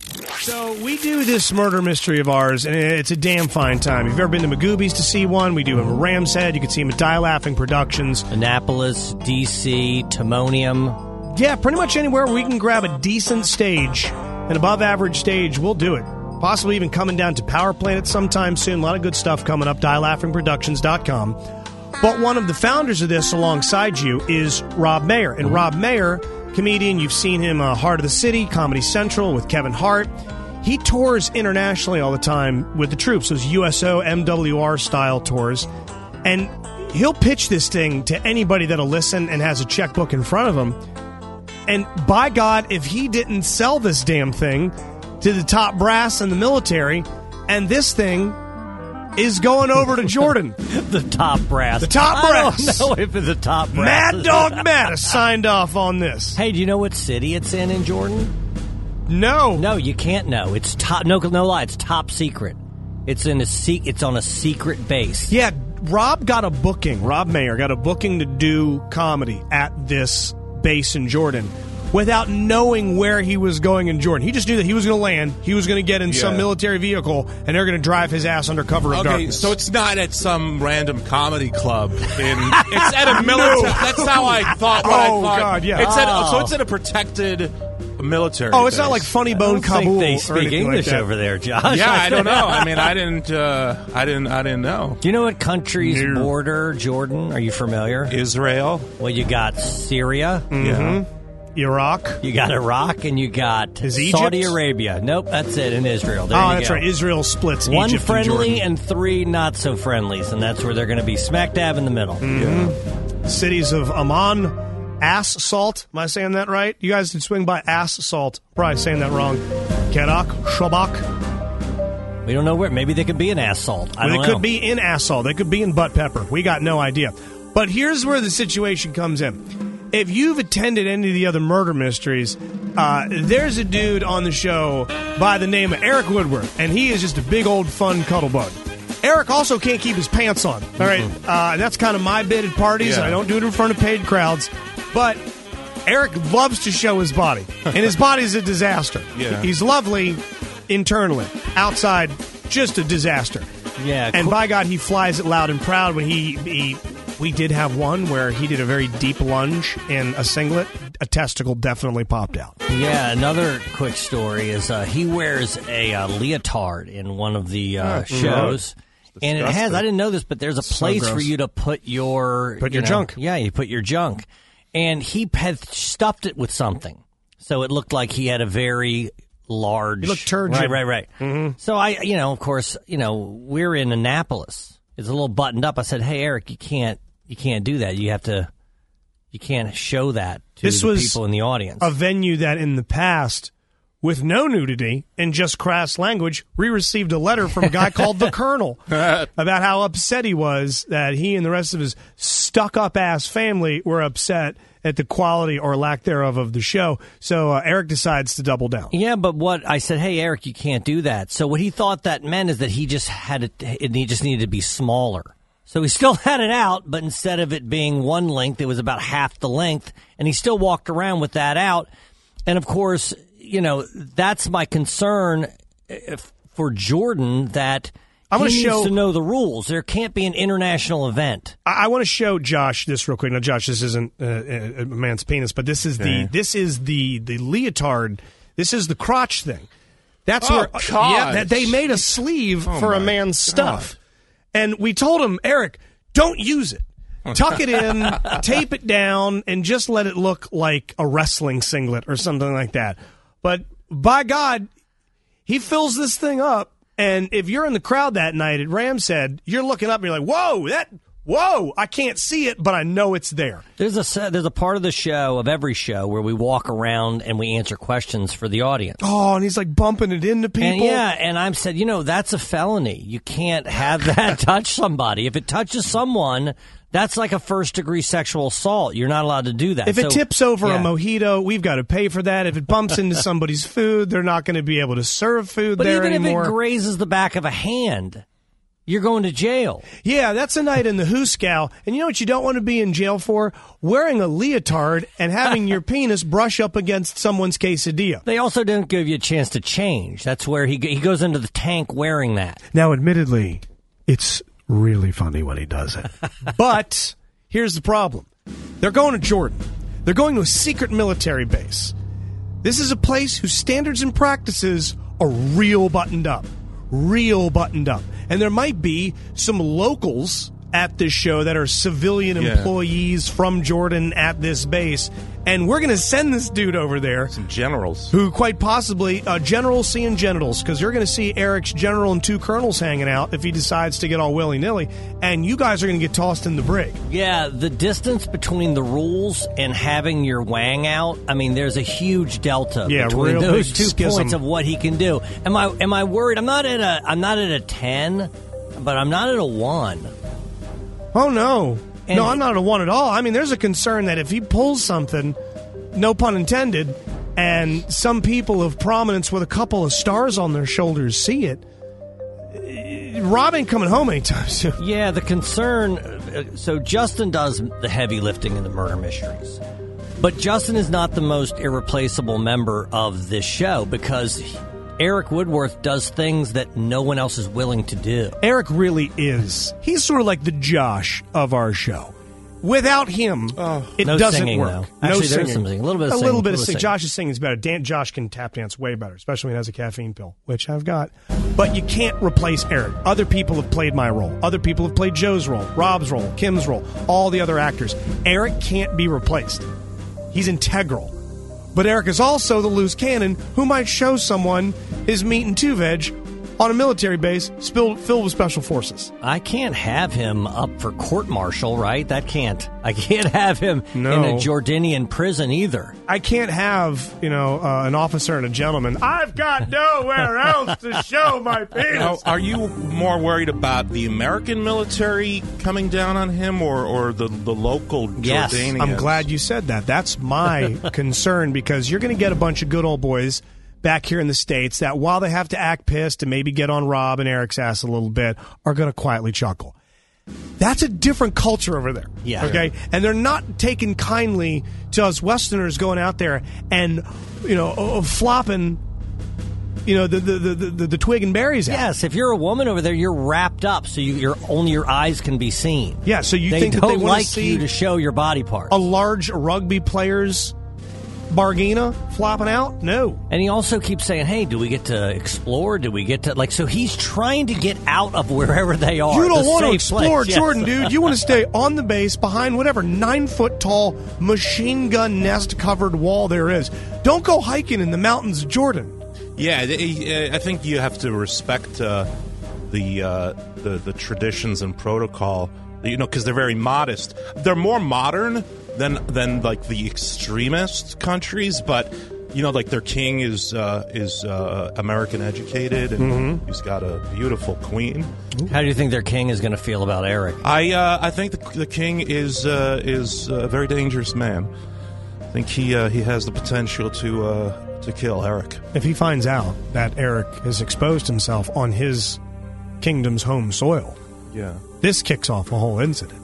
So we do this murder mystery of ours, and it's a damn fine time. If you've ever been to Magoobies to see one, we do them at Ram's Head. You can see them at Die Laughing Productions. Annapolis, D C, Timonium. Yeah, pretty much anywhere we can grab a decent stage, an above-average stage, we'll do it. Possibly even coming down to Power Planet sometime soon. A lot of good stuff coming up, die laughing productions dot com. But one of the founders of this alongside you is Rob Mayer. And Rob Mayer, comedian, you've seen him uh, Heart of the City, Comedy Central with Kevin Hart. He tours internationally all the time with the troops, those U S O, M W R-style tours. And he'll pitch this thing to anybody that'll listen and has a checkbook in front of him. And by God, if he didn't sell this damn thing to the top brass in the military, and this thing is going over to Jordan. The top brass. The top brass. I don't know if it's the top brass. Mad Dog Matt has signed off on this. Hey, do you know what city it's in in Jordan? No. No, you can't know. It's top. No, no lie. It's top secret. It's in a se- It's on a secret base. Yeah, Rob got a booking. Rob Mayer got a booking to do comedy at this base in Jordan without knowing where he was going in Jordan. He just knew that he was going to land, he was going to get in Yeah. some military vehicle, and they're going to drive his ass under cover of Okay, darkness. so it's not at some random comedy club. In, it's at a military. No. That's how I thought. What Oh, I thought. God, yeah. It's at, Oh. so it's at a protected military. Oh, it's base. not like Funny Bone I don't think Kabul. they or speak anything English like that. over there, Josh. Yeah, I don't know. I mean, I didn't. Uh, I didn't. I didn't know. Do you know what countries No. border Jordan? Are you familiar? Israel. Well, you got Syria. Mhm. Iraq. You got Iraq, and you got Is Egypt? Saudi Arabia. Nope, that's it in Israel. There Oh, you that's go. right. Israel splits One Egypt friendly and and three not so friendlies, and that's where they're going to be smack dab in the middle. Jordan. Mhm. Cities of Amman, Ass Salt. Am I saying that right? You guys did swing by Ass Salt. Probably saying that wrong. Kerak, Shabak. We don't know where. Maybe they could be an assault. I Well, don't they know. could be in Assault. They could be in Butt Pepper. We got no idea. But here's where the situation comes in. If you've attended any of the other murder mysteries, uh, there's a dude on the show by the name of Eric Woodward, and he is just a big old fun cuddle bug. Eric also can't keep his pants on. All right, uh, and that's kind of my bit at parties. Yeah. I don't do it in front of paid crowds, but Eric loves to show his body, and his body's a disaster. Yeah. He's lovely internally, outside, just a disaster. Yeah, And cool. by God, he flies it loud and proud when he, he we did have one where he did a very deep lunge in a singlet. A testicle definitely popped out. Yeah, another quick story is uh, he wears a uh, leotard in one of the uh, Oh, shows. And it has, disgusting. I didn't know this, but there's a So place for gross. you to put your... Put you your know- junk. Yeah, you put your junk. And he had stuffed it with something. So it looked like he had a very large... He looked turgid. Right, right, right. Mhm. So I, you know, of course, you know, we're in Annapolis. It's a little buttoned up. I said, hey, Eric, you can't, you can't do that. You have to, you can't show that to This the was people in the audience. a venue that in the past, with no nudity and just crass language, we received a letter from a guy called the Colonel about how upset he was that he and the rest of his stuck-up ass family were upset at the quality or lack thereof of the show. So uh, Eric decides to double down. Yeah, but what I said, hey, Eric, you can't do that. So what he thought that meant is that he just had it, it he just needed to be smaller. So he still had it out, but instead of it being one length, it was about half the length, and he still walked around with that out. And of course, you know, that's my concern if, for Jordan, that I'm he gonna needs show- to know the rules. There can't be an international event. I, I want to show Josh this real quick. Now, Josh, this isn't uh, a, a man's penis, but this is the Okay. this is the the leotard. This is the crotch thing. That's Oh, where gosh. yeah, that they made a sleeve Oh, for a my man's stuff, and we told him, Eric, don't use it. tuck it in, tape it down, and just let it look like a wrestling singlet or something like that. But by God, he fills this thing up, and if you're in the crowd that night at Rams Head, you're looking up and you're like, whoa, that... Whoa, I can't see it, but I know it's there. There's a there's a part of the show, of every show, where we walk around and we answer questions for the audience. Oh, and he's like bumping it into people. And yeah, and I'm said, you know, that's a felony. You can't have that touch somebody. If it touches someone, that's like a first degree sexual assault. You're not allowed to do that. If it So, tips over yeah. a mojito, we've got to pay for that. If it bumps into somebody's food, they're not going to be able to serve food But there even anymore. if it grazes the back of a hand, you're going to jail. Yeah, that's a night in the Hooskow. And you know what you don't want to be in jail for? Wearing a leotard and having your penis brush up against someone's quesadilla. They also don't give you a chance to change. That's where he he goes into the tank wearing that. Now, admittedly, it's really funny when he does it. But here's the problem. They're going to Jordan. They're going to a secret military base. This is a place whose standards and practices are real buttoned up. Real buttoned up. And there might be some locals at this show that are civilian Yeah. employees from Jordan at this base. And we're going to send this dude over there. Some generals. Who quite possibly, uh, generals seeing genitals, because you're going to see Eric's general and two colonels hanging out if he decides to get all willy-nilly. And you guys are going to get tossed in the brig. Yeah, the distance between the rules and having your wang out, I mean, there's a huge delta Yeah, between real those big two schism. points of what he can do. Am I am I worried? I'm not at a I'm not at a ten, but I'm not at a one. Oh, no. And no, I'm not a one at all. I mean, there's a concern that if he pulls something, no pun intended, and some people of prominence with a couple of stars on their shoulders see it, Rob ain't coming home anytime soon. Yeah, the concern. uh, So Justin does the heavy lifting in the murder mysteries, but Justin is not the most irreplaceable member of this show because Eric Woodworth does things that no one else is willing to do. Eric really is. He's sort of like the Josh of our show. Without him, it No doesn't singing, work. though. No Actually, there's singing. some singing. A little bit of a singing, little bit a of little singing. singing. Josh's singing is better. Dan, Josh can tap dance way better, especially when he has a caffeine pill, which I've got. But you can't replace Eric. Other people have played my role. Other people have played Joe's role, Rob's role, Kim's role, all the other actors. Eric can't be replaced. He's integral. But Eric is also the loose cannon who might show someone his meat and two veg on a military base filled, filled with special forces. I can't have him up for court-martial, right? That can't. I can't have him No. in a Jordanian prison either. I can't have, you know, uh, an officer and a gentleman. I've got nowhere else to show my penis. Now, are you more worried about the American military coming down on him or, or the, the local Jordanians? I'm glad you said that. That's my concern because you're going to get a bunch of good old boys back here in the States that while they have to act pissed and maybe get on Rob and Eric's ass a little bit, are going to quietly chuckle. That's a different culture over there. Yeah. Okay? And they're not taking kindly to us Westerners going out there and, you know, uh, flopping, you know, the the, the, the, the twig and berries out. Yes, if you're a woman over there, you're wrapped up so you, you're, only your eyes can be seen. Yeah, so you they think don't that they want like to see you to show your body parts. a large rugby player's Bargina flopping out? No. And he also keeps saying, hey, do we get to explore? Do we get to, like, so he's trying to get out of wherever they are. You don't the want to safe explore place. Yes. Jordan, dude. You want to stay on the base behind whatever nine-foot-tall machine gun nest-covered wall there is. Don't go hiking in the mountains of Jordan. Yeah, they- I think you have to respect uh, the, uh, the the traditions and protocol, you know, because they're very modest. They're more modern than than like the extremist countries, but you know, like their king is uh, is uh, American educated, and Mhm. he's got a beautiful queen. How do you think their king is going to feel about Eric? I uh, I think the, the king is uh, is a very dangerous man. I think he uh, he has the potential to uh, to kill Eric. If he finds out that Eric has exposed himself on his kingdom's home soil, Yeah. this kicks off a whole incident.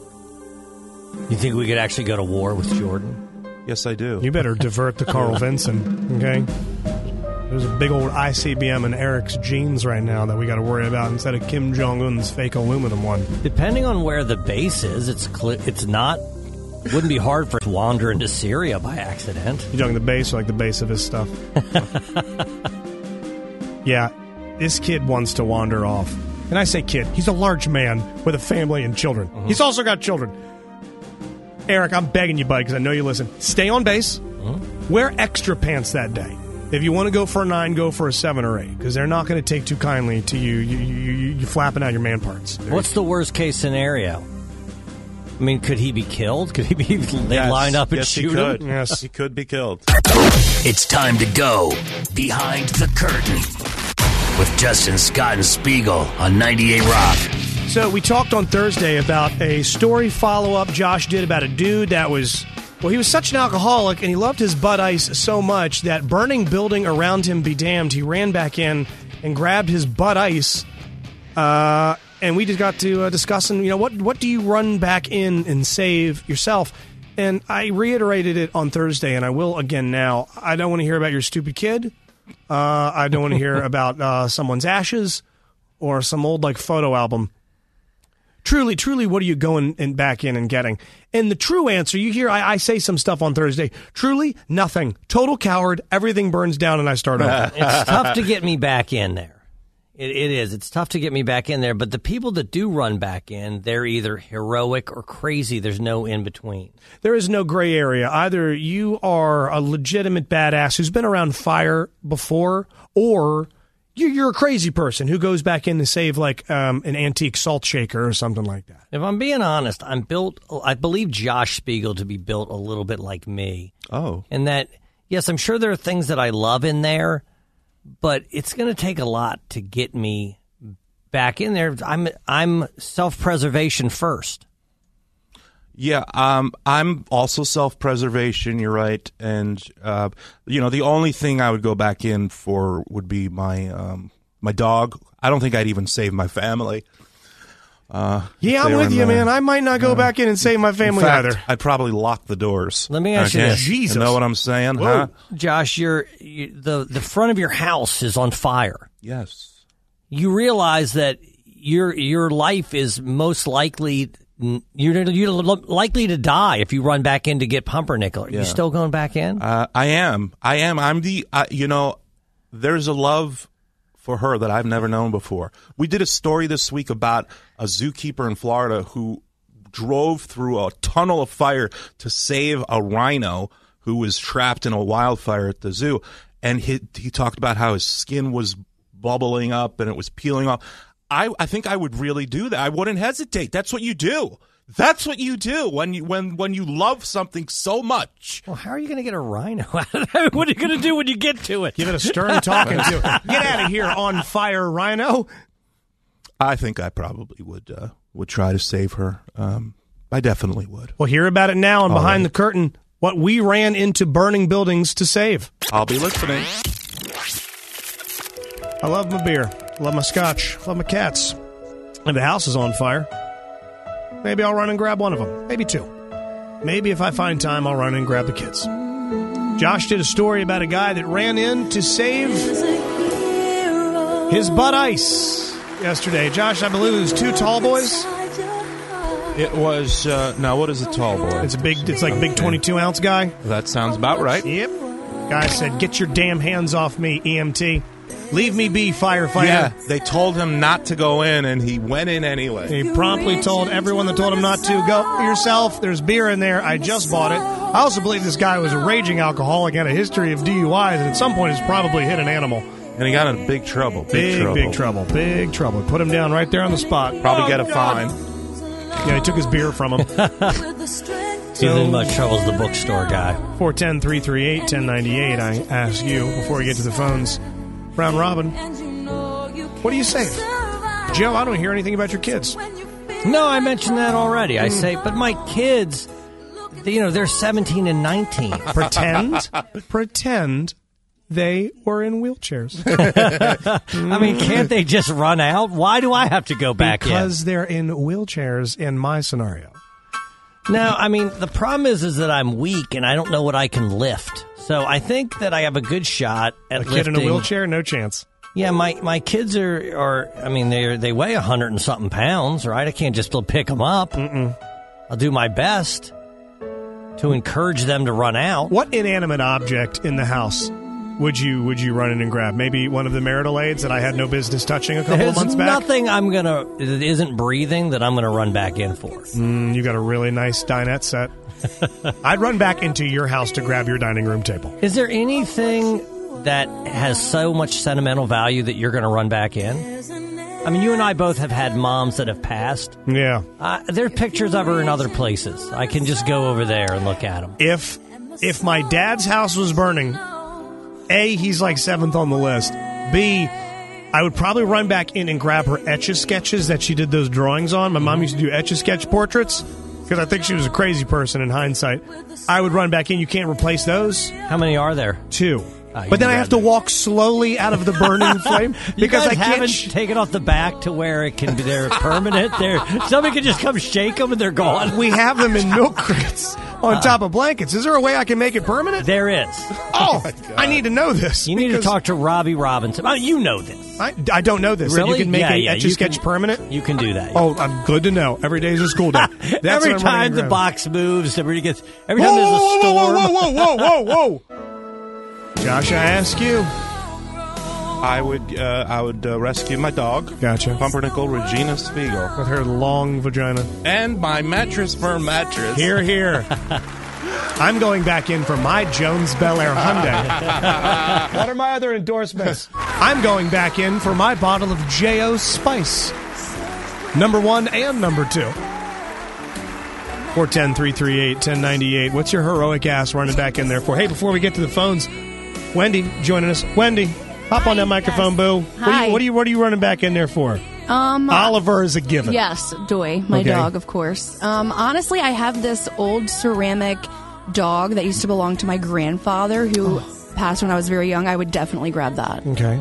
You think we could actually go to war with Jordan? Yes, I do. You better divert the Carl Vinson, okay? There's a big old I C B M in Eric's jeans right now that we got to worry about instead of Kim Jong-un's fake aluminum one. Depending on where the base is, it's cl- it's not. Wouldn't be hard for it to wander into Syria by accident. You talking the base or like the base of his stuff? Yeah, this kid wants to wander off. And I say kid, he's a large man with a family and children. He's also got children. Eric, I'm begging you, bud, because I know you listen. Stay on base. Huh? Wear extra pants that day. If you want to go for a nine, go for a seven or eight, because they're not going to take too kindly to you you, you, you you flapping out your man parts. What's the worst case scenario? I mean, could he be killed? Could he be they Yes. line up and yes, shoot he could. him? Yes, he could be killed. It's time to go behind the curtain with Justin Scott and Spiegel on ninety-eight Rock. So we talked on Thursday about a story follow-up Josh did about a dude that was, well, he was such an alcoholic and he loved his Bud Ice so much that burning building around him be damned, he ran back in and grabbed his Bud Ice, uh, and we just got to uh, discussing, you know, what, what do you run back in and save yourself? And I reiterated it on Thursday, and I will again now. I don't want to hear about your stupid kid. Uh, I don't want to hear about uh, someone's ashes or some old like photo album. Truly, truly, what are you going and back in and getting? And the true answer, you hear I, I say some stuff on Thursday. Truly, nothing. Total coward. Everything burns down, and I start over. It's tough to get me back in there. It, it is. It's tough to get me back in there. But the people that do run back in, they're either heroic or crazy. There's no in between. There is no gray area. Either you are a legitimate badass who's been around fire before, or you- you're a crazy person who goes back in to save like um, an antique salt shaker or something like that. If I'm being honest, I'm built, I believe Josh Spiegel to be built a little bit like me. Oh. And that, yes, I'm sure there are things that I love in there, but it's going to take a lot to get me back in there. I'm I'm self-preservation first. Yeah, um, I'm also self-preservation, you're right. And, uh, you know, the only thing I would go back in for would be my um, my dog. I don't think I'd even save my family. Uh, Yeah, if I'm they were with in you, there. man. I might not go back in and save my family In fact, either. I'd probably lock the doors. Let me ask you Okay? this. Jesus. You know what I'm saying, huh? Josh, you're, you, the, the front of your house is on fire. Yes. You realize that your your life is most likely you're you're likely to die if you run back in to get pumpernickel. Are Yeah. you still going back in? Uh, I am. I am. I'm the, uh, you know, there's a love for her that I've never known before. We did a story this week about a zookeeper in Florida who drove through a tunnel of fire to save a rhino who was trapped in a wildfire at the zoo. And he, he talked about how his skin was bubbling up and it was peeling off. I, I think I would really do that. I wouldn't hesitate. That's what you do. That's what you do when you when when you love something so much. Well, how are you going to get a rhino? What are you going to do when you get to it? Give it a stern talking to. Get out of here, on fire rhino. I think I probably would uh, would try to save her. Um, I definitely would. Well, hear about it now and All behind right. the curtain. What we ran into burning buildings to save. I'll be listening. I love my beer. Love my scotch. Love my cats. And the house is on fire. Maybe I'll run and grab one of them. Maybe two. Maybe if I find time, I'll run and grab the kids. Josh did a story about a guy that ran in to save his Bud Ice yesterday. Josh, I believe it was two tall boys. It was uh, now. What is a tall boy? It's a big. It's like a big twenty-two ounce guy. That sounds about right. Yep. Guy said, "Get your damn hands off me, E M T. Leave me be, firefighter." Yeah, they told him not to go in, and he went in anyway. He promptly told everyone that told him not to, "Go yourself. There's beer in there. I just bought it." I also believe this guy was a raging alcoholic, had a history of D U Is, and at some point has probably hit an animal. And he got in big trouble. Big, Big, trouble. big trouble. Big trouble. Put him down right there on the spot. Probably Oh, get a God. fine. Yeah, he took his beer from him. He's in as much trouble as the bookstore guy. four one zero, three three eight, one zero nine eight. I ask you, before we get to the phones, Brown Robin, what do you say? Joe, I don't hear anything about your kids. No, I mentioned that already. I say, but my kids, you know, they're seventeen and nineteen. Pretend, pretend they were in wheelchairs. I mean, can't they just run out? Why do I have to go back Because they're in wheelchairs in my scenario. in? No, I mean, the problem is, is that I'm weak and I don't know what I can lift. So I think that I have a good shot at A kid lifting. in a wheelchair, no chance. Yeah, my, my kids are, are, I mean, they they weigh a hundred and something pounds, right? I can't just pick them up. Mm-mm. I'll do my best to encourage them to run out. What inanimate object in the house would you would you run in and grab? Maybe one of the marital aids that I had no business touching a couple There's of months back? nothing I'm going to, that isn't breathing that I'm going to run back in for. Mm, you got a really nice dinette set. I'd run back into your house to grab your dining room table. Is there anything that has so much sentimental value that you're going to run back in? I mean, you and I both have had moms that have passed. Yeah. Uh, there are pictures of her in other places. I can just go over there and look at them. If if my dad's house was burning, A, he's like seventh on the list. B, I would probably run back in and grab her Etch-a-Sketches that she did those drawings on. My mom used to do Etch-a-Sketch portraits because I think she was a crazy person in hindsight. I would run back in. You can't replace those. How many are there? Two. Uh, but then I have to walk slowly out of the burning flame because you guys I can't haven't sh- taken off the back to where it can be they're permanent. They're, somebody can just come shake them and they're gone. We have them in milk crates on uh, top of blankets. Is there a way I can make it permanent? There is. Oh, oh I need to know this. You need to talk to Robbie Robinson. Oh, you know this. I, I don't know this. Really? So you can make yeah, a yeah, Etch-a-Sketch can, permanent? You can do that. Oh, I'm good to know. Every day is a school day. That's every time the around. box moves, every, gets, every time whoa, there's a storm. Whoa, whoa, whoa, whoa, whoa, whoa. Josh, I ask you. I would uh, I would uh, rescue my dog. Gotcha. Pumpernickel Regina Spiegel. With her long vagina. And my Mattress Firm mattress. Here, here. I'm going back in for my Jones Bel Air Hyundai. What are my other endorsements? I'm going back in for my bottle of J O Spice. Number one and number two. four one zero, three three eight, one zero nine eight. What's your heroic ass running back in there for? Hey, before we get to the phones, Wendy joining us. Wendy, hop on that microphone, boo. What are, you, what, are you, what are you running back in there for? Um, Oliver is a given. Yes, Doy, my okay. dog, of course. Um, honestly, I have this old ceramic dog that used to belong to my grandfather who oh. passed when I was very young. I would definitely grab that. Okay.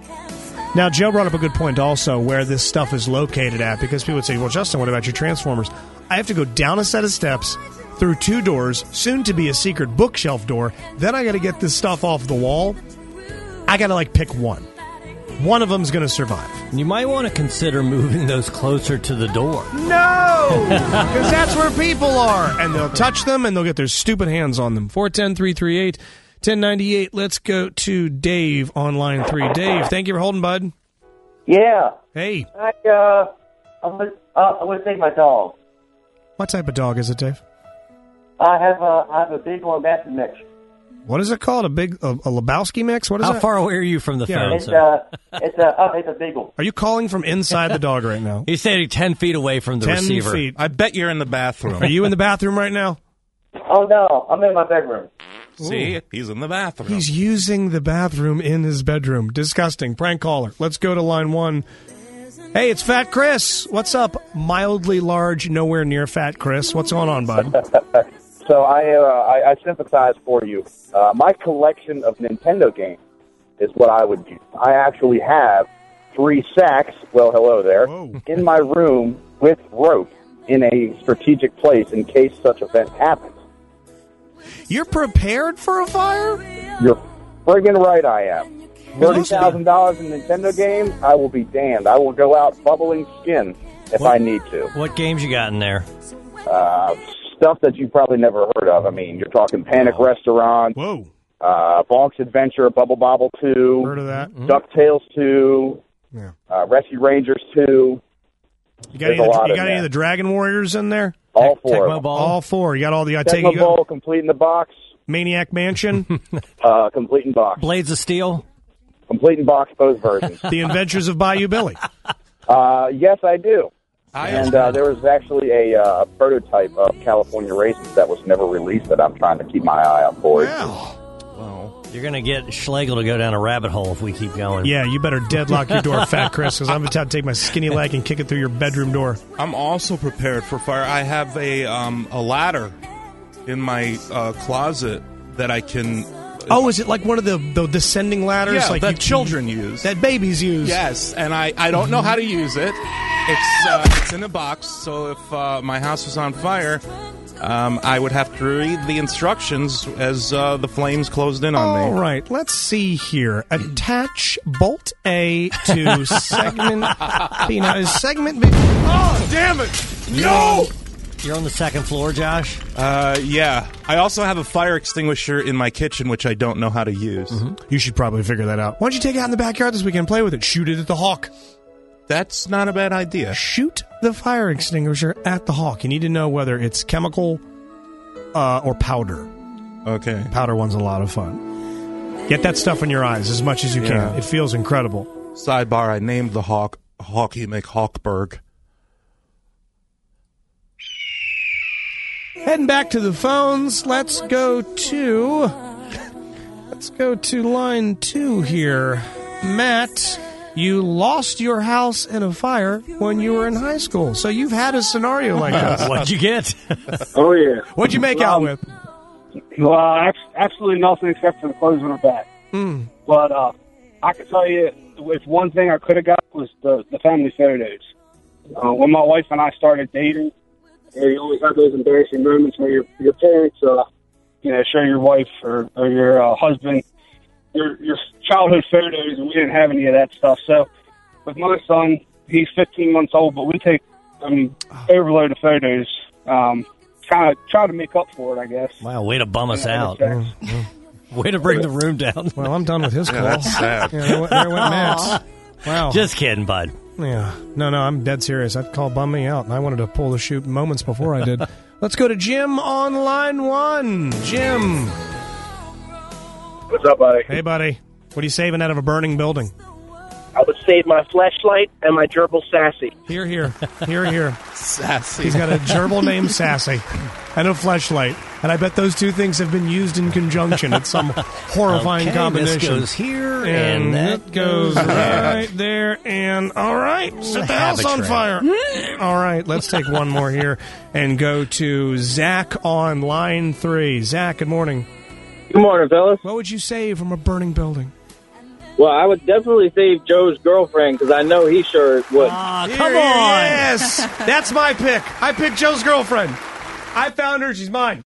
Now, Joe brought up a good point also where this stuff is located at, because people would say, well, Justin, what about your Transformers? I have to go down a set of steps, through two doors, soon to be a secret bookshelf door. Then I got to get this stuff off the wall. I got to, like, pick one. One of them's going to survive. You might want to consider moving those closer to the door. No! Because that's where people are. And they'll touch them, and they'll get their stupid hands on them. four one zero, three three eight, one zero nine eight. Let's go to Dave on line three. Dave, thank you for holding, bud. Yeah. Hey. I, uh, I would, uh, I would take my dog. What type of dog is it, Dave? I have a, I have a big one Basset mix. What is it called? A big a, a Lebowski mix? What is How that? far away are you from the yeah. phone? It's sir? uh, it's a, oh, it's a beagle. Are you calling from inside the dog right now? He's standing ten feet away from the ten receiver. Feet. I bet you're in the bathroom. Are you in the bathroom right now? Oh no, I'm in my bedroom. See, Ooh. He's in the bathroom. He's using the bathroom in his bedroom. Disgusting. Prank caller. Let's go to line one. Hey, it's Fat Chris. What's up? Mildly large, nowhere near Fat Chris. What's going on, bud? So I, uh, I I sympathize for you. Uh, my collection of Nintendo games is what I would do. I actually have three sacks, well, hello there, Whoa. in my room with rope in a strategic place in case such event happens. You're prepared for a fire? You're friggin' right I am. thirty thousand dollars in Nintendo games, I will be damned. I will go out bubbling skin if what, I need to. What games you got in there? Uh, stuff that you've probably never heard of. I mean, you're talking Panic oh. Restaurant, Whoa. Uh, Bonk's Adventure, Bubble Bobble two, heard of that? Mm-hmm. DuckTales two, yeah. uh, Rescue Rangers two. You got, any, the, you got any of the Dragon Warriors in there? All four. Tecmo Ball? All four. You got all the... I take Tecmo you Ball, complete in the box. Maniac Mansion? uh, complete in box. Blades of Steel? Complete in box, both versions. The Adventures of Bayou Billy? Uh, yes, I do. I and uh, there was actually a uh, prototype of California Raisins that was never released that I'm trying to keep my eye out for. Wow. Well, you're going to get Schlegel to go down a rabbit hole if we keep going. Yeah, you better deadlock your door, Fat Chris, because I'm about to take my skinny leg and kick it through your bedroom door. I'm also prepared for fire. I have a um, a ladder in my uh, closet that I can... Oh, is it like one of the, the descending ladders? Yeah, like that you, children use. That babies use. Yes, and I, I don't know how to use it. It's uh, it's in a box, so if uh, my house was on fire, um, I would have to read the instructions as uh, the flames closed in on me. All right, let's see here. Attach bolt A to segment B. Now, is segment B... Oh, damn it! No! You're on the second floor, Josh? Uh, yeah. I also have a fire extinguisher in my kitchen, which I don't know how to use. Mm-hmm. You should probably figure that out. Why don't you take it out in the backyard this weekend and play with it? Shoot it at the Hawk. That's not a bad idea. Shoot the fire extinguisher at the Hawk. You need to know whether it's chemical uh, or powder. Okay. Powder one's a lot of fun. Get that stuff in your eyes as much as you Yeah. can. It feels incredible. Sidebar, I named the hawk hawk you make Hawkberg. Heading back to the phones, let's go to let's go to line two here. Matt, you lost your house in a fire when you were in high school, so you've had a scenario like this. What'd you get? Oh, yeah. What'd you make out with? Well, abs- absolutely nothing except for the clothes on her back. Mm. But uh, I can tell you, if one thing I could have got was the, the family photos. Uh, when my wife and I started dating, you, know, you always have those embarrassing moments where your your parents, uh, you know, show your wife or, or your uh, husband your your childhood photos, and we didn't have any of that stuff. So with my son, he's fifteen months old, but we take um, overload of photos. Um, kind of try to make up for it, I guess. Wow, way to bum us Yeah, out. okay. Way to bring the room down. Well, I'm done with his Yeah, call. that's sad. Yeah, there went, there went Matt's. Wow. Just kidding, bud. Yeah. No, no, I'm dead serious. I'd call bum me out, and I wanted to pull the chute moments before I did. Let's go to Jim on line one. Jim. What's up, buddy? Hey, buddy. What are you saving out of a burning building? I would save my flashlight and my gerbil Sassy. Here, here. Here, here. Sassy. He's got a gerbil named Sassy and a fleshlight. And I bet those two things have been used in conjunction. It's some horrifying Okay, combination. this goes here, and, and that that goes goes right there. And all right, set the house on Habit fire. All right, let's take one more here and go to Zach on line three. Zach, good morning. Good morning, fellas. What would you save from a burning building? Well, I would definitely save Joe's girlfriend because I know he sure would. Ah, Here, Yes, that's my pick. I picked Joe's girlfriend. I found her. She's mine.